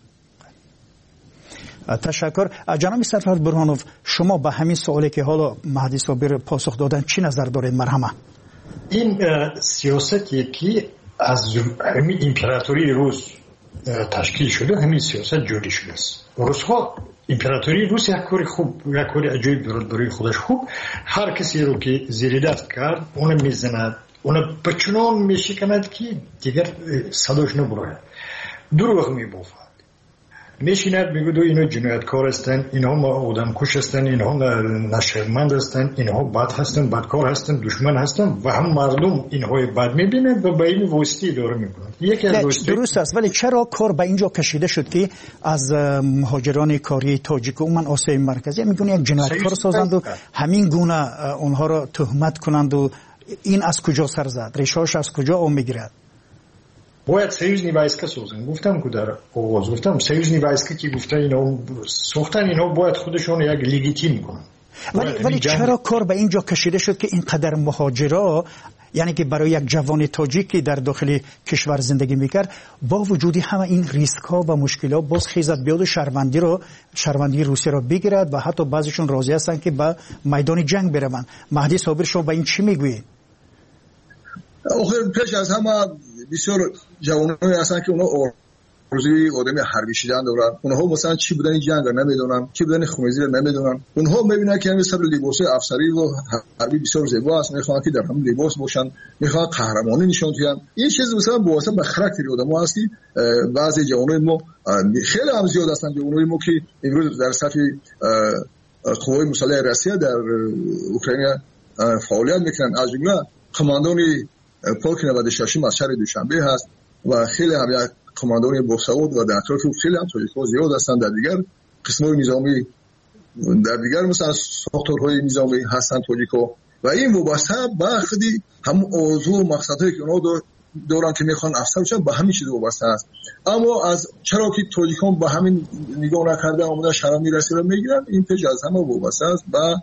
تشکر. جناب سرفراز برهانوف شما به همین سوالی که حالا مهدی صابر پاسخ دادن چی نظر دارید؟ مرحمه. این سیاستی که از همین امپراتوری روس تشکیل شده همین سیاست جوری شده است. روس ها امپراتوری روس یک کاری خوب یک کاری عجیب دارد برای خودش خوب هر کسی رو که زیر دست کرد اون میزند اون بچنان میشکند که دیگر صداش نبراید دروغ میبافد میشیند میگه دو اینو جنایتکار هستن، اینها آدم کش هستن، اینها نشرمند هستن، اینها بد هستن، بدکار هستن، دشمن هستن و هم مردم اینها بد میبینند و به این واسطه اداره میکنند. یکی از درست است، ولی چرا کار به اینجا کشیده شد که از مهاجران کاری تاجیک و من آسیای مرکزی میگن یک جنایتکار سازند و همین گونه اونها را تهمت کنند و این از کجا سر زد؟ ریشه‌اش از کجا او میگیرد؟ باید союзní войска سازن. گفتم که در آغاز گفتم союзní войска که گفته اینا ساختن، اینا باید خودشون یک لیگیتیم کنن. ولی ولی چرا کار به اینجا کشیده شد که اینقدر مهاجرا، یعنی که برای یک جوان تاجیکی در داخل کشور زندگی میکرد، با وجودی همه این ریسک ها و مشکلات باز خیزد بیاد و شهروندی رو شهروندی روسیه رو بگیرد و حتی بعضیشون راضی هستن که به میدان جنگ بروند. مهدی صابر شما به این چی میگویید؟ آخه پیش از همه بسیار جوانایی هستن که اونا آرزوی آدمی حربی شدن دارن. اونها مثلا چی بودن جنگ نمیدونن، چی بودن خونریزی نمیدونن. اونها میبینن که همین سر لباس افسری و حربی بسیار زیبا است، میخوان که در همون لباس باشن، میخوان قهرمانی نشون بدن. این چیز مثلا واسه به خاطر آدم‌ها است که بعضی جوانای ما خیلی هم زیاد هستن، جوانای ما که امروز در صف قوای مسلح روسیه در اوکراین فعالیت میکنن. از جمله قماندان پولک نود و شش از شهر دوشنبه هست و خیلی هم یک قماندان باسواد و در اطراف خیلی هم تاجیک‌ها زیاد هستند در دیگر قسم‌های نظامی، در دیگر مثلا ساختارهای نظامی هستند تاجیک‌ها و این وابسته به خودی هم آرزو و مقصدهایی که اونها دارن که میخوان افسر بشن به همین چیز وابسته است. اما از چرا که تاجیکان به همین نگاه نکرده اومدن شرمی رسی رو میگیرن، این پیش از همه وابسته است به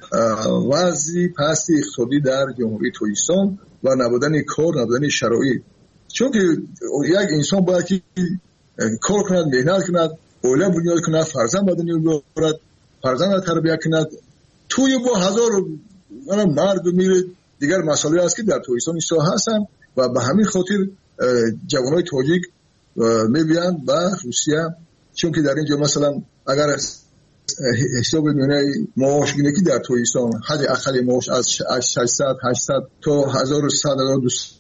وضع پست اقتصادی در جمهوری تاجیکستان و نبودن کار، نبودن شرایط. چون که یک انسان باید که کار کند، مهنت کند، اوله بنیاد کند، فرزند به دنیا بیاورد، فرزند تربیت کند. توی با هزار مرد میره دیگر مسائلی است که در تاجیکستان ایسا هستن و به همین خاطر جوانای تاجیک میبینن به روسیه. چون که در اینجا مثلا اگر حساب میونه معاش گیرگی در تاجیکستان حد اقل معاش از ششصد هشتصد تا هزار و صد هزار و دویست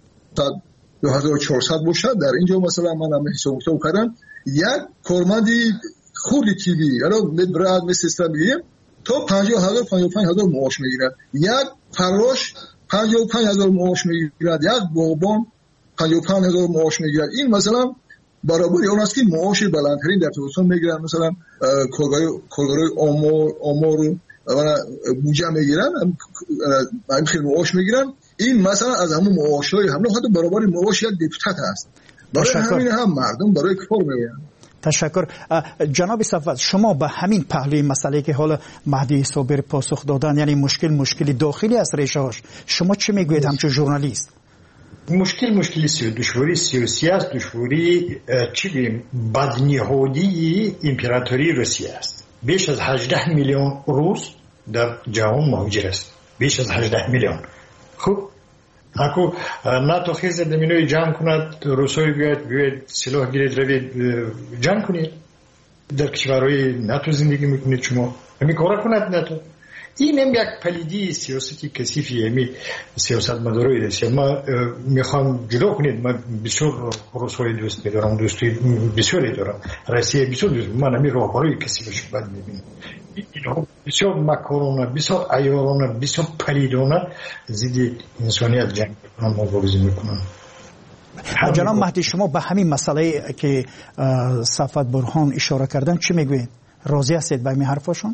دو هزار و چهارصد باشد. در اینجا مثلا من هم حساب کتاب کردم یک کارمندی خولی تیوی یعنی مدبرد مثل سیستم بگیم تا پنجاه هزار پنجاه و پنج هزار معاش میگیرد. یک فراش پنجاه و پنج هزار معاش میگیرد، یک باغبان پنجاه و پنج هزار معاش میگیرد. این مثلا برابر اون است که معاش بلندترین در تاجیکستان میگیرن. مثلا کارگرای آمار آمار و بودجه میگیرن، همین خیلی معاش میگیرن. این مثلا از همون معاشای هم حتی برابر معاش یک دیپوتات است. برای همین هم مردم برای کار میگیرن. تشکر. جناب صفوت، شما به همین پهلوی مسئله که حالا مهدی صابر پاسخ دادن، یعنی مشکل مشکلی داخلی است ریشه‌اش، شما چه میگویید همچون ژورنالیست؟ مشکل مشکلی سی دشواری سیاسی است، دشواری چی بگیم بدنهادی امپراتوری روسیه است. بیش از هجده میلیون روس در جهان مهاجر است، بیش از هجده میلیون. خب اكو ناتو خیز دمینوی جمع کند، روسوی بیاید بیاید سلاح گیرید روید جمع کنید، در کشورهای ناتو زندگی میکنید، شما همی کارا کند ناتو. این هم یک پلیدی سیاستی کثیفی همی سیاست مدارای روسیه. ما میخوام جدا کنید، من بسیار روسوی دوست میدارم، دوستی بسیاری دارم، روسیه بسیار دوست. من همی راهکارهای کثیفش بد میبینم. اینها بسیار مکارانه، بسیار عیارانه، بسیار پلیدانه ضد انسانیت جنگ میکنن، مبارزه میکنن. جناب مهدی، شما به همین مسئله که صفوت برهان اشاره کردن چی میگوید؟ راضی هستید با این حرفاشون؟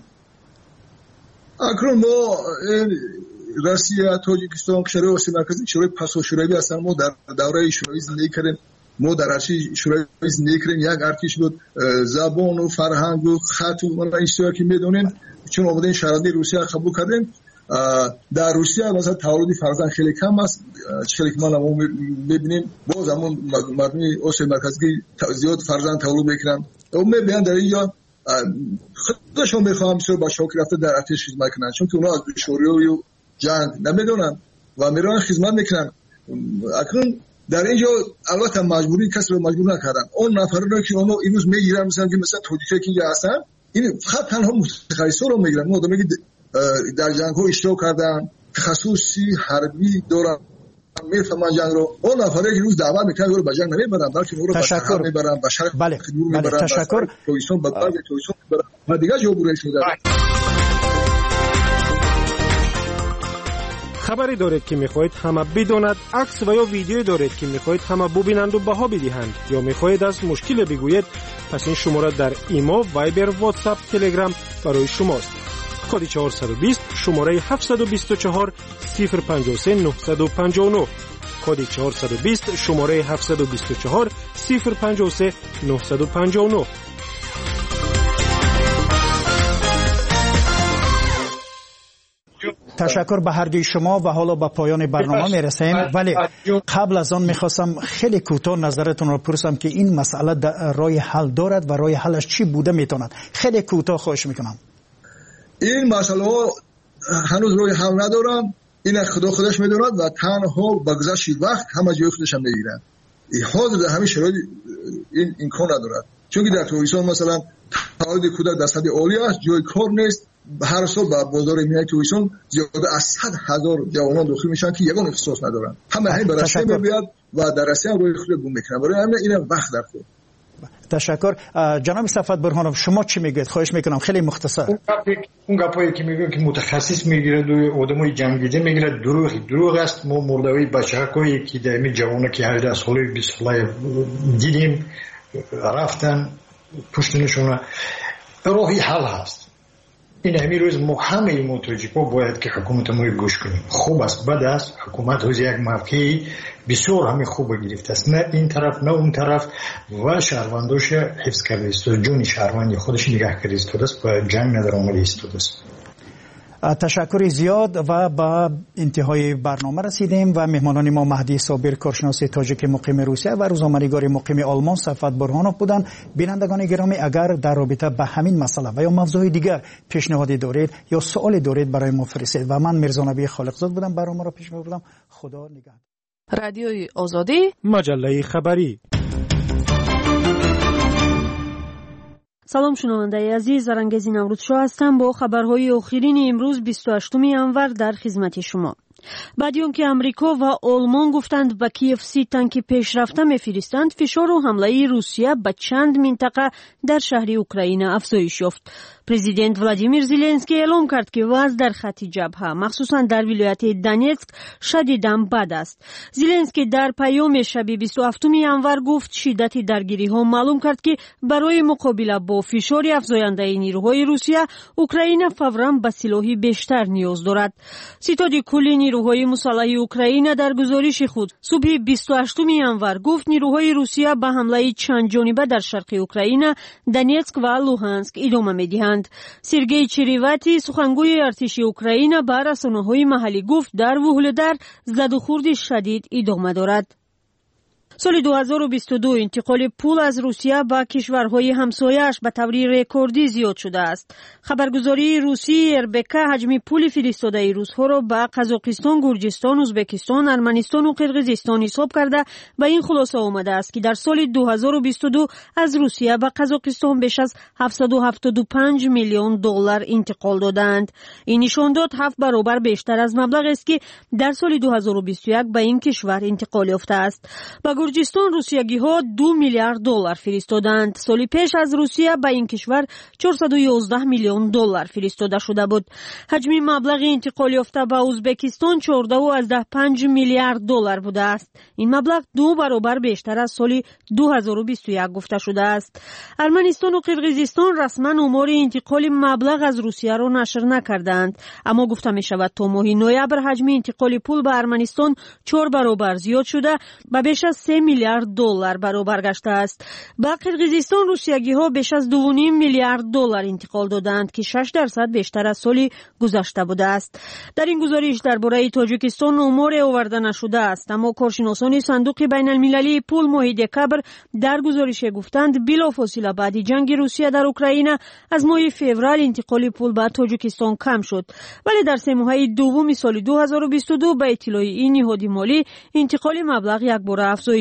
اکنون ما روسیه، تاجیکستان، کشورهای آسیای مرکزی، کشورهای پسا شوروی هستن. ما در دوره شوروی زندگی کردیم، ما در ارشی شوروی زندگی کردیم. یک ارتش بود، زبان و فرهنگ و خط و من این که میدونین چون آمدین شهروندی روسیه قبول کردیم. در روسیه مثلا تولد فرزند خیلی کم است، چه که ما میبینیم باز همون مردم آسیای مرکزی زیاد فرزند تولد میکنن. اون میبینن در اینجا خودشون میخوام بسیار با شوق رفته در ارتش خدمت کنن، چون که اونا از دشواری و جنگ نمیدونن و میرن خدمت میکنن. اکنون در اینجا البته مجبوری کسی رو مجبور نکردن. اون نفرانی که اونو امروز میگیرن مثلا که مثلا تاجیکی که اینجا هستن، این فقط تنها متخصصا رو میگیرن. اون آدمی که در جنگ ها اشتراک کردن، تخصصی حربی دارن، میفهمن جنگ رو. اون نفری که روز دعوا میکنن رو به جنگ نمیبرن، بلکه اون رو به شهر میبرن، به شهر بله بله تشکر تویسون به بعد تویسون میبرن و دیگه جبران شده. خبری دارید که میخواهید همه بداند، عکس و یا ویدیو دارید که میخواهید همه ببینند و بها بدهند، یا میخواهید از مشکل بگویید، پس این شماره در ایمو، وایبر، واتساپ، تلگرام برای شماست. کد چهارصد و بیست شماره هفتصد و بیست و چهار صفر پنجاه و سه نهصد و پنجاه و نه. کد چهارصد و بیست شماره هفتصد و بیست و چهار صفر پنجاه و سه نهصد و پنجاه و نه. تشکر به هر دوی شما و حالا به پایان برنامه میرسیم، ولی قبل از آن میخواستم خیلی کوتاه نظرتون رو پرسم که این مسئله راه حل دارد و راه حلش چی بوده میتواند. خیلی کوتاه خواهش میکنم. این مسئله هنوز راه حل ندارم، این خدا خودش میداند و تنها با گذشت وقت همه جای خودش هم میگیرن. حاضر در همین شرایط این امکان ندارد، چون در تویسان مثلا تولید کودک در سطح عالی است، جای کار نیست. هر سال با بازار میای تویسان زیاده از صد هزار جوانان داخل میشن که یگان اختصاص ندارن، همه همین به رسمی میاد و در رسمی هم روی خود گم میکنن. برای همین این وقت در خود. تشکر. جناب صفوت برهانوف شما چی میگید؟ خواهش میکنم خیلی مختصر. اون گپایی که میگن که متخصص میگیره دوی آدمای جنگیده میگیره دروغی دروغ است. ما مردوی بچه‌های که دائمی جوانه که هر از سال بیست ساله دیدیم رفتن پشتنشون راهی حل هست. این همین روز ما همه متوجه باید که حکومت ما گوش کنیم. خوب است بد است، حکومت روز یک موقعی بسیار همین خوب گرفته است، نه این طرف نه اون طرف و شهرونداش حفظ کرده است، جون شهروندی خودش نگاه کرده است و جنگ نداره آمده است. تشکر زیاد و با انتهای برنامه رسیدیم و مهمانان ما مهدی صابر کارشناس تاجیک مقیم روسیه و روزنامه‌نگار مقیم آلمان صفوت برهانوف بودند. بینندگان گرامی اگر در رابطه به همین مسئله و یا موضوع دیگر پیشنهادی دارید یا سوالی دارید برای ما فرستید. و من میرزا نبی خالقزاد بودم، برنامه را پیش می‌بردم. خدا نگهدار. رادیوی آزادی، مجله خبری. سلام شنوندگان عزیز، زرنگزی نوروزشاه هستم با خبرهای آخرین امروز بیست و هشتم ژانویه در خدمت شما. بعد از اینکه امریکا و آلمان گفتند به کیف سی تانک پیشرفته میفرستند، فشار و حمله روسیه به چند منطقه در شهر اوکراین افزایش یافت. پرزیدنت ولادیمیر زلنسکی اعلام کرد که وضع در خط جبهه مخصوصا در ولایت دونتسک شدیداً بد است. زلنسکی در پیام شب بیست و هفتم ژانویه گفت شدت درگیری‌ها معلوم کرد که برای مقابله با فشار افزاینده نیروهای روسیه اوکراین فوراً به سلاح بیشتر نیاز دارد. ستاد کلی نیروهای مسلح اوکراین در گزارش خود صبح بیست و هشتم ژانویه گفت نیروهای روسیه به حمله چند جانبه در شرق اوکراین، دونتسک و لوهانسک ادامه می‌دهند. سرگئی چریواتی سخنگوی ارتش اوکراین به رسانه‌های محلی گفت در وهلدار زد و خورد شدید ادامه دارد. سال دو هزار و بیست و دو انتقال پول از روسیه به کشورهای همسایه‌اش به طور رکوردی زیاد شده است. خبرگزاری روسی اربک حجم پول فرستاده روس‌ها را به قزاقستان، گرجستان، ازبکستان، ارمنستان و قرقیزستان حساب کرده به این خلاصه آمده است که در سال دو هزار و بیست و دو از روسیه به قزاقستان بیش از هفتصد و هفتاد و پنج میلیون دلار انتقال دادند. این نشان داد هفت برابر بیشتر از مبلغی است که در سال دو هزار و بیست و یک به این کشور انتقال یافته است. گرجستان روسیگی ها دو میلیارد دلار فرستادند. سال پیش از روسیه به این کشور چهارصد و یازده میلیون دلار فرستاده شده بود. حجم مبلغ انتقال یافته به ازبکستان چهارده و پنج میلیارد دلار بوده است. این مبلغ دو برابر بیشتر از سال دو هزار و بیست و یک گفته شده است. ارمنستان و قرقیزستان رسما آمار انتقال مبلغ از روسیه را نشر نکردند، اما گفته می شود تا ماه نوامبر حجم انتقال پول به ارمنستان چهار برابر زیاد شده و بیش از سه میلیارد دلار برابر گشته است. به قرقیزستان روسیگی ها بیش از دو و نیم میلیارد دلار انتقال دادند که شش درصد بیشتر از سال گذشته بوده است. در این گزارش درباره تاجیکستان آمار آورده نشده است، اما کارشناسان صندوق بین المللی پول ماه دکبر در گزارش گفتند بلافاصله بعد جنگ روسیه در اوکراین از ماه فوریه انتقال پول به تاجیکستان کم شد، ولی در سه ماهه دوم سال دو هزار و بیست و دو به اطلاع این نهاد مالی انتقال مبلغ یک بار افزایش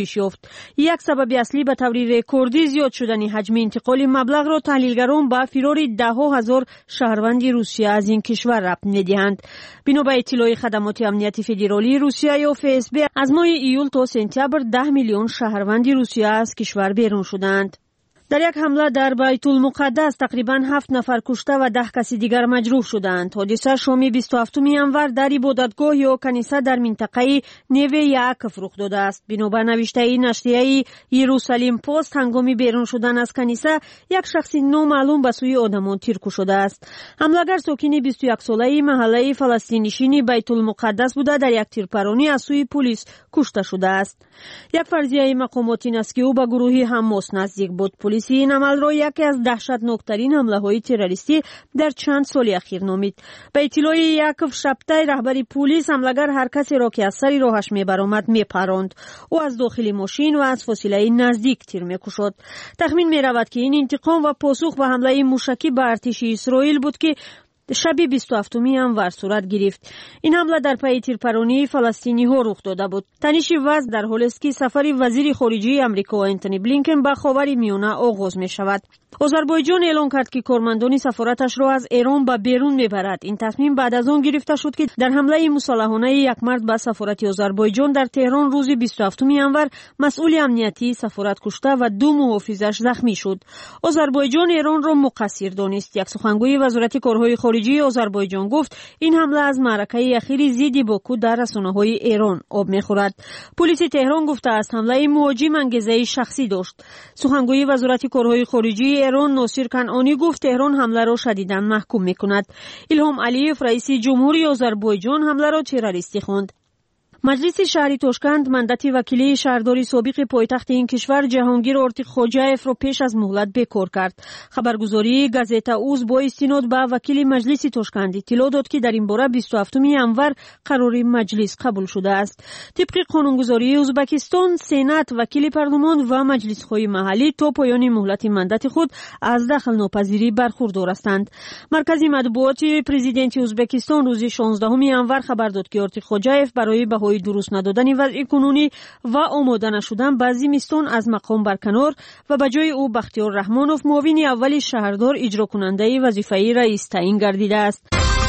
افزایش یافت. یک سبب اصلی به طور رکوردی زیاد شدن حجم انتقال مبلغ را تحلیلگران به فرار ده هزار شهروند روسیه از این کشور ربط می‌دهند. بنا به اطلاع خدمات امنیت فدرالی روسیه یا اف اس بی، از ماه ایول تا سپتامبر ده میلیون شهروند روسیه از کشور بیرون شدند. در یک حمله در بیت المقدس تقریباً هفت نفر کشته و ده کسی دیگر مجروح شدند. حادثه شام بیست و هفتم ژانویه در عبادتگاه یا کنیسه در منطقه نیوه یعقوب رخ داده است. بنا به نوشته نشریه یروشلیم پست، هنگام بیرون شدن از کنیسه یک شخص نامعلوم به سوی آدمان تیر شده است. حمله‌گر ساکن بیست و یک ساله محله فلسطینی بیت المقدس بوده در یک تیرپرانی از سوی پلیس کشته شده است. یک فرضیه مقامات این است که او به گروه حماس نزدیک بود. پلیس این عمل را یکی از دهشتناکترین حمله‌های تروریستی در چند سال اخیر نامید. به اطلاع یعقوب شبتای رهبر پلیس، حمله‌گر هر کسی را که از سر راهش می‌براند می‌پراند. او از داخل ماشین و از فاصله نزدیک تیر می‌کشد. تخمین می‌رود که این انتقام و پاسخ به حمله موشکی به ارتش اسرائیل بود که شب بیست و هفتم ژانویه صورت گرفت. این حمله در پی تیرپرانی فلسطینی ها رخ داده بود. تنش وضع در حالی است که سفر وزیر خارجه آمریکا انتونی بلینکن به خاورمیانه آغاز می شود. آذربایجان اعلام کرد که کارمندان سفارتش را از ایران به بیرون میبرد. این تصمیم بعد از آن گرفته شد که در حمله مسلحانه یک مرد به سفارت آذربایجان در تهران روز بیست و هفتم ژانویه مسئول امنیتی سفارت کشته و دو محافظش زخمی شد. آذربایجان ایران را مقصر دانست. یک سخنگوی وزارت کارهای خارجه آذربایجان گفت این حمله از معرکه اخیر ضد باکو در رسانه‌های ایران آب می‌خورد. پلیس تهران گفته است حمله مهاجم انگیزه شخصی داشت. سخنگوی وزارت کارهای خارجه ایران ناصر کنعانی گفت تهران حمله را شدیداً محکوم می‌کند. الهام علیف رئیس جمهوری آذربایجان حمله را تروریستی خواند. مجلس شهری تاشکند مندت وکیلی شهرداری سابق پایتخت این کشور جهانگیر آرتیق خوجایف را پیش از مهلت بیکار کرد. خبرگزاری گازeta uz با استناد به وکیل مجلس تاشکند اطلاع داد که در این باره بیست و هفتم ژانویه قرار مجلس قبول شده است. طبق قانونگذاری ازبکستان، سنات، وکیل پارلمان و مجلس‌های محلی تا پایان مهلت مندت خود از دخل ناپذیری برخوردار هستند. مرکز مطبوعات پرزیدنت ازبکستان روز شانزدهم ژانویه خبر داد که آرتیق خوجایف برای به درست ندادن وضع کنونی و آماده نشدن بعضی میستان از مقام برکنار و به جای او بختیار رحمانوف معاون اول شهردار اجرا کننده وظیفه رئیس تعیین گردیده است.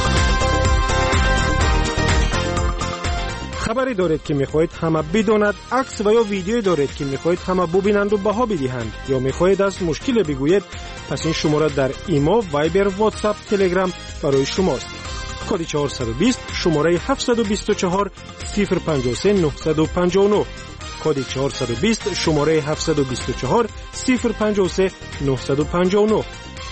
خبری دارید که میخواهید همه بداند، عکس و یا ویدیو دارید که میخواهید همه ببینند و بها بدهند، یا میخواهید از مشکل بگویید، پس این شماره در ایما، وایبر، واتساپ، تلگرام برای شماست. کد چهارصد و بیست شماره هفتصد و بیست و چهار صفر پنجاه و سه نهصد و پنجاه و نه. کد چهارصد و بیست شماره هفتصد و بیست و چهار صفر پنجاه و سه نهصد و پنجاه و نه.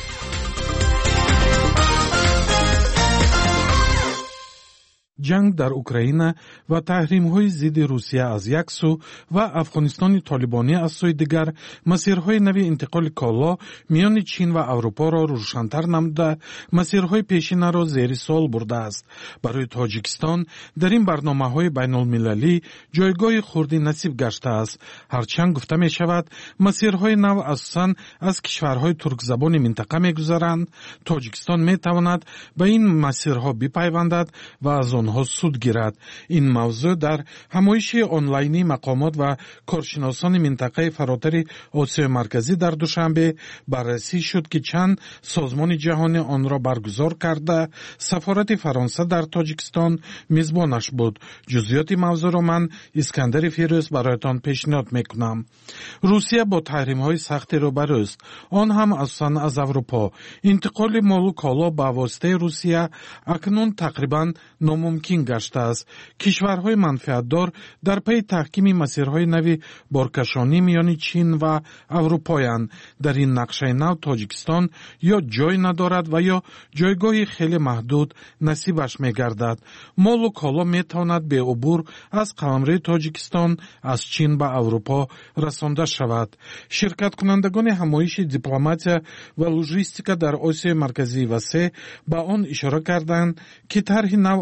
جنگ در اوکراین و تحریم‌های ضد روسیه از یک سو و افغانستان طالبانی از سوی دیگر مسیرهای نوی انتقال کالا میان چین و اروپا را روشن‌تر نموده، مسیرهای پیشین را زیر سوال برده است. برای تاجیکستان در این برنامه‌های بین‌المللی جایگاه خردی نصیب گشته است. هرچند گفته می شود مسیرهای نو اساساً از کشورهای ترک زبان منطقه می‌گذرند، تاجیکستان می‌تواند به این مسیرها بپیوندد و از آن ها سود گیرد. این موضوع در همایش آنلاینی مقامات و کارشناسان منطقه فراتر آسیای مرکزی در دوشنبه بررسی شد که چند سازمان جهانی آن را برگزار کرده. سفارت فرانسه در تاجیکستان میزبانش بود. جزئیات موضوع را من اسکندر فیروز برایتان پیشنهاد میکنم. روسیه با تحریم های سختی روبرو است، آن هم اساساً از اروپا. انتقال مال و کالا به واسطه روسیه اکنون تقریباً ناممکن گشته است. کشورهای منفعتدار در پی تحکیم مسیرهای نوی بارکشانی میان چین و اروپایند. در این نقشه نو تاجیکستان یا جای ندارد و یا جایگاه خیلی محدود نصیبش میگردد. مال و کالا میتواند به عبور از قلمرو تاجیکستان از چین به اروپا رسانده شود. شرکت کنندگان همایش دیپلماتیا و لوجستیک در آسیای مرکزی و سه به آن اشاره کردند که طرح نو از جمله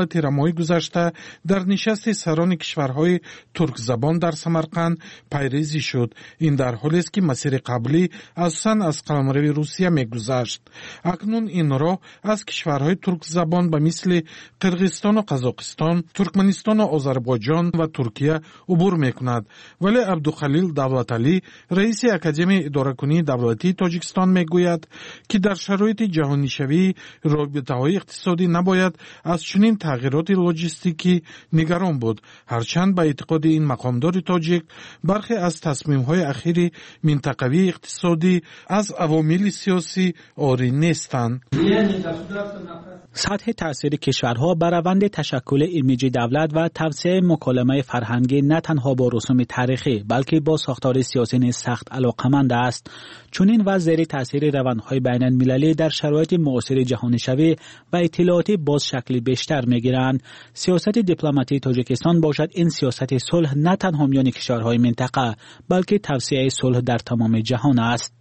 اولی تیرماهی گذشته در نشست سران کشورهای ترک زبان در سمرقند پیریزی شد. این در حالی است که مسیر قبلی اساساً از قلمرو روسیه میگذشت. اکنون این راه از کشورهای ترک زبان به مثل قرقیزستان و قزاقستان، ترکمنستان و آذربایجان و ترکیه عبور میکند. ولی عبدالخلیل دولتعلی رئیس اکادمی اداره‌کنی دولتی تاجیکستان میگوید که در شرایط جهانی شوی رابطه‌های اقتصادی نباید از چنین تغییرات لوجستیکی نگران بود. هرچند به اعتقاد این مقامدار تاجیک برخی از تصمیم‌های اخیر منطقوی اقتصادی از عوامل سیاسی عاری نیستند. سطح تاثیر کشورها بر روند تشکل ایمیج دولت و توسعه مکالمه فرهنگی نه تنها با رسوم تاریخی بلکه با ساختار سیاسی سخت علاقمند است. چنین و زیر تاثیر روندهای بین المللی در شرایط معاصر جهانی شوی و اطلاعاتی باز شکل بیشتر میگیرند. سیاست دیپلماتی تاجیکستان باشد این سیاست صلح نه تنها میان کشورهای منطقه بلکه توسعه صلح در تمام جهان است.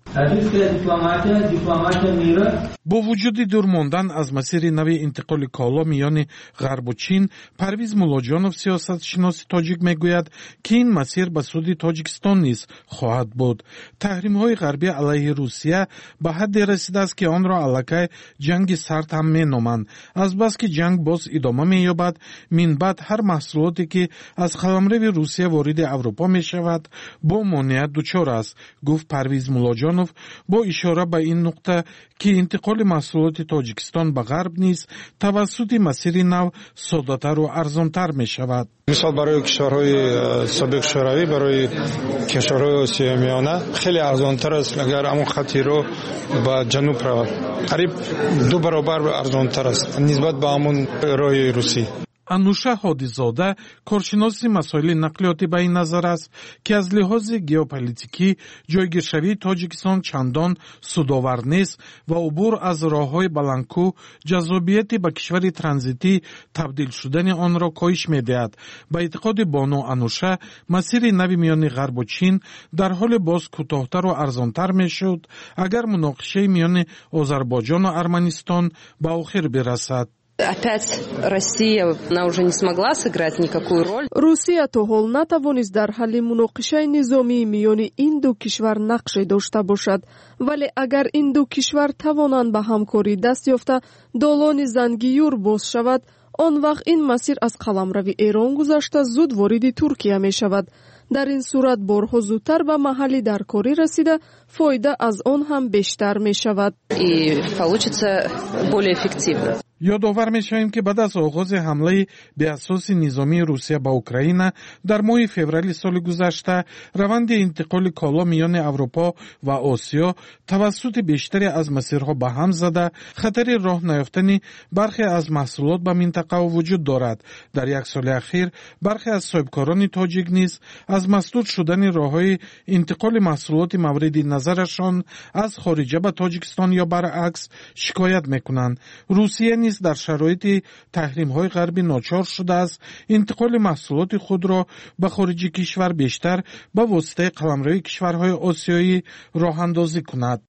با وجود دور ماندن از مسیر نوی انتقال کالا میان غرب و چین، پرویز مولاجانوف سیاست شناس تاجیک میگوید که این مسیر به سود تاجیکستان نیز خواهد بود. تحریم های غربی علیه روسیه به حد رسیده است که آن را علاقه جنگ سرد هم مینامند. از بس که جنگ باز ادامه مییابد، من بعد هر محصولاتی که از قلمرو روسیه وارد اروپا میشود با مانعیت دچار است، گفت پرویز مولاجانوف با اشاره به این نقطه که انتقال محصولات تاجیکستان به غرب نیز توسط مسیر نو ساده‌تر و ارزان‌تر می شود. مثال برای کشورهای سابق شوروی، برای کشورهای آسیای میانه خیلی ارزان‌تر است اگر همون خطی رو به جنوب رود. قریب دو برابر ارزان‌تر است نسبت به همون راه روسی. انوشه حادیزاده کارشناس مسائل نقلیاتی به این نظر است که از لحاظ ژئوپلیتیکی جایگیرشوی تاجیکستان چندان سودآور نیست و عبور از راههای بلندکو جذابیت به کشور ترانزیتی تبدیل شدن آن را کاهش می‌دهد. به اعتقاد بانو انوشه مسیر نوی میان غرب و چین در حال باز کوتاه‌تر و ارزان‌تر می‌شد اگر مناقشه میان آذربایجان و ارمنستان به آخر برسد. Опять Россия, она уже не смогла сыграть никакую роль. Русия то ҳол натавонист дар ҳалли муноқишаи низомии миёни ин ду кишвар нақше дошта бошад. Вале агар ин ду кишвар тавонанд ба ҳамкорӣ даст ёфта долони зангиюр боз шавад, он вақт ин масир аз қаламрави Эрон гузашта зуд вориди Туркия мешавад. дар ин сурат борҳо зудтар ба маҳалли даркорӣ расида фоида аз он ҳам бештар мешавад. И получится более эффективно. یادآور می‌شویم که بعد از آغاز حمله به اساس نظامی روسیه به اوکراین در ماه فوریه سال گذشته روند انتقال کالا میان اروپا و آسیا توسط بیشتری از مسیرها به هم زده خطر راه نیافتن برخی از محصولات به منطقه وجود دارد. در یک سال اخیر برخی از صاحبکاران تاجیک نیز از مسدود شدن راههای انتقال محصولات مورد نظرشان از خارجه به تاجیکستان یا برعکس شکایت می‌کنند. روسیه نیز در شرایط تحریم‌های غربی ناچار شده است انتقال محصولات خود را به خارج کشور بیشتر به واسطه قلمروی کشورهای آسیایی راه اندازی کند.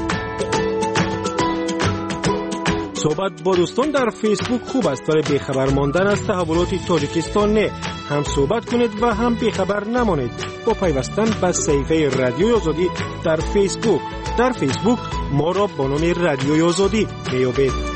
صحبت با دوستان در فیسبوک خوب است برای بیخبر ماندن از تحولات تاجیکستان. نه هم صحبت کنید و هم بیخبر نمانید با پیوستن به صفحه رادیوی آزادی در فیسبوک. در فیسبوک ما را با نام رادیوی آزادی میابید.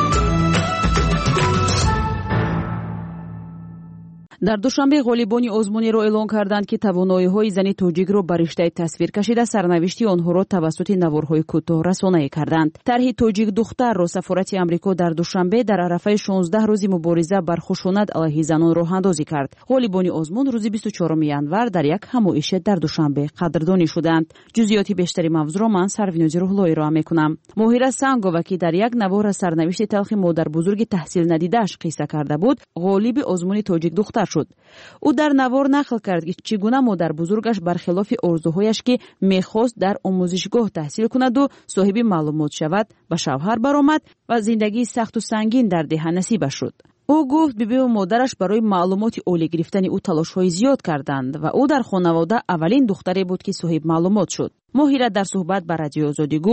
дар душанбе ғолибони озмунеро эълон карданд ки тавоноиҳои зани тоҷикро ба риштаи тасвир кашида сарнавишти онҳоро тавассути наворҳои кӯтоҳ расонае карданд. тарҳи тоҷик духтарро сафорати амрико дар душанбе дар арафаи шонздаҳ рӯзи мубориза бар хушунат алайҳи занон роҳандозӣ кард. ғолибони озмун рӯзи бисту чорум январ дар як ҳамоише дар душанбе қадрдонӣ шуданд. ҷузъиёти бештари мавзӯро ман сарвинози рӯҳлоӣ роҳа мекунам. моҳира сангова ки дар як навор аз сарнавишти талхи модарбузурги таҳсилнадидааш қисса карда буд, ғолиби озмуни тоҷик духтар шуд. ӯ дар навор нақл кард ки чӣ гуна модарбузургаш бархилофи орзуҳояш ки мехост дар омӯзишгоҳ таҳсил кунаду соҳиби маълумот шавад, ба шавҳар баромад ва зиндагии сахту сангин дар деҳа насибаш шуд. ӯ гуфт бибиву модараш барои маълумоти олӣ гирифтани ӯ талошҳои зиёд карданд ва ӯ дар хонавода аввалин духтаре буд ки соҳиб маълумот шуд. моҳира дар суҳбат ба радиои озодӣ гуфт: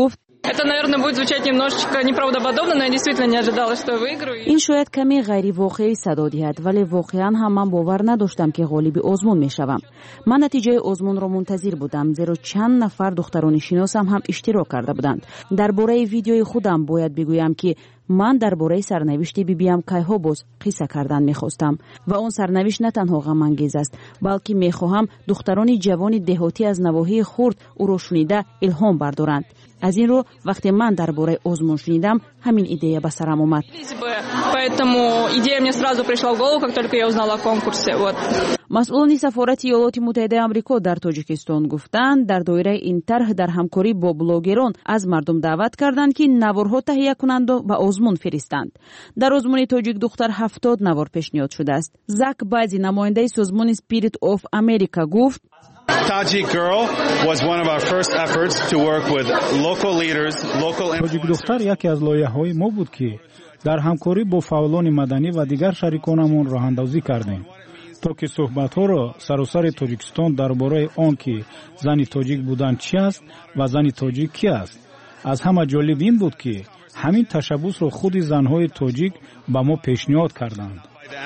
Это, наверное, будет звучать немножечко неправдоподобно, но я действительно не ожидала, что я выиграю. این شاید کمی غیر واقعی صدا دهد، ولی واقعا هم من باور نداشتم که غالب آزمون میشوم. من نتیجه آزمون را منتظر بودم، زیرا چند نفر دختران شناسم هم اشتراک کرده بودند. درباره ویدیوی خودم باید بگویم که من درباره سرنوشت بیبیم کایها باز قصه کردن میخواستم و اون سرنوشت نه تنها غم انگیز است، بلکه میخواهم دختران جوان دهاتی از نواحی خرد او را شنیده الهام بردارند. از این رو وقتی من درباره آزمون شنیدم همین ایده به سرم اومد. Поэтому идея мне сразу пришла в голову, как только я узнала о конкурсе. Вот. مسئولان سفارت ایالات متحده آمریکا در تاجیکستان گفتند در دایره این طرح در همکاری با بلاگران از مردم دعوت کردند که نوارها تهیه کنند و به آزمون فرستند. در آزمون تاجیک دختر هفتاد نوار پیشنهاد شده است. زک بازی نماینده سازمان اسپریت آف امریکا گفت Tajik girl was one of our first efforts to work with local leaders, local تاجیک دختر یکی از لایحه‌های ما بود که در همکاری با فعالان مدنی و دیگر شریکانمون راه‌اندازی کردیم تا که صحبت‌ها را سراسر تاجیکستان درباره آن که زن تاجیک بودن چی است و زن تاجیک کی است. از همه جالب این بود که همین تشبوس را خود زن‌های تاجیک به ما پیشنهاد کردند.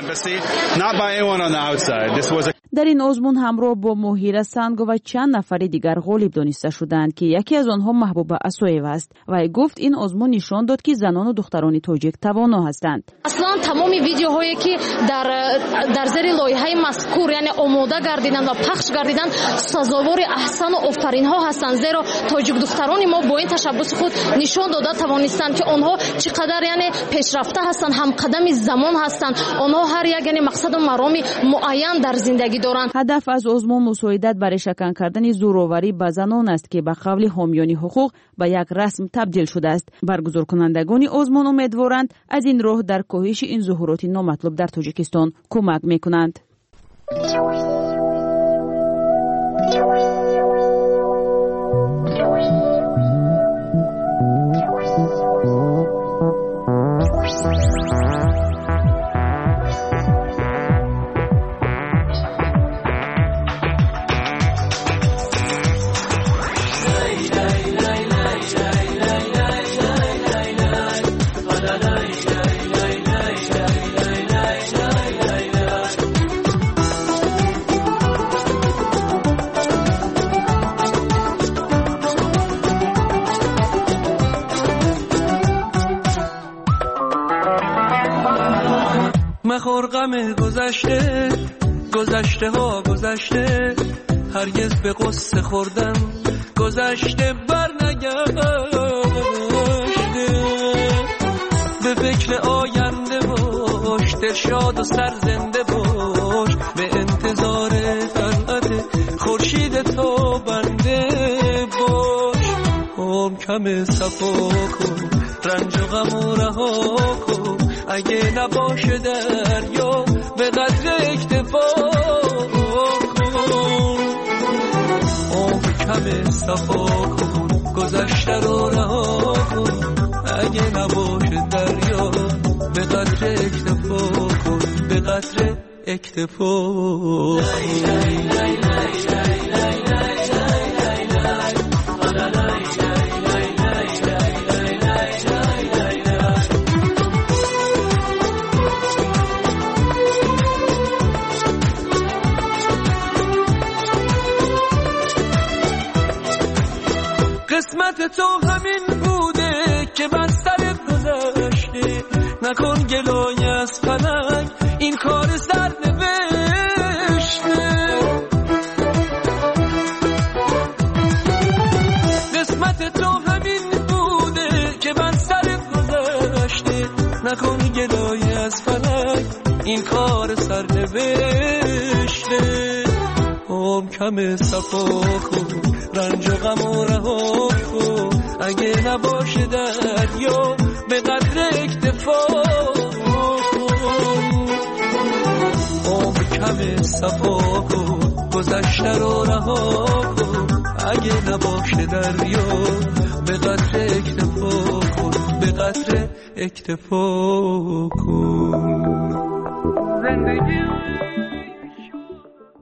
در این آزمون همراه با مهیره سنگو و چند نفر دیگر غالب دانسته شدند که یکی از آنها محبوبه اسویو است و گفت این آزمون نشان داد که زنان و دختران تاجیک توانا هستند. اصلا تمام ویدیوهایی که در در زیر لایحه مذکور یعنی آماده گردیدن و پخش گردیدن سزاوار احسان و آفرین ها هستند، زیرا تاجیک دختران ما با این تشبوس خود نشان داده توانستند که آنها چقدر یعنی پیشرفته هستند، هم قدم زمان هستند. آنها هر یک یعنی مقصد و مرام معین در زندگی دارند. هدف از آزمون مساعدت برای شکن کردن زورآوری به زنان است که به قول حامیان حقوق به یک رسم تبدیل شده است. برگزار کنندگان آزمون امیدوارند از این راه در کاهش این ظهورات نامطلوب در تاجیکستان کمک میکنند. مخور غم گذشته گذشته ها گذشته، هرگز به قصه خوردن گذشته بر نگشته. به فکر آینده باش، دل شاد و سرزنده باش، به انتظار طلعت خورشید تو بنده باش. هم کم صفا کن، رنج و غم و رها کن، اگه نباشه دریا به قدر اکتفا کن. آب کم صفا کن، گذشته رو رها کن، اگه نباشه دریا به قدر اکتفا کن، به قدر اکتفا کن. قسمت تو همین بوده که بر سرت گذشته، نکن گلای از فلک این کار سرنوشته. قسمت تو همین بوده که بر سرت گذشته، نکن گلای از فلک این کار سرنوشته. هم کم صفا کن، رنج و غم و رها کن، اگه نباشه دریا به قدر اکتفا کن. آب کم صفا کن، گذشته رو رها کن، اگه نباشه دریا به قدر اکتفا کن، به قدر اکتفا کن. زندگی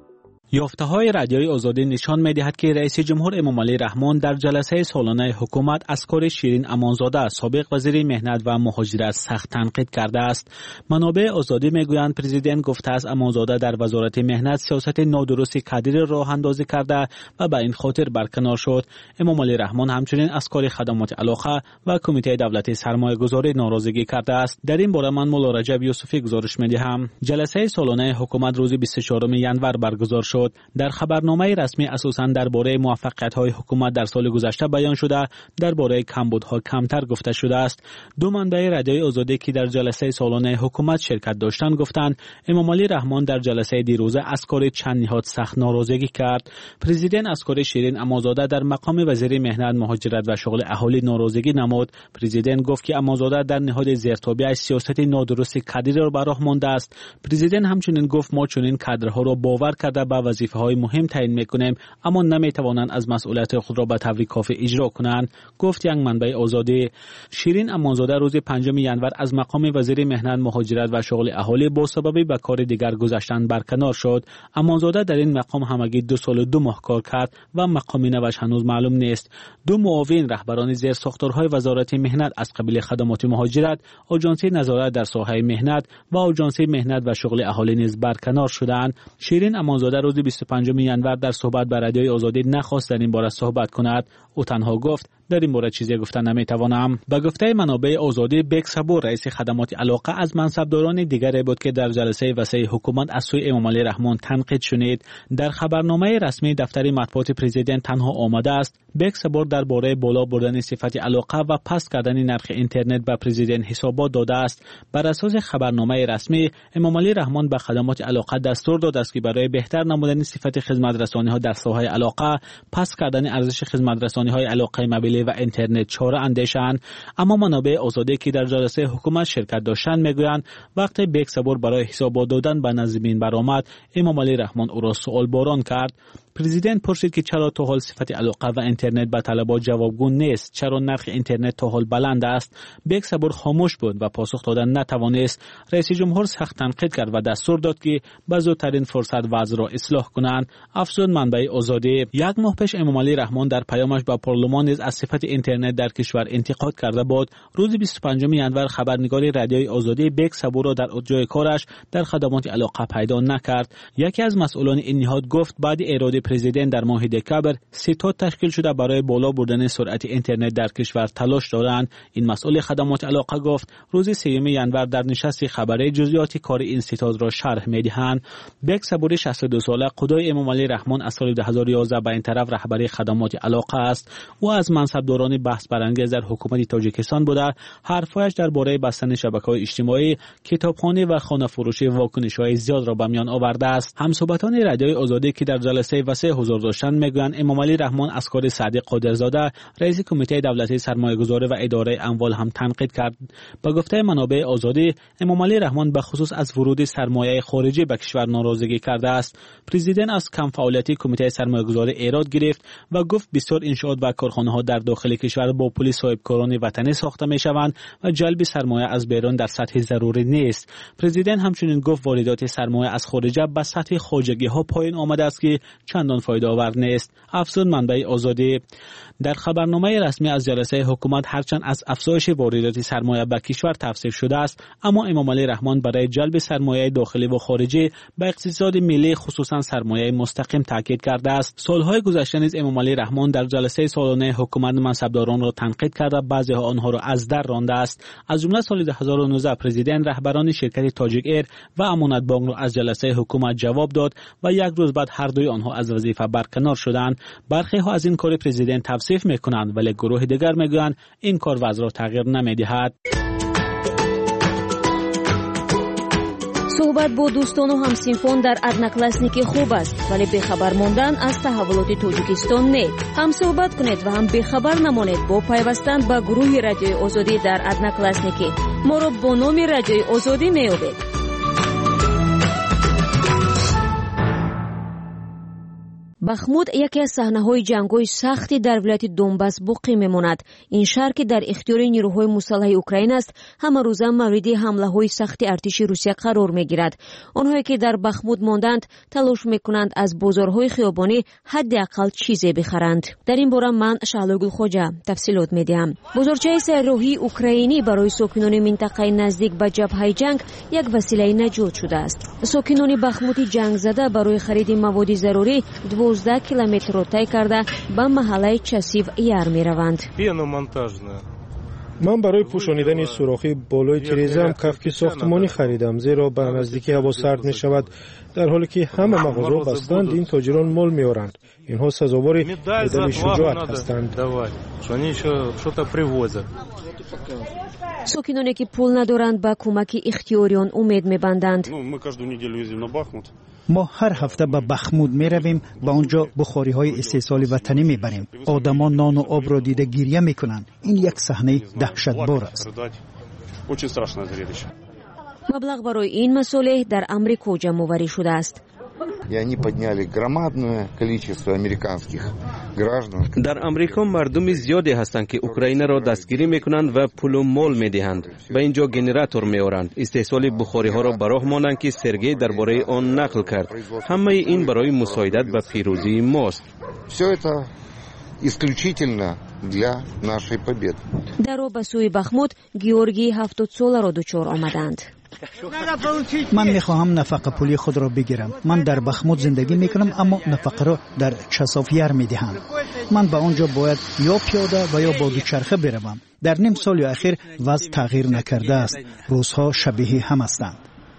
یافته‌های رادیوی آزادی نشان می‌دهد که رئیس جمهور امامعلی رحمان در جلسه سالانه حکومت از کار شیرین امانزاده سابق وزیر مهنت و مهاجرت سخت تنقید کرده است. منابع آزادی می‌گویند پرزیدنت گفته است امانزاده در وزارت مهنت سیاست نادرستی کادر راه اندازی کرده و به این خاطر برکنار شد. امامعلی رحمان همچنین از کار خدمات علاقه و کمیته دولتی سرمایه‌گذاری ناراضگی کرده است. در این باره من مولا رجب یوسفی گزارش می‌دهم. جلسه سالانه حکومت روز بیست و چهارم ژانویه برگزار شد. در خبرنامه رسمی اساساً درباره موفقیت‌های حکومت در سال گذشته بیان شده، درباره کمبودها کمتر گفته شده است. دو منبع رادیوی آزادی که در جلسه سالانه حکومت شرکت داشتند گفتند امامعلی رحمان در جلسه دیروزه از کار چند نهاد سخت ناراضگی کرد. پرزیدنت از کار شیرین امانزاده در مقام وزیر مهنت، مهاجرت و شغل اهالی ناراضگی نمود. پرزیدنت گفت که امانزاده در نهاد زیرتابی سیاست نادرست کادر را به راه مانده است. پرزیدنت همچنین گفت ما چنین کادرها را باور کرده به وظیفه‌های مهم تعیین می‌کنیم اما نمی‌توانند از مسئولیت خود را به طور کافی اجرا کنند. گفت یک منبع آزادی. شیرین امانزاده روز پنجم ژانویه از مقام وزیر مهنت، مهاجرت و شغل اهالی با سبب به کار دیگر گذاشتن برکنار شد. امانزاده در این مقام همگی دو سال و دو ماه کار کرد و مقام نوش هنوز معلوم نیست. دو معاون رهبران زیر ساختارهای وزارت مهنت از قبیل خدمات مهاجرت، آژانس نظارت در ساحه مهنت و آژانس مهنت و شغل اهالی نیز برکنار شدند. شیرین امانزاده روز بیست و پنجم ژانویه در صحبت با رادیوی آزادی نخواست در این باره صحبت کند. او تنها گفت در این باره چیزی گفتن نمیتوانم. به گفته منابع آزادی، بیگ صبور رئیس خدمات علاقه از منصبداران دیگری بود که در جلسه وسیع حکومت از سوی امامعلی رحمان تنقید شنید. در خبرنامه رسمی دفتر مطبوعات پرزیدنت تنها آمده است بیگ صبور درباره بالا بردن صفت علاقه و پست کردن نرخ اینترنت به پرزیدنت حسابات داده است. بر اساس خبرنامه رسمی، امامعلی رحمان به خدمات علاقه دستور داده است که برای بهتر نمودن صفت خدمت رسانی ها در ساحه علاقه، پست کردن ارزش خدمت رسانی های علاقه موبیل و اینترنت چاره اندیشند. اما منابع آزادی که در جلسه حکومت شرکت داشتند میگویند وقتی بیگ صبور برای حسابات دادن به نظمین برآمد، امامعلی رحمان او را سوال باران کرد. پرزیدنت پرسید که چرا تا حال صفت علاقه و اینترنت به طلبات جوابگو نیست، چرا نرخ اینترنت تا حال بلند است. بیگ صبور خاموش بود و پاسخ دادن نتوانست. رئیس جمهور سخت تنقید کرد و دستور داد که به زودترین فرصت وضع را اصلاح کنند. افزود منبع آزادی. یک ماه پیش امامعلی رحمان در پیامش به پارلمان نیز از صفت اینترنت در کشور انتقاد کرده بود. روز بیست و پنجم ژانویه خبرنگار رادیوی آزادی بیگ صبور را در جای کارش در خدمات علاقه پیدا نکرد. یکی از مسئولان این نهاد گفت بعد اراده پرزیدنت در ماه دکبر ستاد تشکیل شده برای بالا بردن سرعت اینترنت در کشور تلاش دارند. این مسئول خدمات علاقه گفت روز سوم ژانویه در نشست خبری جزئیات کار این ستاد را شرح می‌دهند. بیگ صبور شصت و دو ساله قدای امامعلی رحمان از سال دو هزار و یازده به این طرف رهبری خدمات علاقه است. او از منصبداران بحث برانگیز در حکومت تاجیکستان بوده. حرفایش درباره بستن شبکه‌های اجتماعی، کتابخانه و خانه فروشی واکنش‌های زیاد را به میان آورده است. همصحبتان رادیوی آزادی که در جلسه وسیع حضور داشتند میگویند امامعلی رحمان از کار صادق قادرزاده رئیس کمیته دولتی سرمایه‌گذاری و اداره اموال هم تنقید کرد. با گفته منابع آزادی، امامعلی رحمان به خصوص از ورود سرمایه خارجی به کشور ناراضگی کرده است. پرزیدنت از کم فعالیتی کمیته سرمایه‌گذاری ایراد گرفت و گفت بسیار انشاءات و کارخانه‌ها در داخل کشور با پول صاحبکاران وطنی ساخته می‌شوند و جلب سرمایه از بیرون در سطح ضروری نیست. پرزیدنت همچنین گفت واردات سرمایه از خارج به سطح خواجگی‌ها پایین آمده است که چندان فایده آور نیست. افزود منبع آزادی. در خبرنامه رسمی از جلسه حکومت هرچند از افزایش واردات سرمایه به کشور تفسیر شده است، اما امامعلی رحمان برای جلب سرمایه داخلی و خارجی به اقتصاد ملی خصوصا سرمایه مستقیم تاکید کرده است. سالهای گذشته نیز امامعلی رحمان در جلسه سالانه حکومت منصبداران را تنقید کرده، بعضی آنها را از در رانده است. از جمله سال دو هزار و نوزده پرزیدنت رهبران شرکت تاجیک ایر و امانت بانک را از جلسه حکومت جواب داد و یک روز بعد هر دوی آنها از وظیفه برکنار شدند. برخی ها از این کار پرزیدنت تفسیف میکنند ولی گروه دیگر میگویند این کار وضع را تغییر نمیدهد. صحبت با دوستان و همسینفون در ادناکلاسنیکی خوب است ولی بخبر ماندن از تحولات تاجیکستان نه. هم صحبت کنید و هم بخبر نمانید با پیوستن به گروه رادیوی آزادی در ادناکلاسنیکی. ما را با نام رادیوی آزادی میابید. бахмут яке аз саҳнаҳои ҷангҳои сахти дар вилояти донбас боқӣ мемонад. ин шаҳр ки дар ихтиёри нирӯҳои мусаллаҳи Украина аст, ҳамарӯза мавриди ҳамлаҳои сахти артиши Русия қарор мегирад. онҳое ки дар бахмут монданд, талош мекунанд аз бозорҳои хиёбонӣ ҳадди ақал чизе бихаранд. дар ин бора ман Шаҳлои Гулхоҷа тафсилот медиҳам. бозорчаи сайёроҳии украинӣ барои сокинони минтақаи наздик ба ҷабҳаи ҷанг як василаи наҷот шудааст. сокинони бахмути ҷангзада барои хариди маводи зарурӣ двоздаҳ километрро тай карда ба маҳаллаи Часив яр мераванд. ман барои пӯшонидани сурохи болои тирезаам кафки сохтмонӣ харидам, зеро ба наздикӣ ҳаво сард мешавад. дар ҳоле ки ҳама мағозаҳо бастанд, ин тоҷирон мол меоранд. инҳо сазовори медали шуҷоат ҳастанд. сокиноне ки пул надоранд ба кӯмаки ихтиёриён умед мебанданд. мо ҳар ҳафта ба бахмут меравем, ба онҷо бухориҳои истеҳсоли ватанӣ мебарем. одамон нону обро дида гирья мекунанд. ин як саҳнаи даҳшатбор аст. маблағ барои ин масолеҳ дар Амрико ҷамъоварӣ шудааст. дар амрико мардуми зиёде ҳастанд ки украинаро дастгирӣ мекунанд ва пулу мол медиҳанд. ба ин ҷо генератор меоранд. истеҳсоли бухориҳоро ба роҳ монанд ки Сергей дар бораи он нақл кард. ҳамаи ин барои мусоидат ба пирӯзии мост. даро ба сӯи бахмут Георгии ҳафтодсоларо дучор омаданд. ман мехоҳам нафақа пули худро бигирам. ман дар бахмут зиндагӣ мекунам, аммо нафақаро дар Часовяр медиҳам. ман ба он ҷо бояд ё пиёда ва ё бо дучарха биравам. дар ним соли ахир вазъ тағйир накардааст. рӯзҳо шабиҳи ҳам ҳастанд.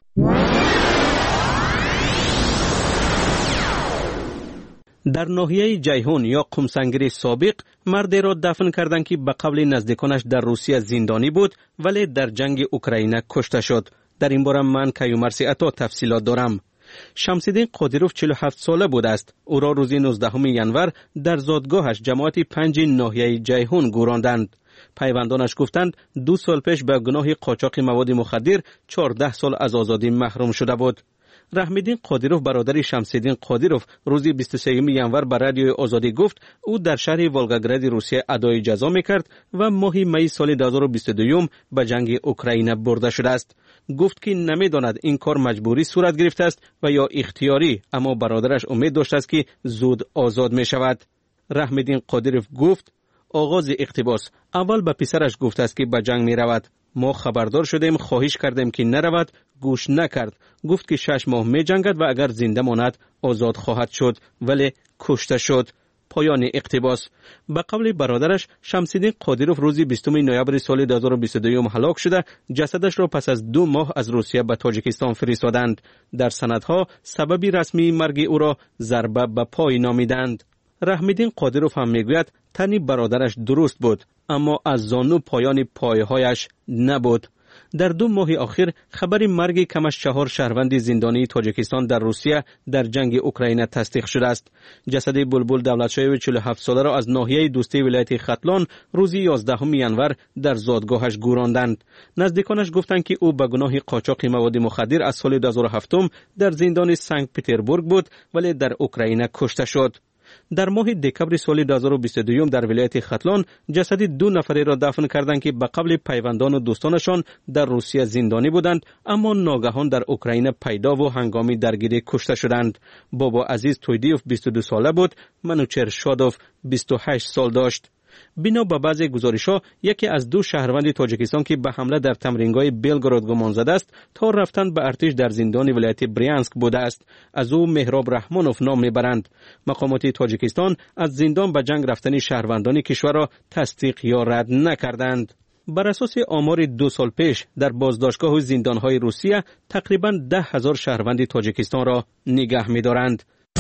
дар ноҳияи ҷайҳун ё қумсангири собиқ мардеро дафн карданд ки ба қавли наздиконаш дар Русия зиндонӣ буд, вале дар ҷанги Украина кушта шуд. дар ин бора ман Каюмарси Ато тафсилот дорам. Шамсиддин Қодиров чилу ҳафт сола будааст. ӯро рӯзи нуздаҳуми январ дар зодгоҳаш ҷамоати панҷи ноҳияи ҷайҳун гӯронданд. пайвандонаш гуфтанд ду сол пеш ба гуноҳи қочоқи маводи мухаддир чордаҳ сол аз озодӣ маҳрум шуда буд. Раҳмиддин Қодиров бародари Шамсиддин Қодиров рӯзи бисту сеюми январ ба радиои Озодӣ гуфт ӯ дар шаҳри Волгогради Русия адои ҷазо мекард ва моҳи майи соли дуҳазору бисту дуюм ба ҷанги Украина бурда шудааст. гуфт ки намедонад ин кор маҷбурӣ сурат гирифтааст ва ё ихтиёрӣ, аммо бародараш умед доштааст ки зуд озод мешавад. Раҳмиддин Қодиров гуфт оғози иқтибос аввал ба писараш гуфтааст ки ба ҷанг меравад. мо хабардор шудем, хоҳиш кардем ки наравад, гӯш накард. гуфт ки шаш моҳ меҷангад ва агар зинда монад озод хоҳад шуд, вале кушта шуд. поёни иқтибос. ба қавли бародараш Шамсиддин Қодиров рӯзи бистуми ноябри соли дуҳазору бисту дуюм ҳалок шуда, ҷасадашро пас аз ду моҳ аз Русия ба Тоҷикистон фиристоданд. дар санадҳо сабаби расмии марги ӯро зарба ба пой номиданд. Раҳмиддин Қодиров ҳам мегӯяд тани бародараш дуруст буд, аммо аз зону поёни пойҳояш набуд. дар ду моҳи охир хабари марги камаш чаҳор шаҳрванди зиндонии Тоҷикистон дар Русия дар ҷанги Украина тасдиқ шудааст. ҷасади Булбул Давлатшоеви чилу ҳафт соларо аз ноҳияи дӯстии вилояти Хатлон рӯзи ёздаҳуми январ дар зодгоҳаш гӯронданд. наздиконаш гуфтанд ки ӯ ба гуноҳи қочоқи маводи мухаддир аз соли дуҳазору ҳафтум дар зиндони Санкт Петербург буд, вале дар Украина кушта шуд. дар моҳи декабри соли дуҳазору бисту дуюм дар вилояти Хатлон ҷасади ду нафареро дафн карданд ки ба қавли пайвандону дӯстонашон дар Русия зиндонӣ буданд, аммо ногаҳон дар Украина пайдову ҳангоми даргирӣ кушта шуданд. Бобо Азиз Тӯйдиев бисту ду сола буд, Манучер Шодов бисту ҳашт сол дошт. бино ба баъзе гузоришҳо, яке аз ду шаҳрванди Тоҷикистон ки ба ҳамла дар тамрингоҳи Белгород гумонзада аст, то рафтан ба артиш дар зиндони вилояти Брянск будааст. аз ӯ Меҳроб Раҳмонов ном мебаранд. мақомоти Тоҷикистон аз зиндон ба ҷанг рафтани шаҳрвандони кишварро тасдиқ ё рад накарданд. бар асоси омори ду сол пеш дар боздоштгоҳу зиндонҳои Русия тақрибан даҳ ҳазор шаҳрванди Тоҷикистонро нигаҳ медоранд.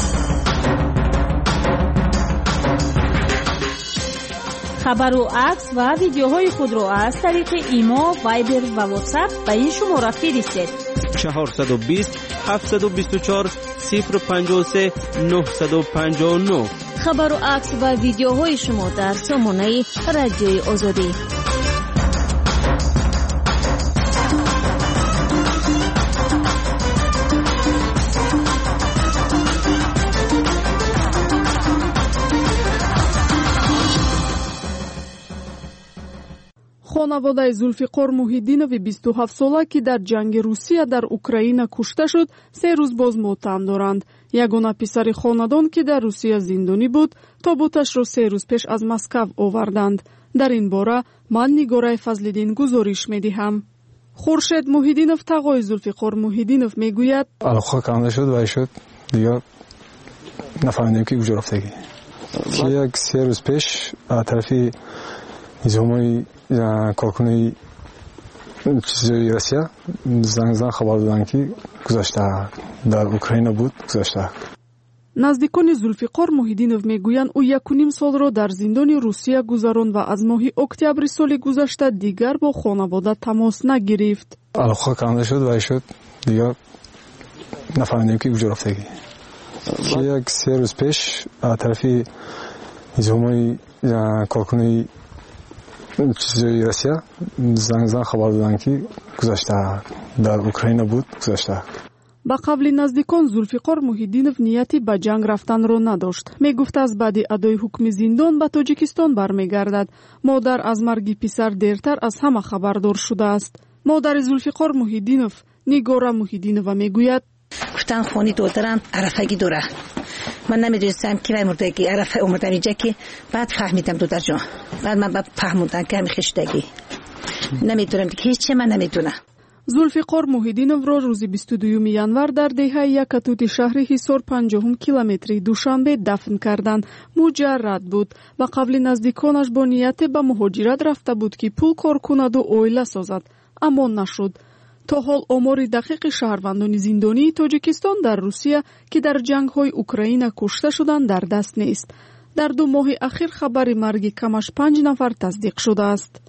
хабару акс ва видеоҳои худро аз тариқи имо, вайбер ва ватсап ба ин шумора фиристед. чаҳорсаду бист ҳафтсаду бисту чор сифр панҷоҳу се нӯҳсаду панҷоҳу нӯҳ. хабару акс ва видеоҳои шумо дар сомонаи радиои Озодӣ. خانواده زولفیقار موحیدینوی بیست و هفت ساله که در جنگ روسیه در اوکراین کشته شد سه روز باز ماتم دارند. یگانه پسر خاندان که در روسیه زندانی بود تابوتش را سه روز پیش از مسکو آوردند. در این باره من نگاره فضل‌الدین گزارش می‌دهم. خورشید موحیدینوف تقای زولفیقار موحیدینوف میگوید علاقه کنده شد و شد دیگه نفهمیدیم که کجا رفتگی. یک سه روز پیش از طرفی نظامی کارکنی چیزی روسیه زنگ زن خبر دادن که گذشته در اوکراین بود گذشته. نزدیکان زولفیقار موحیدینوف میگویند او یک و نیم سال را در زندان روسیه گذراند و از ماه اکتبر سال گذشته دیگر با خانواده تماس نگرفت. علاقه کنده شد و شد دیگه نفهمیدیم که کجا رفتگی. یک سه روز پیش از طرفی نظامی کارکنی چیزی روسیه زنگ زن خبر دادن که گذشته در اوکراین بود گذشته. با قبل نزدیکان زولفیقار موحیدینوف نیتی به جنگ رفتن را نداشت. می گفت از بعد ادای حکم زندان به تاجیکستان برمیگردد. مادر از مرگ پسر دیرتر از همه خبردار شده است. مادر زولفیقار موحیدینوف نگاره موحیدینووا میگوید گفتن خونی دادرم عرفگی دوره. من نمیدونستم که وای مردگی عرفه اومدم اینجا که بعد فهمیدم دادر جان. بعد من فهمیدم که همین خشتگی. نمیدونم که هیچ من نمیدونم. زولفیقار موحیدینوف را روز بیست و دوم январ در دهه یکتوت شهر حصار پنجاه کیلومتری دوشنبه دفن کردند. مجرد بود و قبل نزدیکانش با نیت به مهاجرت رفته بود که پول کار کند و عائله سازد، اما نشد. تا حال آمار دقیق شهروندان زندانی تاجیکستان در روسیه که در جنگ‌های اوکراین کشته شدند در دست نیست. در دو ماه اخیر خبر مرگ کمش پنج نفر تصدیق شده است.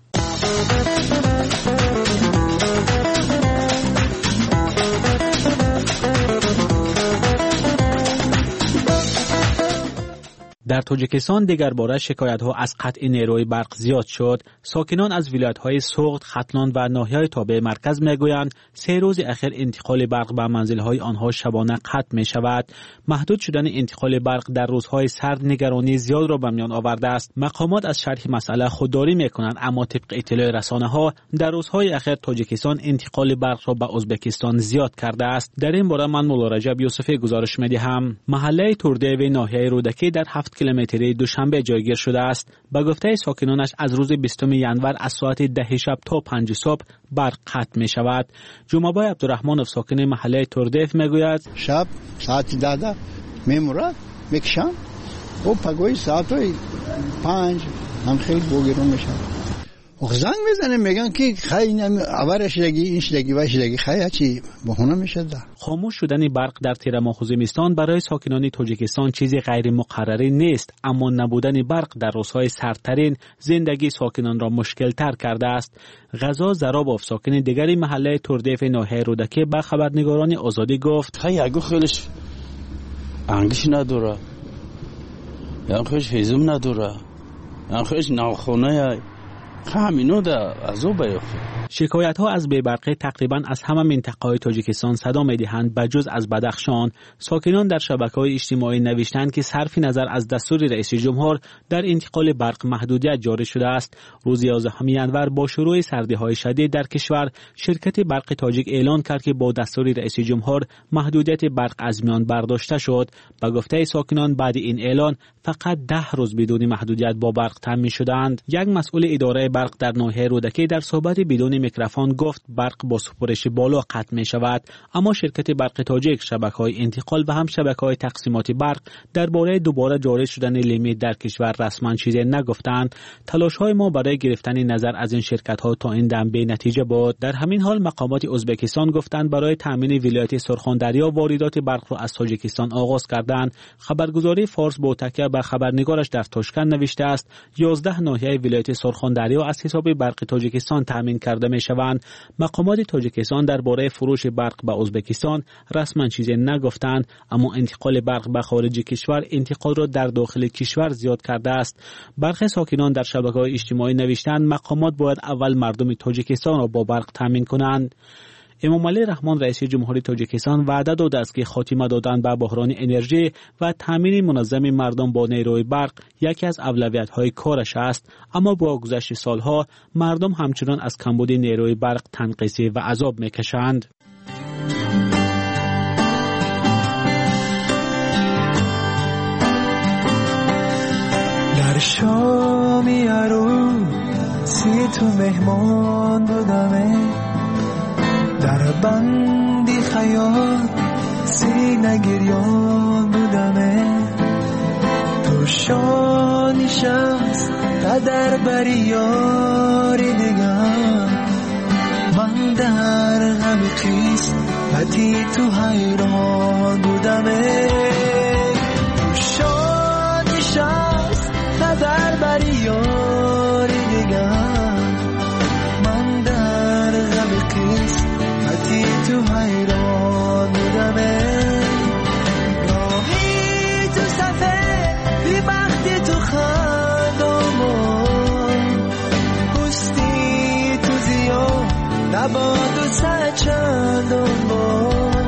در تاجیکستان دیگر باره شکایت‌ها از قطع نیروی برق زیاد شد. ساکنان از ولایت‌های سوغد، ختلان و ناحیه‌های تابع مرکز می‌گویند سه روز اخیر انتقال برق به منزل‌های آنها شبانه قطع می‌شود. محدود شدن انتقال برق در روزهای سرد نگرانی زیاد را به میان آورده است. مقامات از شرح مسئله خودداری می‌کنند، اما طبق اطلاع رسانه‌ها در روزهای اخیر تاجیکستان انتقال برق را به ازبکستان زیاد کرده است. در این باره من مولا رجب یوسفی گزارش می‌دهم. محله توردی و ناحیه رودکی در هفت کیلومتری دوشنبه جایگیر شده است. به گفته ساکنانش از روز بیستم январ از ساعت ده شب تا پنج صبح برق قطع می شود. جمعه عبدالرحمنوف ساکن محله توردیف می گوید شب ساعت ده ده می مرد میکشم و پگوی ساعت پنج هم خیلی بگیرون میشم. زنگ میزنه میگن که خیلی اولش شدگی این شدگی و شدگی خیلی چی بهونه میشه. خاموش شدن برق در تیر ماه خوزمستان برای ساکنان تاجیکستان چیزی غیر مقرری نیست، اما نبودن برق در روزهای سردترین زندگی ساکنان را مشکل تر کرده است. غزا زرابوف ساکن دیگری محله توردیف ناحیه رودکی به خبرنگاران آزادی گفت خیلی اگه خیلیش انگیش نداره، یعنی خیلیش هیزم نداره، یعنی خیلیش ناخونه همینو در ازو بیافته. شکایت ها از بی‌برقی تقریبا از همه منطقه‌های تاجیکستان صدا می‌دهند. بجز از بدخشان، ساکنان در شبکه‌های اجتماعی نوشتند که صرف نظر از دستور رئیس جمهور در انتقال برق محدودیت جاری شده است. روز یازدهم январ با شروع سردی‌های شدید در کشور، شرکت برق تاجیک اعلان کرد که با دستور رئیس جمهور محدودیت برق از میان برداشته شد. به گفته ساکنان بعد این اعلان فقط ده روز بدون محدودیت با برق تامین شدند. یک مسئول اداره برق در ناحیه رودکی در صحبت بدون میکروفون گفت برق با سپرش بالا قطع می شود، اما شرکت برق تاجیک شبکه‌های انتقال و هم شبکه‌های تقسیمات برق درباره دوباره جاری شدن لیمیت در کشور رسما چیزی نگفتند. تلاش‌های ما برای گرفتن نظر از این شرکت‌ها تا این دم بی نتیجه بود. در همین حال مقامات ازبکستان گفتند برای تامین ولایت سرخاندریا واردات برق را از تاجیکستان آغاز کردند. خبرگزاری فارس با تکیه بر خبرنگارش در تاشکند نوشته است یازده ناحیه ولایت سرخاندریا از حساب برق تاجیکستان تامین کرده میشوند. مقامات تاجیکستان درباره فروش برق به ازبکستان رسما چیزی نگفتند، اما انتقال برق به خارج کشور انتقال را در داخل کشور زیاد کرده است. برخی ساکنان در شبکه‌های اجتماعی نوشتند مقامات باید اول مردم تاجیکستان را با برق تامین کنند. امامعلی رحمان رئیس جمهوری تاجیکستان وعده داده است که خاتمه دادن به بحران انرژی و تامین منظم مردم با نیروی برق یکی از اولویت‌های کارش است، اما با گذشت سالها مردم همچنان از کمبود نیروی برق تنقیصی و عذاب می‌کشند. در شامی عروسی تو مهمان بودمه، در بندی خیال سینه گریان بودمه، تو شانی شمس قدر بری یاری دیگر، من در غم قسمتی تو حیران بودمه، تو شانی شمس قدر بری یاری دیگر، من در غم قسمتی تو حیران بودمه، راهی تو صفه بی بختی تو خندامون، پستی تو زیاد نباد و سچندان بار،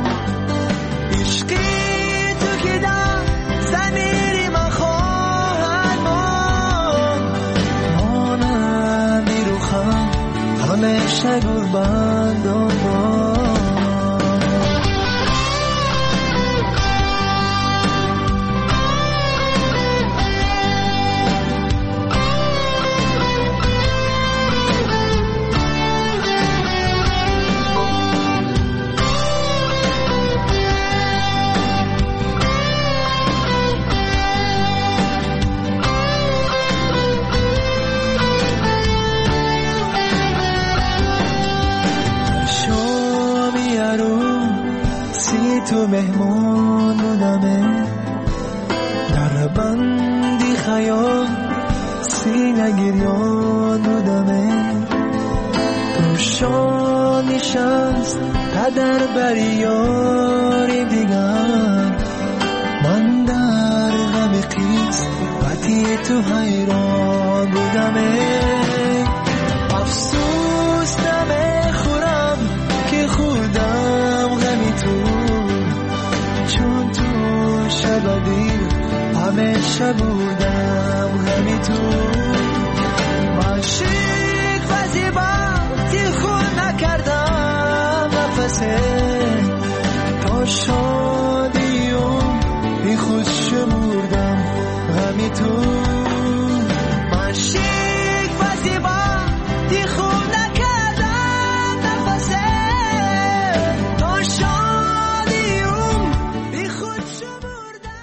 عشقی تو که در زمیری من خواهد مان، مانندی رو خم همیشه گربندان بار. تو مهمان بودمه، در بندی خیال سینه گریان بودمه، تو شانی شمس قدر بری یاری دیگر، من در غم قسمتی تو حیران بودمه، افسوس نمیخورم که خودم غمی تو، چون تو شبابی همیشه بودم غمی تو، من شیک و زیبا تی خود نکردم نفسه، تا شادیم بی خود شمردم غمی تو، من شیک و زیبا تی خود نکردم نفسه، تا شادیم بی خود شمردم.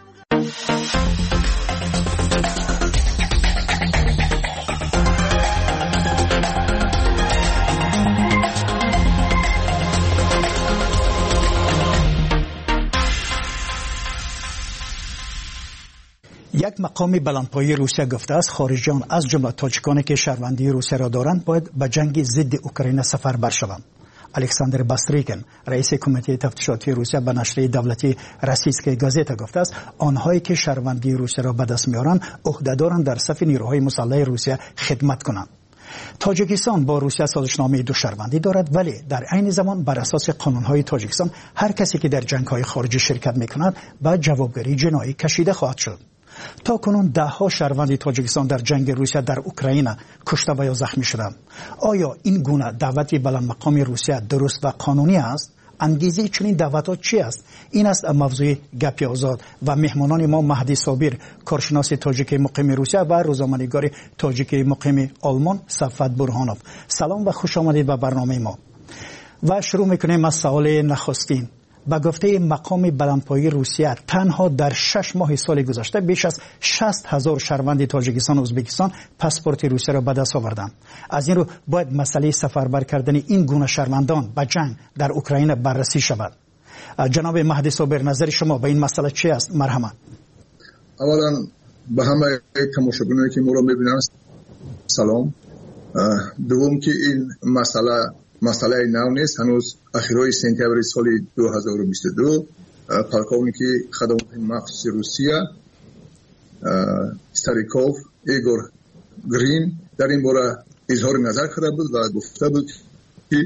یک مقام بلندپایه روسیه گفته است خارجیان از جمله تاجیکانی که شهروندی روسیه را دارند باید به جنگ ضد اوکراین سفربر شوند. الکساندر باستریکن رئیس کمیته تفتیشاتی روسیه به نشریه دولتی روسیسکای گازتا گفته است آنهایی که شهروندی روسیه را به دست میارند عهدهدارند در صف نیروهای مسلح روسیه خدمت کنند. تاجیکستان با روسیه سازشنامه دو شهروندی دارد، ولی در عین زمان بر اساس قانونهای تاجیکستان هر کسی که در جنگ‌های خارجی شرکت می‌کند به جوابگیری جنایی کشیده خواهد شد. تا کنون ده ها شهروند تاجیکستان در جنگ روسیه در اوکراین کشته و یا زخمی شدند. آیا این گونه دعوت بلند مقام روسیه درست و قانونی است؟ انگیزه چنین دعوت‌ها چی است؟ این است موضوع گپ آزاد و مهمانان ما مهدی صابر کارشناس تاجیک مقیم روسیه و روزنامه‌نگار تاجیک مقیم آلمان صفوت برهانوف. سلام و خوش آمدید به برنامه ما. و شروع می‌کنیم از سوال نخستین. با گفته مقام بلندپایه روسیه تنها در شش ماه سال گذشته بیش از شصت هزار شهروند تاجیکستان و ازبکستان پاسپورت روسیه را به دست آوردند. از این رو باید مسئله سفربر کردن این گونه شهروندان به جنگ در اوکراین بررسی شود. جناب مهدی صابر نظر شما به این مسئله چی است؟ مرحمت. اولا به همه تماشاگرانی که ما را می‌بینند سلام. دوم که این مسئله مسئله نو نیست، هنوز اخیرای سپتامبر سال دو هزار و بیست و دو پالکونیک خدمات مخصوص روسیه استاریکوف ایگور گرین در این باره اظهار نظر کرده بود و گفته بود که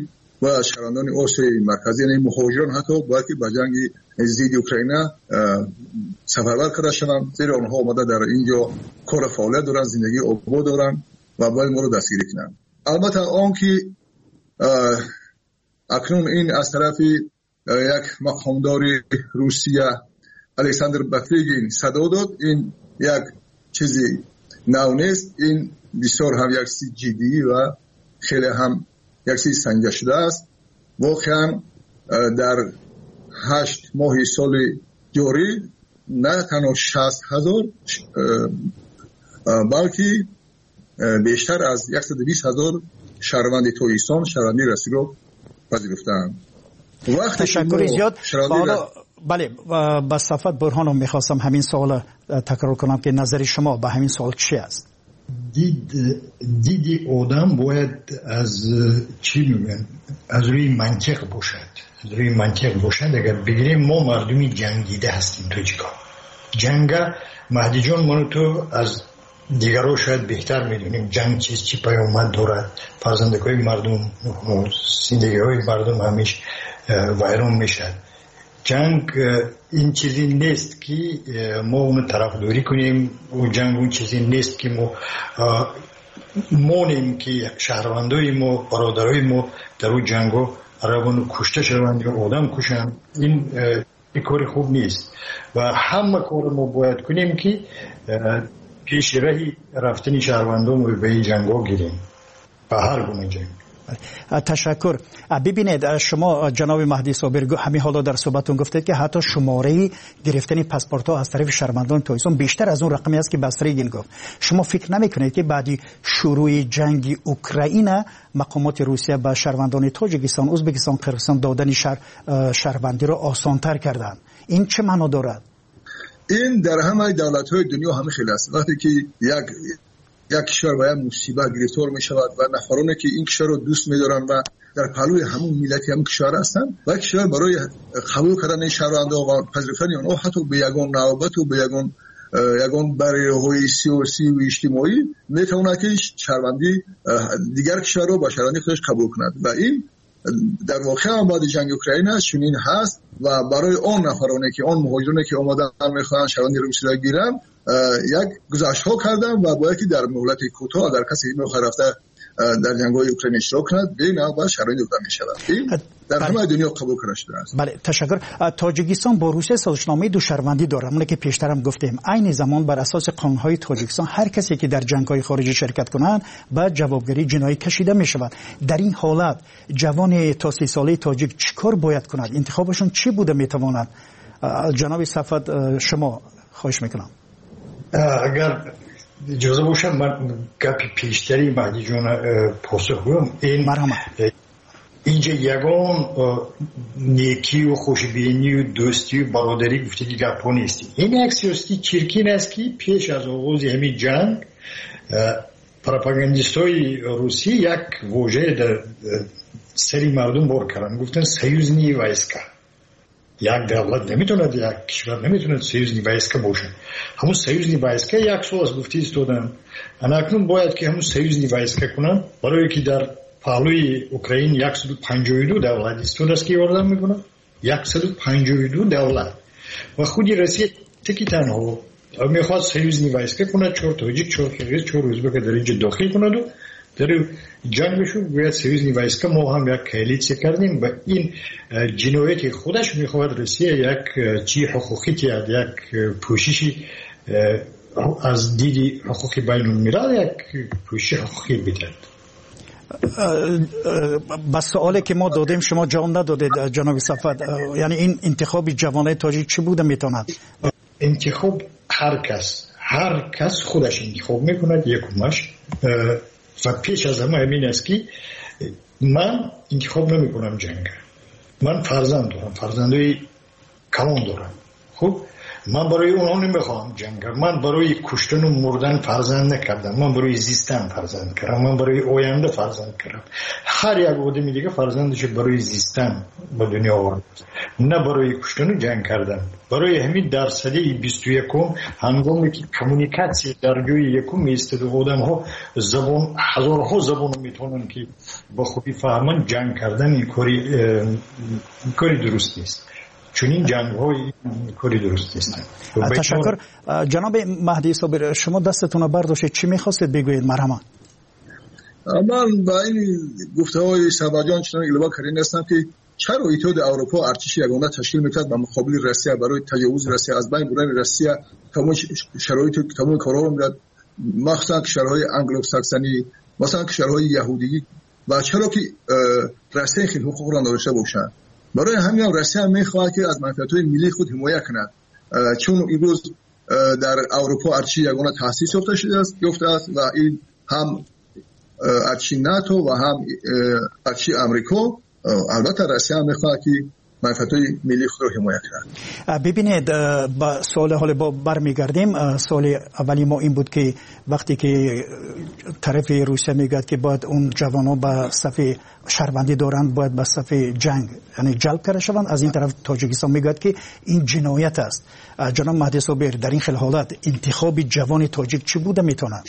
و شهروندان آسیای مرکزی یعنی مهاجران حتی باید که به جنگ ضد اوکراین سفربر کرده شوند، زیرا آنها آمده در اینجا کار فعالیت دارند، زندگی آباد دارند و باید ما رو دستگیری کنند. البته آن که اکنون این از طرف یک مقامدار روسیه الکساندر باتریگین صدا داد، این یک چیزی نو نیست، این بسیار هم یک چیز جدی و خیلی هم یک چیز سنجیده شده است. واقعا در هشت ماه سال جاری نه تنها شصت هزار بلکه بیشتر از صد و بیست هزار شهروند تاجیکستان شهروندی رسمی را پذیرفتند. تشکر زیاد. بله با صفت برهانم میخواستم همین سوال تکرار کنم که نظر شما به همین سوال چی است؟ دید دیدی آدم باید از چی میگن از روی منطق باشد، از روی منطق باشد. اگر بگیریم ما مردمی جنگیده هستیم تاجیکان. جنگ مهدی جان منو تو از دیگرها شاید بهتر میدونیم جنگ چیز چی پیامد دارد، فرزندکای مردم، زندگی های مردم همیشه ویران میشد. جنگ این چیزی نیست که ما اون طرفداری کنیم، و جنگ اون چیزی نیست که ما مونیم که شهروندای ما، برادرای ما در اون جنگو عربانو کشته شوند یا آدم کشند. این کار خوب نیست و همه کار ما باید کنیم که پیش رهی رفتن شهروندان به این جنگو گیریم، به هر گونه جنگ. تشکر. ببینید شما جناب مهدی صابر همین حالا در صحبتتون گفتید که حتی شماره گرفتن پاسپورت ها از طرف شهروندان تاجیکستان بیشتر از اون رقمی است که بستریگین گفت. شما فکر نمیکنید که بعد شروع جنگ اوکراین مقامات روسیه به شهروندان تاجیکستان، ازبکستان، قرقیزستان دادن شهر شهروندی را آسان‌تر کردند؟ این چه معنا دارد؟ این در همه دولت‌های دنیا همه خیلی است. وقتی که یک یک کشور باید مصیبت گرفتار می شود و نفرانی که این کشور رو دوست می دارن و در پهلوی همون ملتی همون کشور هستن و کشور برای قبول کردن شهروندان و پذیرفتن آنها حتی به یگان نوبت و به یگان یگان برایهای سیاسی و اجتماعی می تواند که شهروندی دیگر کشور رو با شهروندی خودش قبول کند و این در واقع هم بعد جنگ اوکراین چنین هست و برای آن نفرانی که آن مهاجرانی که آمدن میخوان شهروندی روسی را گیرن یک گزارش ها کردن و باید که در مهلت کوتاه اگر کسی میخواد رفته در جنگ‌های اوکراین اشتراک کند به نوع با شرایط داده میشود. این در همه دنیا قبول کرده شده است. بله تشکر. تاجیکستان با روسیه سازشنامه دو شهروندی داره، همون که پیشترم گفتیم. عین زمان بر اساس قانون‌های تاجیکستان هر کسی که در جنگ‌های خارجی شرکت کنند به جوابگیری جنایی کشیده میشود. در این حالت جوان تا سی ساله تاجیک چیکار باید کند؟ انتخابشون چی بوده میتواند؟ جناب صفت شما خواهش میکنم. اگر اجازه باشه من گپی پیشتری مهدی جان پاسخ بدم. این اینجا یگان نیکی و خوشبینی و دوستی و برادری گفته که گپ نیست. این یک سیاسی چرکین است که پیش از آغاز همین جنگ پروپاگاندیستای روسی یک واژه در سری مردم بار کردن، گفتن سیوزنی وایسکا. یک دولت نمیتوند، یک کشور نمیتوند سیوزنی وایسکا باشه. همون سیوزنی وایسکا یک سال از گفته ایستادن. اکنون باید که همون سیوزنی وایسکا کنن، برای که در پهلوی اوکراین صد و پنجاه و دو دولت ایستاد است که یاردن میکنن. صد و پنجاه و دو دولت و خودی روسیه تکی تنها میخواد سیوزنی وایسکا کنه، چهار تاجیک، چهار قرقیز، چهار ازبک در اینجا داخل کنه و در جنگشو باید سیوزنی وایسکا ما هم یک کالیسیه کردیم و این جنایت خودش میخواد روسیه یک چی حقوقی تیاد، یک پوششی از دیدی حقوقی بین الملل، یک پوشش حقوقی بیدند. بس سوالی که ما دادیم شما جواب ندادید جناب صفت، یعنی این انتخاب جوانای تاجیک چی بوده میتواند؟ انتخاب هر کس هر کس خودش انتخاب میکند یکمش و پیش از همه همین است که من انتخاب نمی کنم جنگ. من فرزند دارم، فرزندای کلان دارم. خب من برای اونها نمیخوام جنگ کنم. من برای کشتن و مردن فرزند نکردم، من برای زیستن فرزند کردم، من برای آینده فرزند کردم. هر یک آدمی دیگه فرزندش برای زیستن به دنیا آورد، نه برای کشتن و جنگ کردن. برای همین در سده بیست و یکم هنگامی که کمونیکاسیون در جای یکم ایستاده آدم ها زبان هزارها زبان میتونن که با خوبی فهمن، جنگ کردن این کاری کاری درست نیست. چون این جنگ های کاری درست نیست. تشکر. جناب مهدی صابر، شما دستتون رو برداشتید، چی میخواستید بگویید؟ مرحبا. من با این گفته های سباجان چنان الوا کردن هستم که چرا اتحاد اروپا ارتش یگانه تشکیل میکرد با مقابل روسیه برای تجاوز روسیه، از بین بردن روسیه تمام شرایط تمام کارا رو میداد، مخصوصا کشورهای انگلو ساکسنی، مثلا کشورهای یهودی، و چرا که روسیه خیلی حقوق را نداشته باشند. برای همین روسیه میخواهد که از منفعت‌های ملی خود حمایت کند، چون امروز در اروپا ارتش یگانه تأسیس یافته شده است یافته است و این هم ارتش ناتو و هم ارتش آمریکا. البته روسیه هم میخواهد که منفعت‌های ملی خود را حمایت کند. ببینید، با سوال حال با برمیگردیم. سوال اولی ما این بود که وقتی که طرف روسیه میگه که باید اون جوانان به صف شهروندی دارند، باید به صف جنگ یعنی جلب کرده شوند، از این طرف تاجیکستان میگه که این جنایت است. جناب مهدی صابر، در این خیل حالت انتخاب جوان تاجیک چی بوده میتونه؟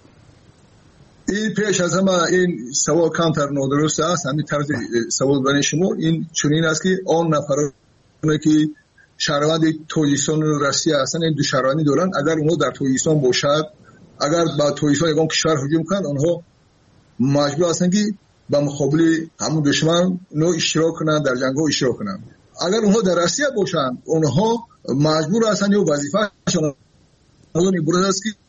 این پیش از همه این سوال کمتر نادرست است. همین طرز سوال برای شما این چنین است که آن نفرانی که شهروند تاجیکستان و روسیه هستند، این دو شهروندی دارند، اگر اونها در تاجیکستان باشد، اگر با تاجیکستان یگان کشور هجوم کنند، آنها مجبور هستند که با مقابل همون دشمن نو اشتراک کنند، در جنگ ها اشتراک کنند. اگر اونها در روسیه باشند، آنها مجبور هستند یا وظیفه‌شان اون عبارت است که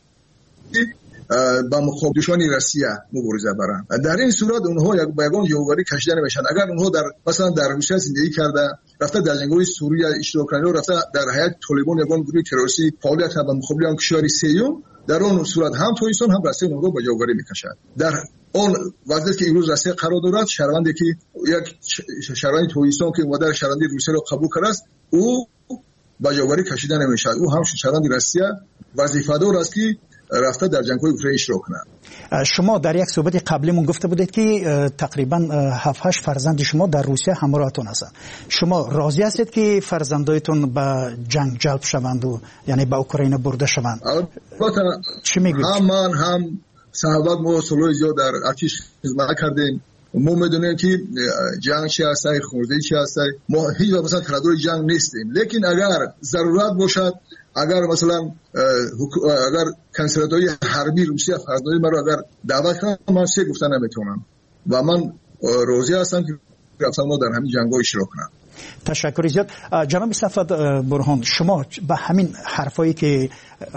با مقابل دشمن روسیه مبارزه برند. در این صورت اونها یک بیگان جوگاری کشیده نمیشن. اگر اونها در مثلا در روسیه زندگی کرده، رفته در جنگ‌های سوریه اشتراک کرده، رفته در هیئت طالبان یگان گروه تروریستی فعالیت کرده مقابل آن کشور سیوم، در اون صورت هم تاجیکستان هم روسیه اونها با جوگاری میکشد. در اون وضعیتی که امروز روسیه قرار دارد، شهروندی که یک شهروند تاجیکستان که اومده شهروندی روسیه را قبول کرده است، او با جوگاری کشیده نمیشد. او هم شهروند روسیه وظیفه‌دار است که رفته در جنگ‌های اوکراین اشتراک کنند. شما در یک صحبت قبلیمون گفته بودید که تقریبا هفت هشت فرزند شما در روسیه همراهتون هستند. شما راضی هستید که فرزندایتون به جنگ جلب شوند و یعنی به اوکراین برده شوند؟ البته چی میگید؟ هم من هم صحبت ما سالهای زیاد در ارتش خدمت کردیم. ما میدونیم که جنگ چی هست، خونریزی چی هست. ما هیچ وقت مثلا طرفدار جنگ نیستیم، لیکن اگر ضرورت باشد، اگر مثلا اگر کنسولات‌های حربی روسیه فرزندای ما را اگر دعوت کنند، من سه گفتن نمیتونم و من راضی هستم که رفتن ما در همین جنگ‌ها اشتراک کنم. تشکر زیاد. جناب صفوت برهان، شما به همین حرفایی که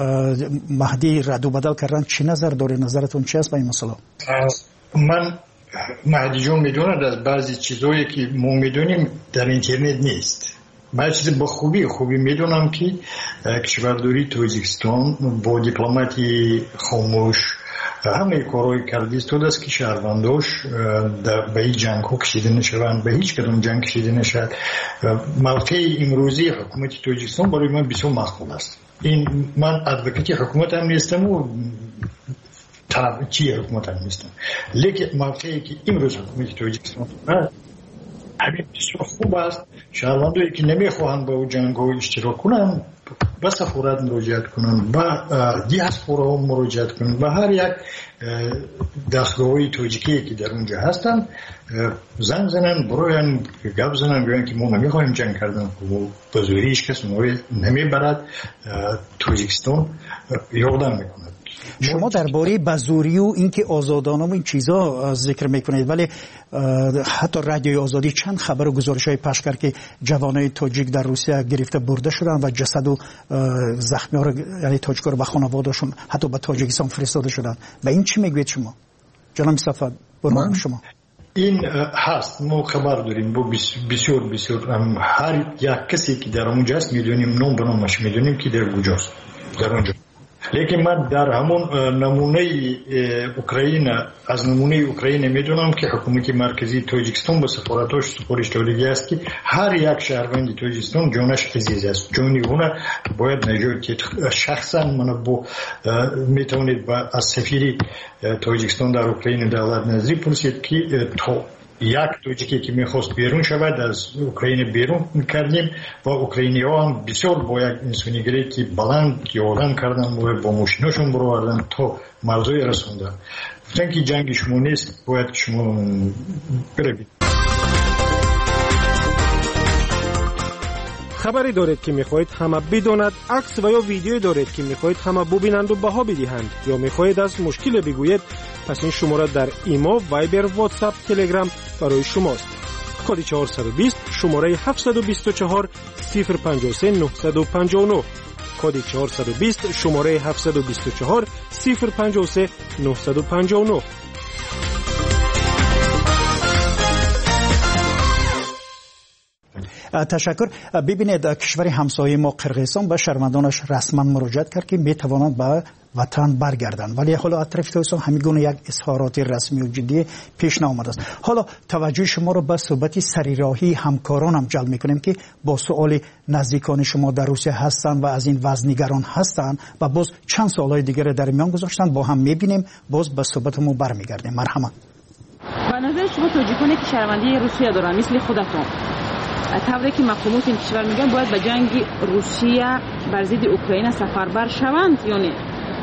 مهدی رد و بدل کردن چی نظر داره؟ نظرتون چی است به این مسئله؟ من مهدی جون میدوند از بعضی چیزایی که ما میدونیم در اینترنت نیست. من چیز با خوبی خوبی میدونم که کشورداری تاجیکستان با دیپلماتی خاموش همه کارهای کرده است است که شهرونداش به این جنگ ها کشیده نشوند، به هیچ کدوم جنگ کشیده نشد. موقع امروزی حکومت تاجیکستان برای من بسیار مقبول است. این من ادوکاتی حکومت هم نیستم و چی حکومت هم نیستم، لیکن موقعی که امروز حکومت تاجیکستان همین بسیار خوب است. شهروندایی که نمیخواهند با جنگ ها اشتراک کنند به سفارت مراجعت کنند، به دیاسپورا مراجعت کنند، به هر یک دستگاه‌های تاجیکی که در اونجا هستند زنگ زنند، برای گپ زنند، بگویند که ما نمیخواهیم جنگ کردن و به زوری هیچ کس ما نمیبرد. تاجیکستان یادم میکند. شما درباره بازوری و اینکه آزادانه و این چیزا ذکر میکنید، ولی حتی رادیوی آزادی چند خبر و گزارش‌های پخش کرد که جوانای تاجیک در روسیه گرفته برده شدن و جسد و زخمی‌ها رو یعنی تاجیک‌ها رو به خانواده‌شون حتی به تاجیکستان فرستاده شدن. به این چی میگوید شما؟ جناب مصطفی برمان شما. این هست، ما خبر داریم با بسیار بسیار هر یک کسی که در اونجا است میدونیم، نام به نامش میدونیم که در کجاست در اونجا. لیکن من در همون نمونه اوکراین از نمونه اوکراین میدونم که حکومت مرکزی تاجیکستان با سفارتاش سپارش دادگی است که هر یک شهروند تاجیکستان جانش عزیز است. جانی اون باید نجات دید. شخصا من با میتونید با از سفیر تاجیکستان در اوکراین دولت نظری پرسید که تو یک توجیکی که میخواست بیرون شود از اوکراین بیرون کردیم و اوکراینی ها هم بسیار با یک انسانیگری که بلند یادن کردن و با ماشیناشون برآوردن تا مرزوی رسوندن. گفتن که جنگ شما نیست، باید که شما بروید. خبری دارید که میخواهید همه بداند، عکس و یا ویدیو دارید که میخواهید همه ببینند و بها بدهند، یا میخواهید از مشکل بگویید، پس این شماره در ایما، وایبر، واتساپ، تلگرام برای شماست. کد چهارصد و بیست شماره هفتصد و بیست و چهار صفر پنجاه و سه نهصد و پنجاه و نه. کد چهارصد و بیست شماره هفتصد و بیست و چهار صفر پنجاه و سه نهصد و پنجاه و نه. تشکر. ببینید کشور همسایه ما قرقیزستان به شهروندانش رسما مراجعت کرد که میتوانند به وطن برگردند، ولی حالا اطراف تاجیکستان همیگونه یک اظهارات رسمی و جدی پیش نیامده است. حالا توجه شما را به صحبت سریراهی همکارانم جلب میکنیم که با سوال نزدیکان شما در روسیه هستند و از این وضع نگران هستند و باز چند سوالای دیگر در میان گذاشتند، با هم میبینیم، باز به صحبتمون برمیگردیم. مرحمت. به نظر شما تاجیکانی که شهروندی روسیه دارن مثل خودتون، طوری که مقامات این کشور میگن باید به جنگ روسیه بر ضد اوکراین سفربر شوند یا نه؟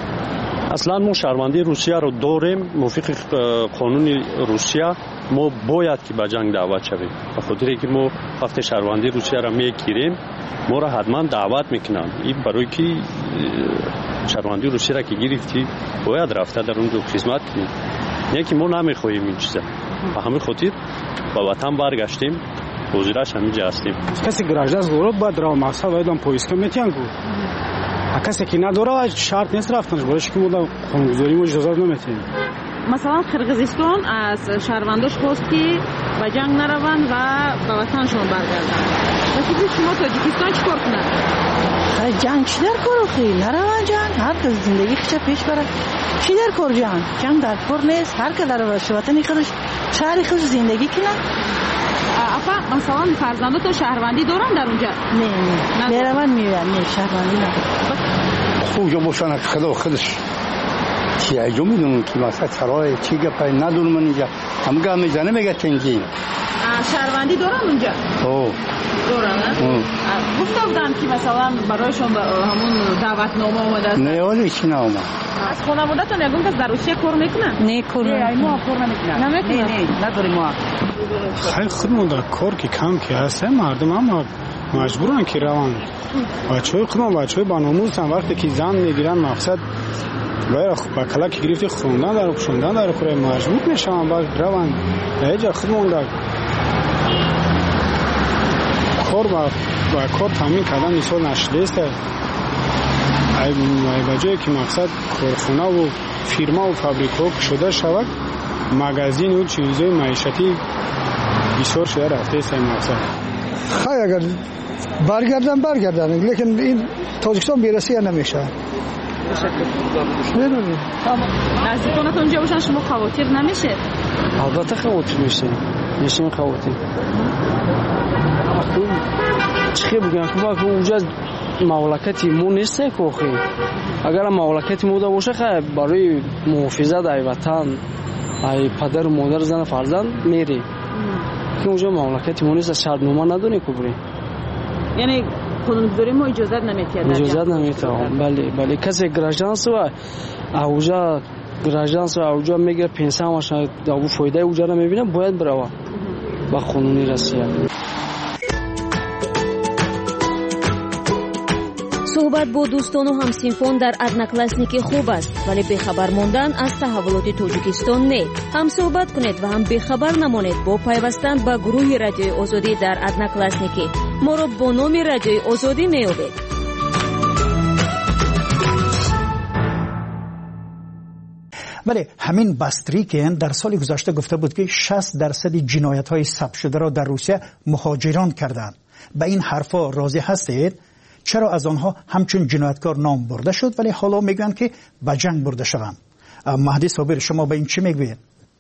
اصلا ما شهروندی روسیه رو داریم. موافق قانون روسیه ما باید که به جنگ دعوت شویم. به خاطر که ما وقتی شهروندی روسیه رو میگیریم ما را حتما دعوت میکنن. این برای که شهروندی روسیه را که گرفتی باید رفته در اونجا خدمت کنیم. نه که ما نمیخواهیم این چیزا. به همین خاطر به وطن برگشتیم. وزیرش همینجا هستیم. کسی گراجداز گروه باید را مقصد باید هم پویسکا میتین گو. کسی که نداره شرط نیست رفتنش، برایش که ما قانونگذاری ما اجازه نمیتیم. مثلا قرقیزستان از شهرونداش خواست که به جنگ نروند و به وطنشون برگردن. واسه شما تاجیکستان چیکار کنن؟ جنگ چی در کار اخی؟ نروند جنگ، هر کس زندگی خیش پیش بره. چی در کار جنگ؟ جنگ در کار نیست، هر که در وطن خودش شهر خودش زندگی کنه. افا مثلا فرزندات تو شهروندی دارن در اونجا؟ نه نه میروند میرن، نه شهروندی نه. اونجا باشن خدا خودش چی ایجو میدونن که مثلا سرای چی گپای ندونم من اینجا هم گام میزنه میگه چنگی شهروندی دارن اونجا؟ او دارن نه؟ گفته بودن که مثلا برایشون همون دعوتنامه اومده است. نه ولی چی نه اومد. از خانواده‌تون یگون کس در روسیه کار میکنن؟ نه کار نمیکنن. ما کار نمیکنن. نمیکنن. نه نه نداریم ما. خیلی خودمون در کار که کم که هستن مردم هم مجبورن که روان. بچه‌های خودمون بچه‌های باناموزن وقتی که زن میگیرن مقصد باید با کلاک گرفتی خوندن در خوندن در کار مجبور میشن بعد روان. اینجا خودمون در کار با با کار تامین کردن مثال نشده است. ای بجایی که مقصد کارخانه و فیرما و فابریکا شده شود مغازین و چیزهای معیشتی بسیار شده رفته است. این مقصد خیلی اگر برگردن برگردن لیکن این تاجیکستان بیرسیه نمیشه. نمیدونم نزدیکانتون اونجا باشن شما خواطر نمیشه؟ البته خواطر میشه میشه خواطر. چی بگم که اونجا مملکتی مو نیست کوخی. اگر مملکتی مو باشه خیلی برای محافظت ای وطن ای پدر و مادر زن فرزند میری که اونجا مملکتی مو نیست. شرطنامه ندونی که بری، یعنی قانونگذاری ما اجازه نمیده. اجازه نمیده. بله بله کسی گراجدانس و اونجا گراجدانس و اونجا میگه پنسیونش داو فایده اونجا نمیبینه باید بره با قانونی روسیه. صحبت با دوستان و همسینفون در ادناکلاسنیک خوب است، ولی بخبر موندن از تحولات تاجیکستان نه. هم صحبت کنید و هم بخبر نمانید با پیوستن به گروه رادیوی آزادی در ادناکلاسنیک. ما را با نام رادیوی آزادی میابید. ولی همین باستریکین در سال گذشته گفته بود که شصت درصد جنایت‌های ثبت شده را در روسیه مهاجران کردند. به این حرفا راضی هستید؟ چرا از آنها همچون جنایتکار نام برده شد ولی حالا میگن که به جنگ برده شدند؟ مهدی صابر شما به این چی میگوید؟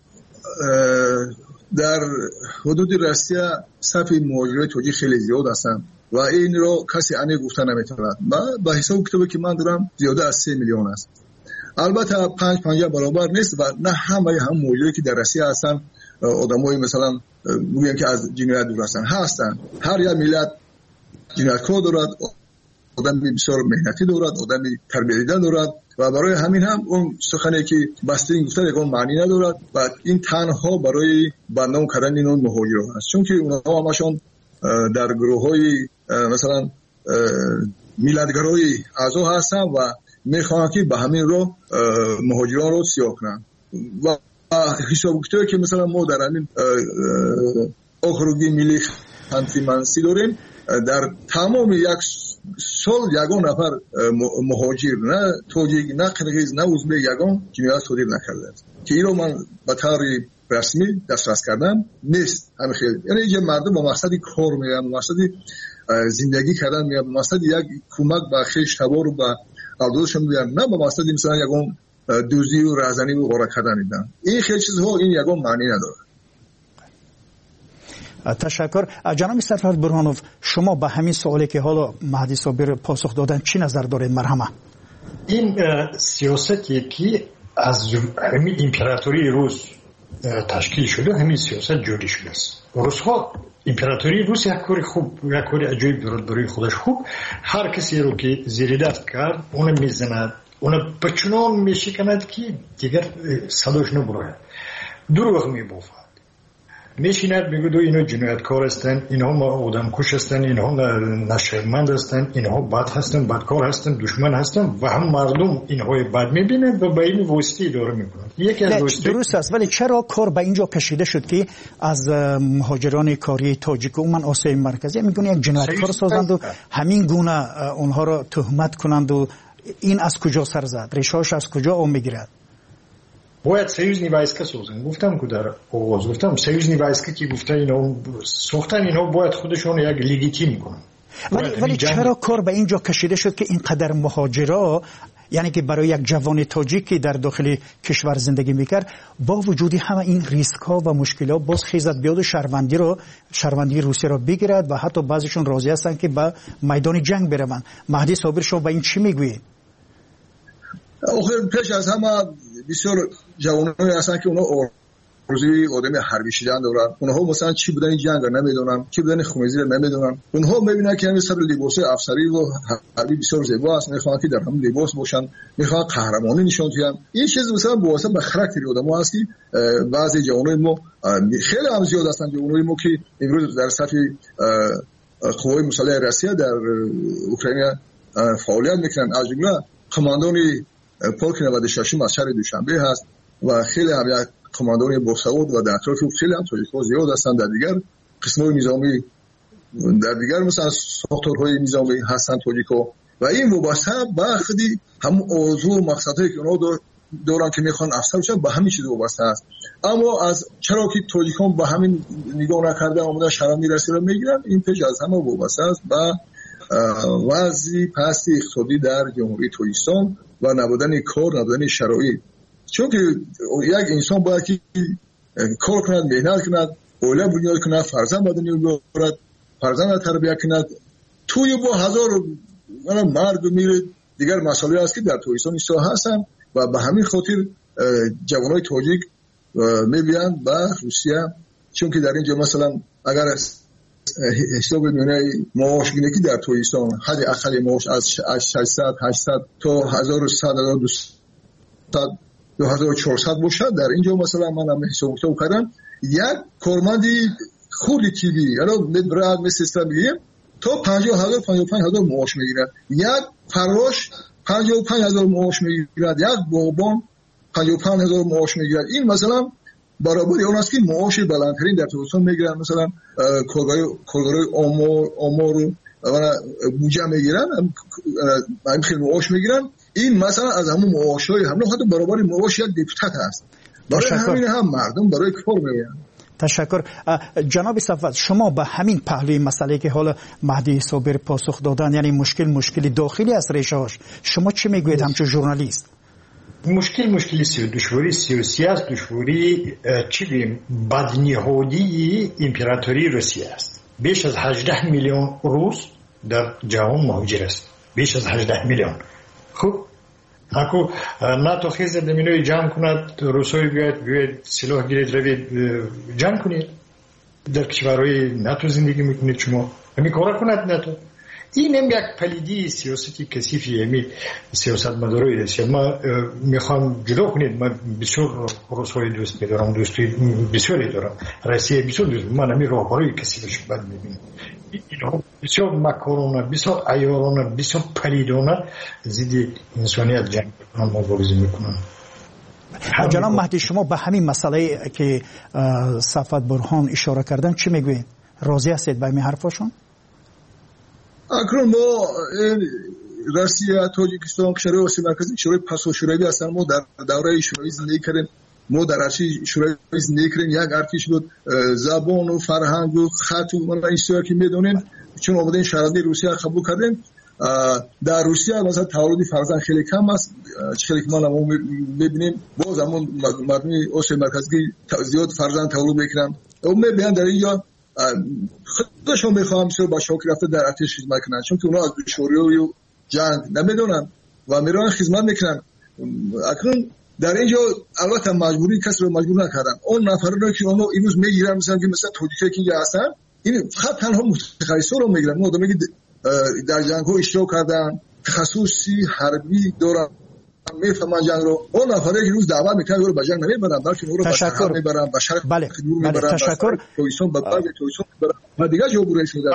در حدود روسیه صف مهاجرای توجیه خیلی زیاد هستند و این رو کسی عنی گفته نمیتواند. با حساب کتابی که من دارم زیاده از سه میلیون است. البته پنج پنجاه برابر نیست و نه همه هم مهاجرایی که در روسیه هستند آدمای مثلا میگن که از جنایت دور هستند هستند. هر یک ملت جنایتکار دارد، آدم بسیار مهنتی دارد، آدم تربیت دیده دارد و برای همین هم اون سخنی که بستین گفته یکون معنی ندارد و این تنها برای بدنام کردن این مهاجران است، چون که اونها همشون در گروه‌های مثلا میلادگرای اعضا هستن و میخوان که به همین رو مهاجران رو سیاه کنن و حساب کتابی که مثلا ما در همین اخروگی ملی خانفیمنسی داریم در تمام یک سال یگان نفر مهاجر نه توجیه نه قرقیز نه ازبک یگان جنایت صادر نکرده است که این رو من به طور رسمی دسترس کردم نیست. همین خیلی یعنی یه مردم با مقصدی کار میگن، با مقصدی زندگی کردن میگن، با مقصدی یک کمک به خویش تبار و به اولادشون میگن، نه با مقصدی مثلا یگان دوزی و رهزنی و غارت کردن میدن. این خیلی چیزها این یگان معنی نداره. تشکر. جناب سرفرد برهانوف شما به همین سوالی که حالا مهدی صابر پاسخ دادن چی نظر دارید؟ مرحمه. این سیاستی که از همین امپراتوری روس تشکیل شده، همین سیاست جوری شده است. روس ها امپراتوری روس یک کاری خوب، یک کاری عجیب دارد برای خودش خوب. هر کسی رو که زیر دست کرد اون میزند، اون بچنان میشکند که دیگر صداش نبره، دروغ میبافد، میشیند میگه دو اینها جنایتکار هستن، اینها آدم کش هستن، اینها نشرمند هستن، اینها بد هستن، بدکار هستن، دشمن هستن و هم مردم اینها بد میبینند و به این واسطه اداره میکنند. یکی از واسطه درست است، ولی چرا کار به اینجا کشیده شد که از مهاجران کاری تاجیک و من آسیای مرکزی میگن یک جنایتکار سازند و همین گونه اونها را تهمت کنند و این از کجا سر زد؟ ریشه‌اش از کجا آب میگیرد؟ باید союзní войска سازن. گفتم که در آغاز گفتم союзní войска که گفته اینا ساختن، اینا باید خودشون یک لگیتیم کنن. ولی ولی چرا کار به اینجا کشیده شد که اینقدر مهاجرا، یعنی که برای یک جوان تاجیکی در داخل کشور زندگی میکرد، با وجودی همه این ریسک ها و مشکلات باز خیزد بیاد و شهروندی رو شهروندی روسیه را بگیرد و حتی بعضیشون راضی هستن که به میدان جنگ بروند. مهدی صابر شما به این چی میگویید؟ آخه پیش از همه بسیار جوانانی هستن که اونا آرزوی آدم حربی شدن دارن. اونها مثلا چی بودن این جنگ رو نمیدونن، چی بودن خونریزی رو نمیدونن. اونها میبینن که همین سر لباس افسری و حربی بسیار زیبا است، میخوان که در همون لباس باشن، میخوان قهرمانی نشون بدن. این چیز مثلا واسه به خاطر آدم‌ها است که بعضی جوانای ما خیلی هم زیاد هستن، جوانای ما که امروز در صف قوای مسلح روسیه در اوکراین فعالیت میکنن، از جمله کماندان پولک نود و شش از شهر دوشنبه هست و خیلی هم یک کماندان باسواد و در اطراف خیلی هم تاجیک‌ها زیاد هستند در دیگر قسم‌های نظامی، در دیگر مثلا ساختارهای نظامی هستند تاجیک‌ها و این وابسته به خودی هم آرزو و مقصدهایی که اونها دارن که میخوان افسر بشن به همین چیز وابسته است. اما از چرا که تاجیک‌ها به همین نگاه نکردن اومدن شرم میرسی رو میگیرن، این پیش از همه وابسته است به وضع پست اقتصادی در جمهوری تاجیکستان و نبودن کار، نبودن شرایط. چون که یک انسان باید که کار کند، مهنت کند، اولاد بنیاد کند، فرزند به دنیا بیاورد، فرزند تربیت کند. توی با هزار مرد میره دیگر مسائلی است که در تاجیکستان ایسا هستن و به همین خاطر جوانای تاجیک میبینن به روسیه، چون که در اینجا مثلا اگر حساب میونه معاش گیری که در تاجیکستان حد اقل معاش از ششصد هشتصد تا هزار و صد تا دو هزار و چهارصد باشه، در اینجا مثلا من هم حساب کتاب کردم یک کارمندی خوردی تیوی الان مدبرد مثل سیستم میگیم تا پنجاه هزار پنجاه و پنج هزار معاش میگیرد، یک فراش پنجاه و پنج هزار معاش میگیرد، یک باغبان پنجاه و پنج هزار معاش میگیرد. این مثلا برابر اون است که معاش بلندترین در تاجیکستان میگیرن، مثلا کارگرای آمار آمار رو بودجه میگیرن، همین خیلی معاش میگیرن. این مثلا از همون معاشای هم نه حتی برابر معاش یک دپوتات است. برای همین هم مردم برای کار میگن. تشکر. جناب صفوت، شما به همین پهلوی مسئله که حالا مهدی صابر پاسخ دادن، یعنی مشکل مشکلی داخلی است ریشه‌اش، شما چی میگویید همچون ژورنالیست؟ مشکل مشکلی سی دشواری سیاسی است، دشواری چی بیم بدنهادی امپراتوری روسیه است. بیش از هجده میلیون روس در جهان مهاجر است، بیش از هجده میلیون. خب اکو ناتو خیز دمینوی جمع کند، روسای بیاید بیاید سلاح گیرید روید جمع کنید. در کشورهای ناتو زندگی میکنید شما، همی کارا کند ناتو. این هم یک پلیدی سیاستی کثیفی همی سیاست مدارایی است. ما میخوام جدا کنید، من بسیار روسای دوست میدارم، دوستی بسیاری دارم، روسیه بسیار دوست، من همی راهکارهای کثیفش بد میبینم. اینها بسیار مکارانه، بسیار عیارانه، بسیار پلیدانه ضد انسانیت جنگ میکنن، مبارزه میکنن. جناب مهدی، شما به همین مسئله که صفوت برهان اشاره کردن چی میگویید؟ راضی هستید با این حرفاشون؟ اکنون ما روسیه، تاجیکستان، کشورهای آسیا مرکزی، کشورهای پسا شوروی هستن. ما در دوره شوروی زندگی کردیم، ما در ارچی شوروی زندگی کردیم. یک ارتش بود، زبان و فرهنگ و خط و من این چیزا که میدونیم، چون اومدیم شهروندی روسیه قبول کردیم. در روسیه مثلا تولد فرزند خیلی کم است، چیزی که ما میبینیم باز همون مردم آسیا مرکزی زیاد فرزند تولد میکنن. اون میبینن در اینجا خودشون میخوام بسیار با شوق رفته در ارتش خدمت کنن، چون که اونا از شوروی و جنگ نمیدونن و میرن خدمت میکنن. اکنون در اینجا البته مجبوری کسی رو مجبور نکردن. اون نفرانی که اونو اینوز میگیرن، مثلا که مثلا توجیه که اینجا هستن، این فقط تنها متخصصا رو میگیرن. اون آدمی که در جنگ ها اشتراک کردن، تخصصی حربی دارن، میفهمن جنگ رو. اون نفره که روز دعوت میکنن رو به جنگ نمیبرن، بلکه اون رو به شهر میبرن، به شرق بله. میبرن، بله. تشکر. تویسون به بعد تویسون میبرن و دیگه جو برای شده.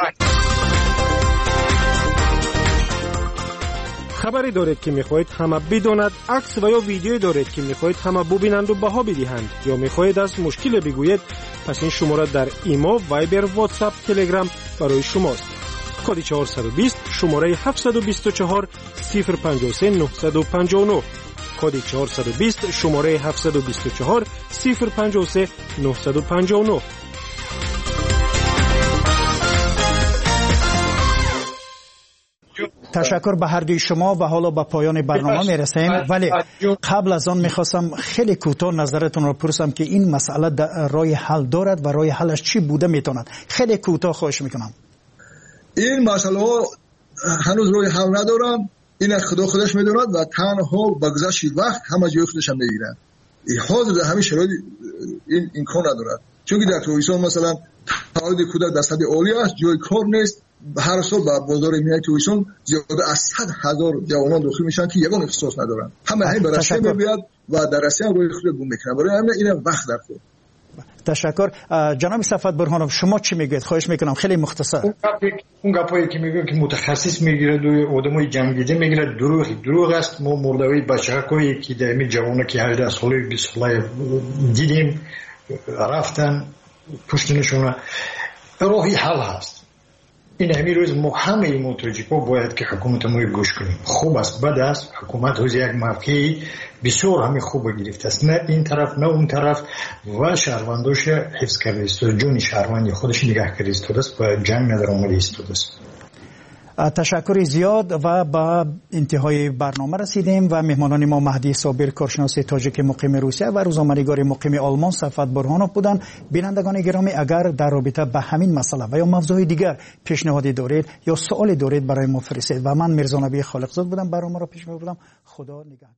خبری دارید که میخواهید همه بداند، عکس و یا ویدیویی دارید که میخواهید همه ببینند و بها بدهند، یا میخواهید از مشکل بگویید، پس این شماره در ایما، وایبر، واتساپ، تلگرام برای شماست. کد چهارصد و بیست شماره هفتصد و بیست و چهار صفر پنجاه و سه نهصد و پنجاه و نه. کد چهارصد و بیست شماره هفتصد و بیست و چهار صفر پنجاه و سه نهصد و پنجاه و نه. تشکر به هر دوی شما و حالا به پایان برنامه میرسیم، ولی قبل از آن میخواستم خیلی کوتاه نظرتون رو پرسم که این مسئله راه حل دارد و راه حلش چی بوده میتوند. خیلی کوتاه خواهش میکنم. این مسئله ها هنوز راه حل ندارن، این خدا خودش میدوند و تنها با گذشت وقت همه جای خودش هم میگیرن. حاضر در همین شرایط این امکان ندارد، چون که در تویسان مثلا تولد کودک در سطح عالی است، جای کار نیست. هر سال با بازار میای تویسان زیاده از صد هزار جوانان داخل میشن که یگان اختصاص ندارن. همه همین برای رسیه میبیاد و در رسیه هم روی خود گم میکنن. برای همین اینم وقت در خود. تشکر. جناب صفوت برهانوف، شما چی میگید؟ خواهش میکنم خیلی مختصر. اون گپایی که میگن که متخصص میگیره دوی آدمای جنگیده میگیره، دروغ دروغ است. ما مردوی بچه‌های که در این جوانه که هجده ساله بیست ساله دیدیم رفتن پشتنشون، راهی حل هست. این همین روز ما همه متوجه باید که حکومت ما گوش کنیم. خوب است بد است، حکومت روز یک موقعی بسیار همین خوب گرفته است، نه این طرف نه اون طرف، و شهرونداش حفظ کرده است، جون شهروندی خودش نگه کرده است و جنگ نداره اومده است. تشکر زیاد و با انتهای برنامه رسیدیم و مهمانان ما مهدی صابر کارشناس تاجیک مقیم روسیه و روزنامه‌نگار مقیم آلمان صفوت برهانوف بودند. بینندگان گرامی، اگر در رابطه با همین مسئله و یا موضوع دیگر پیشنهادی دارید یا سوالی دارید برای ما فرستید. و من میرزا نبی خالقزاد بودم، برنامه را پیش می‌بردم. خدا نگهدار.